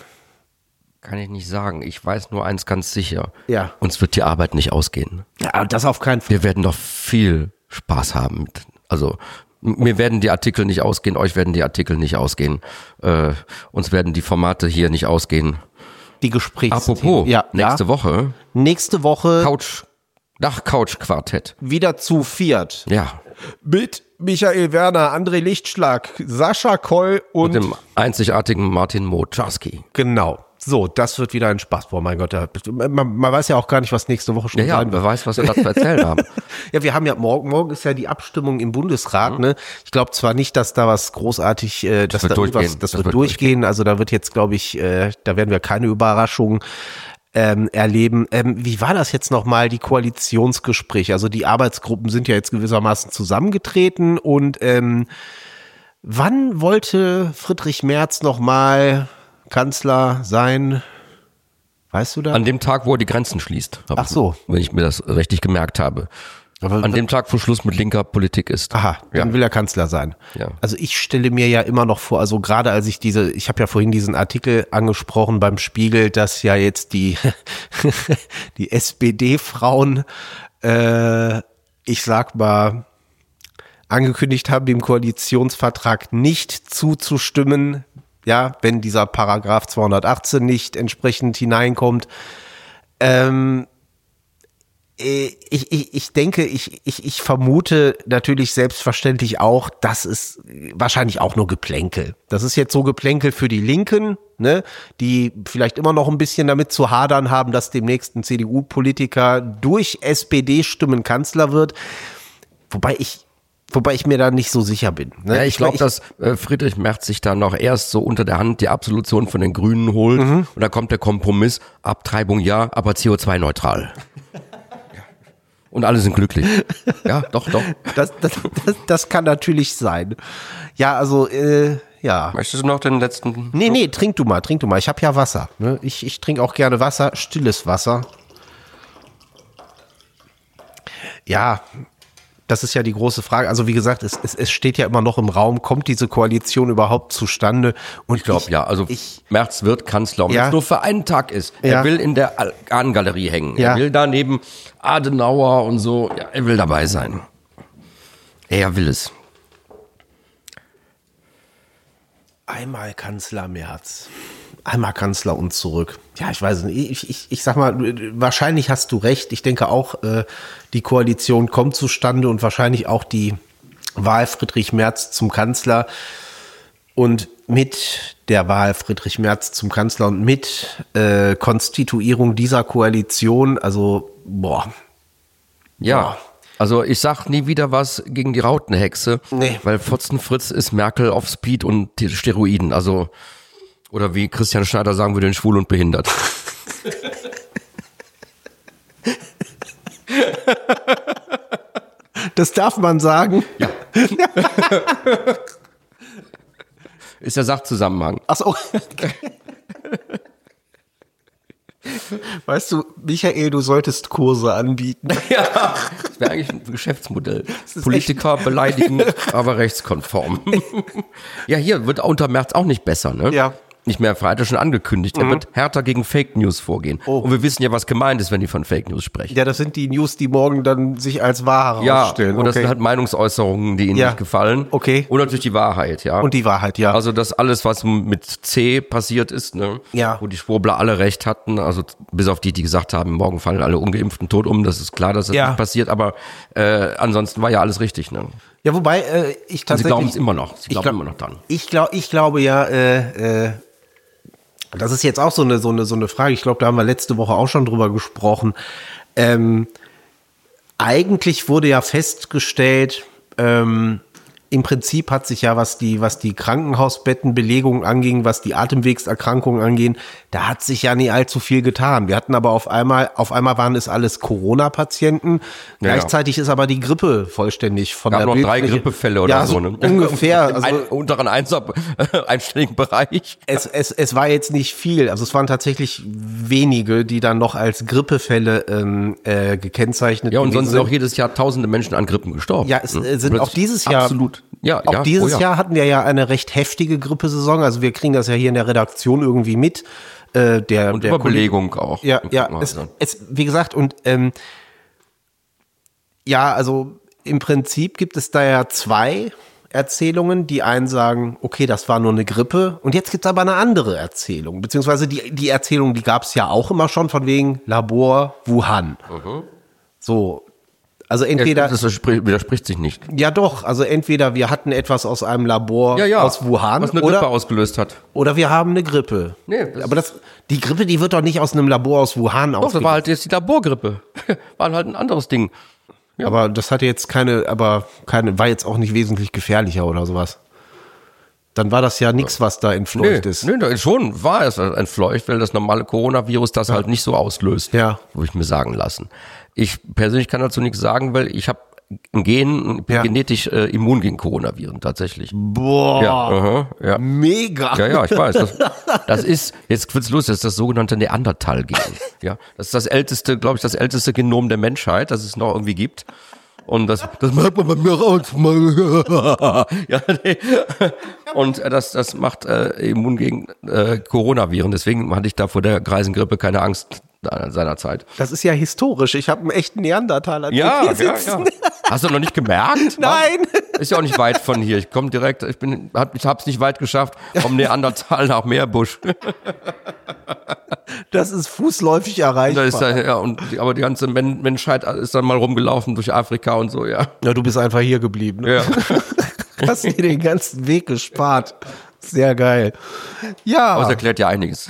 Kann ich nicht sagen. Ich weiß nur eins ganz sicher. Ja. Uns wird die Arbeit nicht ausgehen. Ja, das auf keinen Fall. Wir werden doch viel Spaß haben mit. Also mir werden die Artikel nicht ausgehen, euch werden die Artikel nicht ausgehen, äh, uns werden die Formate hier nicht ausgehen. Die Gesprächsthemen. Apropos, ja, nächste ja. Woche. Nächste Woche. Couch Dachcouch-Quartett. Wieder zu viert. Ja. Mit Michael Werner, André Lichtschlag, Sascha Koll und, Und dem einzigartigen Martin Moczarski. Genau. So, das wird wieder ein Spaß. Boah, mein Gott, da, man, man weiß ja auch gar nicht, was nächste Woche schon Ja, ja, sein wer wird. weiß, was wir da zu erzählen haben. Ja, wir haben ja morgen, morgen ist ja die Abstimmung im Bundesrat, mhm. ne? Ich glaube zwar nicht, dass da was großartig, äh, dass das da wird irgendwas, durchgehen. das, das wird wird durchgehen. durchgehen. Also da wird jetzt, glaube ich, äh, da werden wir keine Überraschungen ähm, erleben. Ähm, wie war das jetzt nochmal, die Koalitionsgespräche? Also die Arbeitsgruppen sind ja jetzt gewissermaßen zusammengetreten und ähm, wann wollte Friedrich Merz nochmal Kanzler sein? Weißt du da? An dem Tag, wo er die Grenzen schließt. Ach so. Wenn ich mir das richtig gemerkt habe. Aber An dem Tag, wo Schluss mit linker Politik ist. Aha, dann ja. will er Kanzler sein. Ja. Also ich stelle mir ja immer noch vor, also gerade als ich diese, ich habe ja vorhin diesen Artikel angesprochen beim Spiegel, dass ja jetzt die, die S P D-Frauen, äh, ich sag mal, angekündigt haben, dem Koalitionsvertrag nicht zuzustimmen, ja, wenn dieser Paragraph zweihundertachtzehn nicht entsprechend hineinkommt. Ähm, ich, ich, ich denke, ich, ich, ich vermute natürlich selbstverständlich auch, das ist wahrscheinlich auch nur Geplänkel. Das ist jetzt so Geplänkel für die Linken, ne, die vielleicht immer noch ein bisschen damit zu hadern haben, dass demnächst ein C D U-Politiker durch S P D-Stimmen Kanzler wird. Wobei ich Wobei ich mir da nicht so sicher bin. Ne? Ja, ich glaube, dass äh, Friedrich Merz sich da noch erst so unter der Hand die Absolution von den Grünen holt. Mhm. Und da kommt der Kompromiss, Abtreibung ja, aber C O zwei neutral. Und alle sind glücklich. Ja, doch, doch. Das, das, das, das kann natürlich sein. Ja, also, äh, ja. Möchtest du noch den letzten? Nee, nee, trink du mal, trink du mal. Ich habe ja Wasser. Ne? Ich, ich trinke auch gerne Wasser, stilles Wasser. Ja, das ist ja die große Frage. Also wie gesagt, es, es, es steht ja immer noch im Raum, kommt diese Koalition überhaupt zustande? Und ich glaube ja, also ich, Merz wird Kanzler, und ja. wenn es nur für einen Tag ist. Ja. Er will in der Ahnengalerie hängen. Ja. Er will da neben Adenauer und so, ja, er will dabei sein. Er will es. Einmal Kanzler Merz. Einmal Kanzler und zurück. Ja, ich weiß nicht. Ich, ich, ich sag mal, wahrscheinlich hast du recht. Ich denke auch, äh, die Koalition kommt zustande und wahrscheinlich auch die Wahl Friedrich Merz zum Kanzler. Und mit der Wahl Friedrich Merz zum Kanzler und mit äh, Konstituierung dieser Koalition, also, boah. Ja. Boah. Also ich sag nie wieder was gegen die Rautenhexe, Nee. weil Fotzenfritz ist Merkel auf Speed und Steroiden. Also, oder wie Christian Schneider sagen würde, schwul und behindert. Das darf man sagen. Ja. Ist der Sachzusammenhang. Ach so. Weißt du, Michael, du solltest Kurse anbieten. Ja, das wäre eigentlich ein Geschäftsmodell. Politiker beleidigen, aber rechtskonform. Ja, hier wird unter Merz auch nicht besser, ne? Ja. Nicht mehr, hat er schon angekündigt. Er mhm. wird härter gegen Fake News vorgehen. Oh. Und wir wissen ja, was gemeint ist, wenn die von Fake News sprechen. Ja, das sind die News, die morgen dann sich als wahr herausstellen. Ja, und das okay. sind halt Meinungsäußerungen, die ihnen ja. nicht gefallen. Okay. Und natürlich die Wahrheit, ja. Und die Wahrheit, ja. Also das alles, was mit C passiert ist, ne? Ja. Wo die Schwurbler alle recht hatten, also bis auf die, die gesagt haben, morgen fallen alle Ungeimpften tot um, das ist klar, dass das ja. nicht passiert, aber äh, ansonsten war ja alles richtig, ne? Ja, wobei äh, ich tatsächlich... Sie glauben es immer noch, sie glauben glaub, immer noch dran. Ich, glaub, ich glaube ja, äh, äh, das ist jetzt auch so eine, so eine, so eine Frage, ich glaube, da haben wir letzte Woche auch schon drüber gesprochen. Ähm, eigentlich wurde ja festgestellt, ähm, im Prinzip hat sich ja, was die, was die Krankenhausbettenbelegung anging, was die Atemwegserkrankungen angehen, da hat sich ja nie allzu viel getan. Wir hatten aber auf einmal, auf einmal waren es alles Corona-Patienten. Ja, Gleichzeitig ja. ist aber die Grippe vollständig von Wir der haben noch drei Bildfläche. Grippefälle oder ja, so, ne? Ungefähr. Also, Ein, unteren Einser, einstelligen Bereich. Es, es, es war jetzt nicht viel. Also es waren tatsächlich wenige, die dann noch als Grippefälle ähm, äh, gekennzeichnet Ja, und sonst sind sind auch jedes Jahr tausende Menschen an Grippen gestorben. Ja, es äh, sind auch dieses Jahr absolut. Ja, auch ja, dieses oh ja. Jahr hatten wir ja eine recht heftige Grippesaison. Also wir kriegen das ja hier in der Redaktion irgendwie mit. Äh, der, und der Überbelegung auch. Ja, ja. Es, es, wie gesagt, und ähm, ja, also im Prinzip gibt es da ja zwei Erzählungen. Die einen sagen, okay, das war nur eine Grippe. Und jetzt gibt es aber eine andere Erzählung. Beziehungsweise die, die Erzählung, die gab es ja auch immer schon von wegen Labor Wuhan. Mhm. So, also entweder... Das widerspricht sich nicht. Ja doch, also entweder wir hatten etwas aus einem Labor ja, ja, aus Wuhan was eine oder, Grippe ausgelöst hat. Oder wir haben eine Grippe. Nee, das aber das, die Grippe, die wird doch nicht aus einem Labor aus Wuhan Doch, das war halt jetzt die Laborgrippe. War halt ein anderes Ding. Ja. Aber das hatte jetzt keine, aber keine, war jetzt auch nicht wesentlich gefährlicher oder sowas. Dann war das ja nichts, was da entfleucht nee, ist. Nee, da schon war es entfleucht, weil das normale Coronavirus das ja. halt nicht so auslöst. Ja. Würde ich mir sagen lassen. Ich persönlich kann dazu nichts sagen, weil ich habe ein Gen, ja. genetisch äh, immun gegen Coronaviren tatsächlich. Boah, ja, aha, ja. mega. Ja, ja, ich weiß. Das, das ist, jetzt wird's los, das ist das sogenannte Neandertal-Gen. Ja, das ist das älteste, glaube ich, das älteste Genom der Menschheit, das es noch irgendwie gibt. Und das, das macht man bei mir raus. ja, nee. Und das, das macht äh, immun gegen äh, Coronaviren. Deswegen hatte ich da vor der Greisengrippe keine Angst seinerzeit. Das ist ja historisch. Ich habe einen echten Neandertaler. Ja, ja, ja. Hast du noch nicht gemerkt? Nein. Ist ja auch nicht weit von hier. Ich komme direkt, ich bin, hab, ich hab's nicht weit geschafft, vom Neandertal nach Meerbusch. Das ist fußläufig erreichbar. Da ist ja, ja, und die, aber die ganze Men- Menschheit ist dann mal rumgelaufen durch Afrika und so, ja. Ja, du bist einfach hier geblieben. Ne? Ja. Hast dir den ganzen Weg gespart. Sehr geil. Ja. Aber das erklärt ja einiges.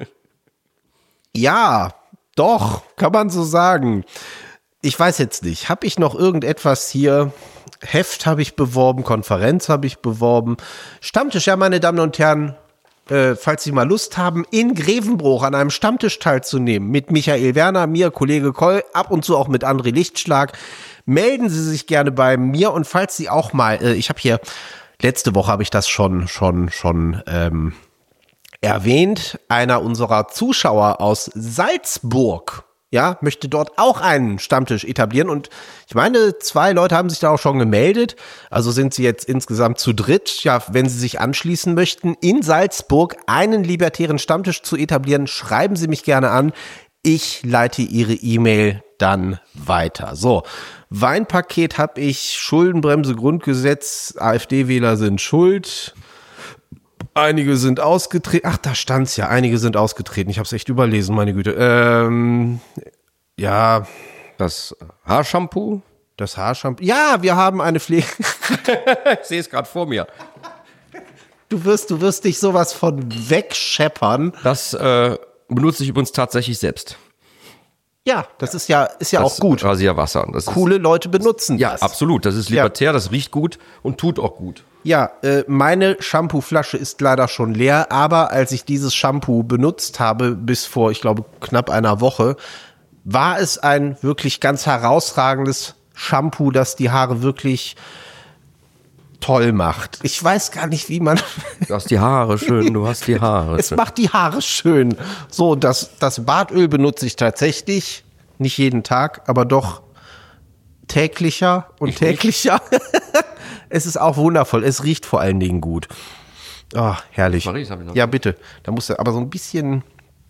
Ja, doch, kann man so sagen. Ich weiß jetzt nicht, habe ich noch irgendetwas hier? Heft habe ich beworben, Konferenz habe ich beworben. Stammtisch, ja, meine Damen und Herren, äh, falls Sie mal Lust haben, in Grevenbruch an einem Stammtisch teilzunehmen, mit Michael Werner, mir, Kollege Koll, ab und zu auch mit André Lichtschlag, melden Sie sich gerne bei mir. Und falls Sie auch mal, äh, ich habe hier, letzte Woche habe ich das schon, schon, schon ähm, erwähnt, einer unserer Zuschauer aus Salzburg, ja, möchte dort auch einen Stammtisch etablieren und ich meine, zwei Leute haben sich da auch schon gemeldet, also sind sie jetzt insgesamt zu dritt. Ja, wenn sie sich anschließen möchten, in Salzburg einen libertären Stammtisch zu etablieren, schreiben Sie mich gerne an. Ich leite Ihre E-Mail dann weiter. So, Weinpaket habe ich, Schuldenbremse, Grundgesetz, AfD-Wähler sind schuld. Einige sind ausgetreten. Ach, da stand's ja. Einige sind ausgetreten. Ich habe es echt überlesen, meine Güte. Ähm, ja. Das Haarshampoo? Das Haarshampoo. Ja, wir haben eine Pflege. Ich sehe es gerade vor mir. Du wirst, du wirst dich sowas von wegscheppern. Das äh, benutze ich übrigens tatsächlich selbst. Ja, das ist ja, ist ja das auch gut. Rasierwasser. Das Coole ist, Leute benutzen ja, das. Ja, absolut. Das ist libertär, ja. Das riecht gut und tut auch gut. Ja, äh, meine Shampooflasche ist leider schon leer, aber als ich dieses Shampoo benutzt habe, bis vor, ich glaube, knapp einer Woche, war es ein wirklich ganz herausragendes Shampoo, das die Haare wirklich toll macht. Ich weiß gar nicht, wie man... Du hast die Haare schön, du hast die Haare Es schön. macht die Haare schön. So, das, das Bartöl benutze ich tatsächlich, nicht jeden Tag, aber doch täglicher und ich täglicher. Es ist auch wundervoll. Es riecht vor allen Dingen gut. Oh, herrlich. Maries, hab ich noch. Ja, bitte. Da musst du aber so ein bisschen...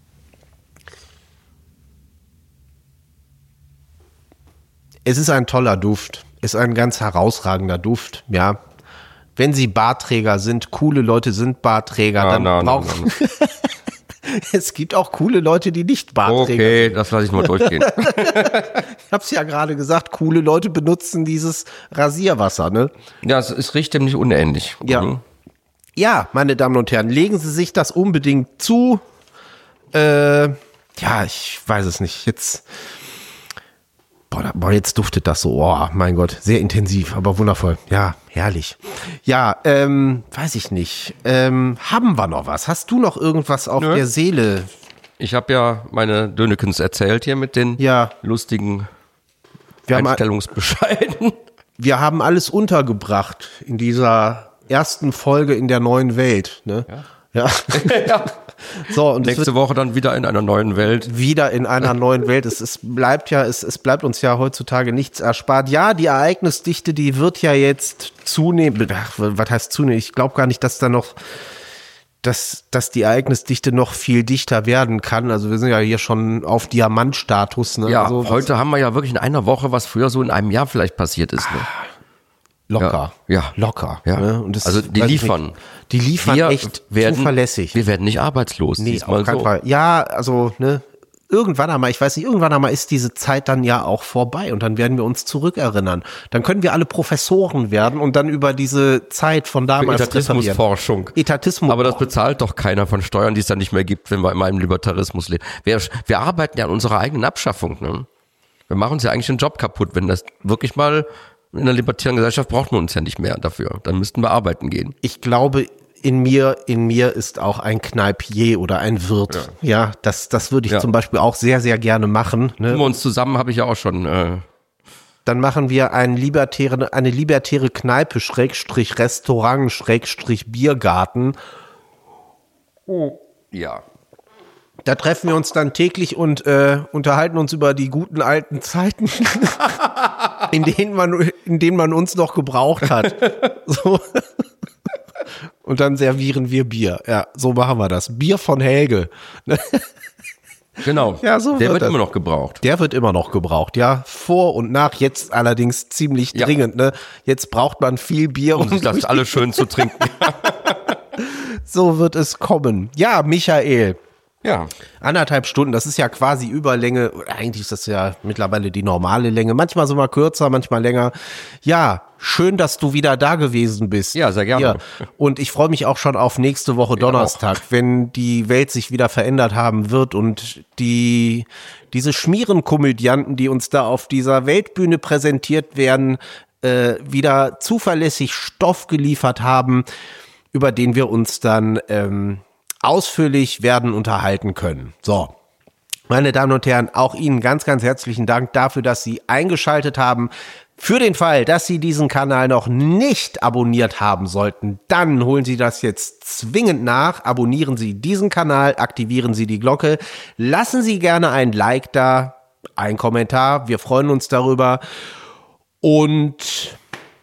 Es ist ein toller Duft. Es ist ein ganz herausragender Duft, ja. Wenn Sie Bartträger sind, coole Leute sind Bartträger, Ah, dann na, na, brauchen... na, na. Es gibt auch coole Leute, die nicht Bartträger sind. Okay, das lasse ich mal durchgehen. Ich hab's ja gerade gesagt, coole Leute benutzen dieses Rasierwasser, ne? Ja, es, es riecht dem nicht unähnlich. Ja. Mhm. Ja, meine Damen und Herren, legen Sie sich das unbedingt zu. Äh, ja, ich weiß es nicht. Jetzt, boah, da, boah, jetzt duftet das so. Oh, mein Gott, sehr intensiv, aber wundervoll. Ja, herrlich. Ja, ähm, weiß ich nicht. Ähm, haben wir noch was? Hast du noch irgendwas auf Nö. der Seele? Ich habe ja meine Dönekens erzählt hier mit den Ja. lustigen Wir haben, Einstellungsbescheiden. wir haben alles untergebracht in dieser ersten Folge in der neuen Welt, ne? Ja. Ja. So, und es Nächste Woche dann wieder in einer neuen Welt. wieder in einer neuen Welt. Es, es bleibt ja, es, es bleibt uns ja heutzutage nichts erspart. Ja, die Ereignisdichte, die wird ja jetzt zunehmen. Ach, was heißt zunehmen? Ich glaube gar nicht, dass da noch, dass, dass die Ereignisdichte noch viel dichter werden kann. Also wir sind ja hier schon auf Diamantstatus. Ne? Ja, also, heute haben wir ja wirklich in einer Woche, was früher so in einem Jahr vielleicht passiert ist. Ne? locker. Ja, ja. Locker. Ja. Ne? Und das, Also die weiß ich liefern. nicht, die liefern Wir echt werden, zuverlässig. Wir werden nicht arbeitslos. Nee, diesmal auf keinen so. Fall. Ja, also, ne, irgendwann einmal, ich weiß nicht, irgendwann einmal ist diese Zeit dann ja auch vorbei und dann werden wir uns zurückerinnern. Dann können wir alle Professoren werden und dann über diese Zeit von damals Etatismusforschung. Etatismus. Aber das bezahlt doch keiner von Steuern, die es dann nicht mehr gibt, wenn wir in einem Libertarismus leben. Wir, wir arbeiten ja an unserer eigenen Abschaffung. Ne? Wir machen uns ja eigentlich den Job kaputt, wenn das wirklich mal in einer libertären Gesellschaft braucht man uns ja nicht mehr dafür. Dann müssten wir arbeiten gehen. Ich glaube, in mir, in mir ist auch ein Kneipier oder ein Wirt. Ja, ja das, das würde ich ja. zum Beispiel auch sehr, sehr gerne machen. Ne? Wir uns zusammen habe ich ja auch schon. Äh Dann machen wir ein libertäre, eine libertäre Kneipe, Schrägstrich Restaurant, Schrägstrich Biergarten. Oh. Ja. Da treffen wir uns dann täglich und äh, unterhalten uns über die guten alten Zeiten, in denen man, in denen man uns noch gebraucht hat. So. Und dann servieren wir Bier. Ja, so machen wir das. Bier von Helge. Genau. Ja, so Der wird wird das. immer noch gebraucht. Der wird immer noch gebraucht, ja. Vor und nach, jetzt allerdings ziemlich Ja. dringend. Ne? Jetzt braucht man viel Bier, Um sich das alles schön zu trinken. So wird es kommen. Ja, Michael. Ja. Anderthalb Stunden, das ist ja quasi Überlänge. Eigentlich ist das ja mittlerweile die normale Länge. Manchmal so mal kürzer, manchmal länger. Ja, schön, dass du wieder da gewesen bist. Ja, sehr gerne. Ja. Und ich freue mich auch schon auf nächste Woche Donnerstag, auch. wenn die Welt sich wieder verändert haben wird und die diese Schmierenkomödianten, die uns da auf dieser Weltbühne präsentiert werden, äh, wieder zuverlässig Stoff geliefert haben, über den wir uns dann ähm, ausführlich werden unterhalten können. So, meine Damen und Herren, auch Ihnen ganz, ganz herzlichen Dank dafür, dass Sie eingeschaltet haben. Für den Fall, dass Sie diesen Kanal noch nicht abonniert haben sollten, dann holen Sie das jetzt zwingend nach. Abonnieren Sie diesen Kanal, aktivieren Sie die Glocke, lassen Sie gerne ein Like da, ein Kommentar, wir freuen uns darüber. Und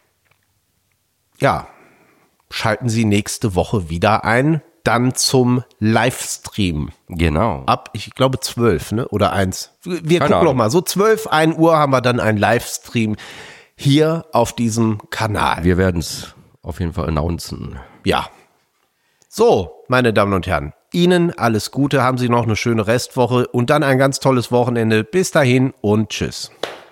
ja, schalten Sie nächste Woche wieder ein. Dann zum Livestream. Genau. Ab, ich glaube, zwölf, ne? Oder eins. Wir Keine gucken Ahnung. noch mal. So zwölf, ein Uhr haben wir dann einen Livestream hier auf diesem Kanal. Wir werden es auf jeden Fall announcen. Ja. So, meine Damen und Herren. Ihnen alles Gute. Haben Sie noch eine schöne Restwoche und dann ein ganz tolles Wochenende. Bis dahin und tschüss.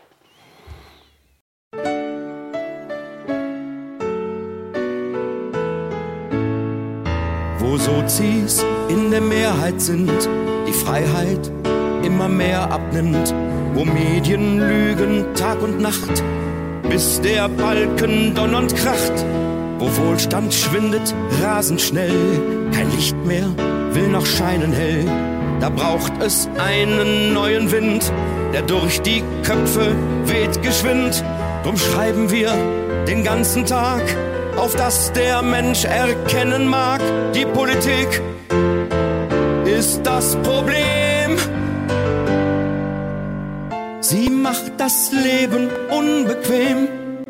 Wo Sozis in der Mehrheit sind, die Freiheit immer mehr abnimmt, wo Medien lügen Tag und Nacht, bis der Balken donnernd kracht, wo Wohlstand schwindet rasend schnell, kein Licht mehr will noch scheinen hell, da braucht es einen neuen Wind, der durch die Köpfe weht geschwind, drum schreiben wir den ganzen Tag, auf das der Mensch erkennen mag, die Politik ist das Problem. Sie macht das Leben unbequem.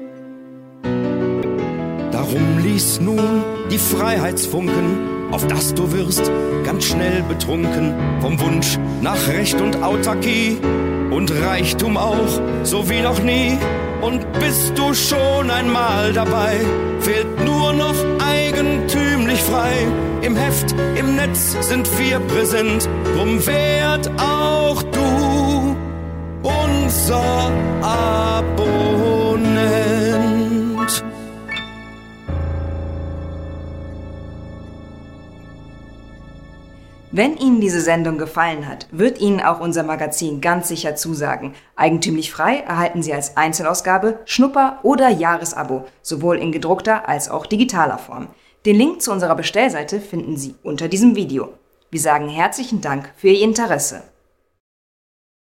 Darum lies nun die Freiheitsfunken, auf das du wirst ganz schnell betrunken vom Wunsch nach Recht und Autarkie und Reichtum auch, so wie noch nie. Und bist du schon einmal dabei, fehlt nur noch eigentümlich frei. Im Heft, im Netz sind wir präsent, drum werd auch du unser Abonnent. Wenn Ihnen diese Sendung gefallen hat, wird Ihnen auch unser Magazin ganz sicher zusagen. Eigentümlich frei erhalten Sie als Einzelausgabe, Schnupper- oder Jahresabo, sowohl in gedruckter als auch digitaler Form. Den Link zu unserer Bestellseite finden Sie unter diesem Video. Wir sagen herzlichen Dank für Ihr Interesse.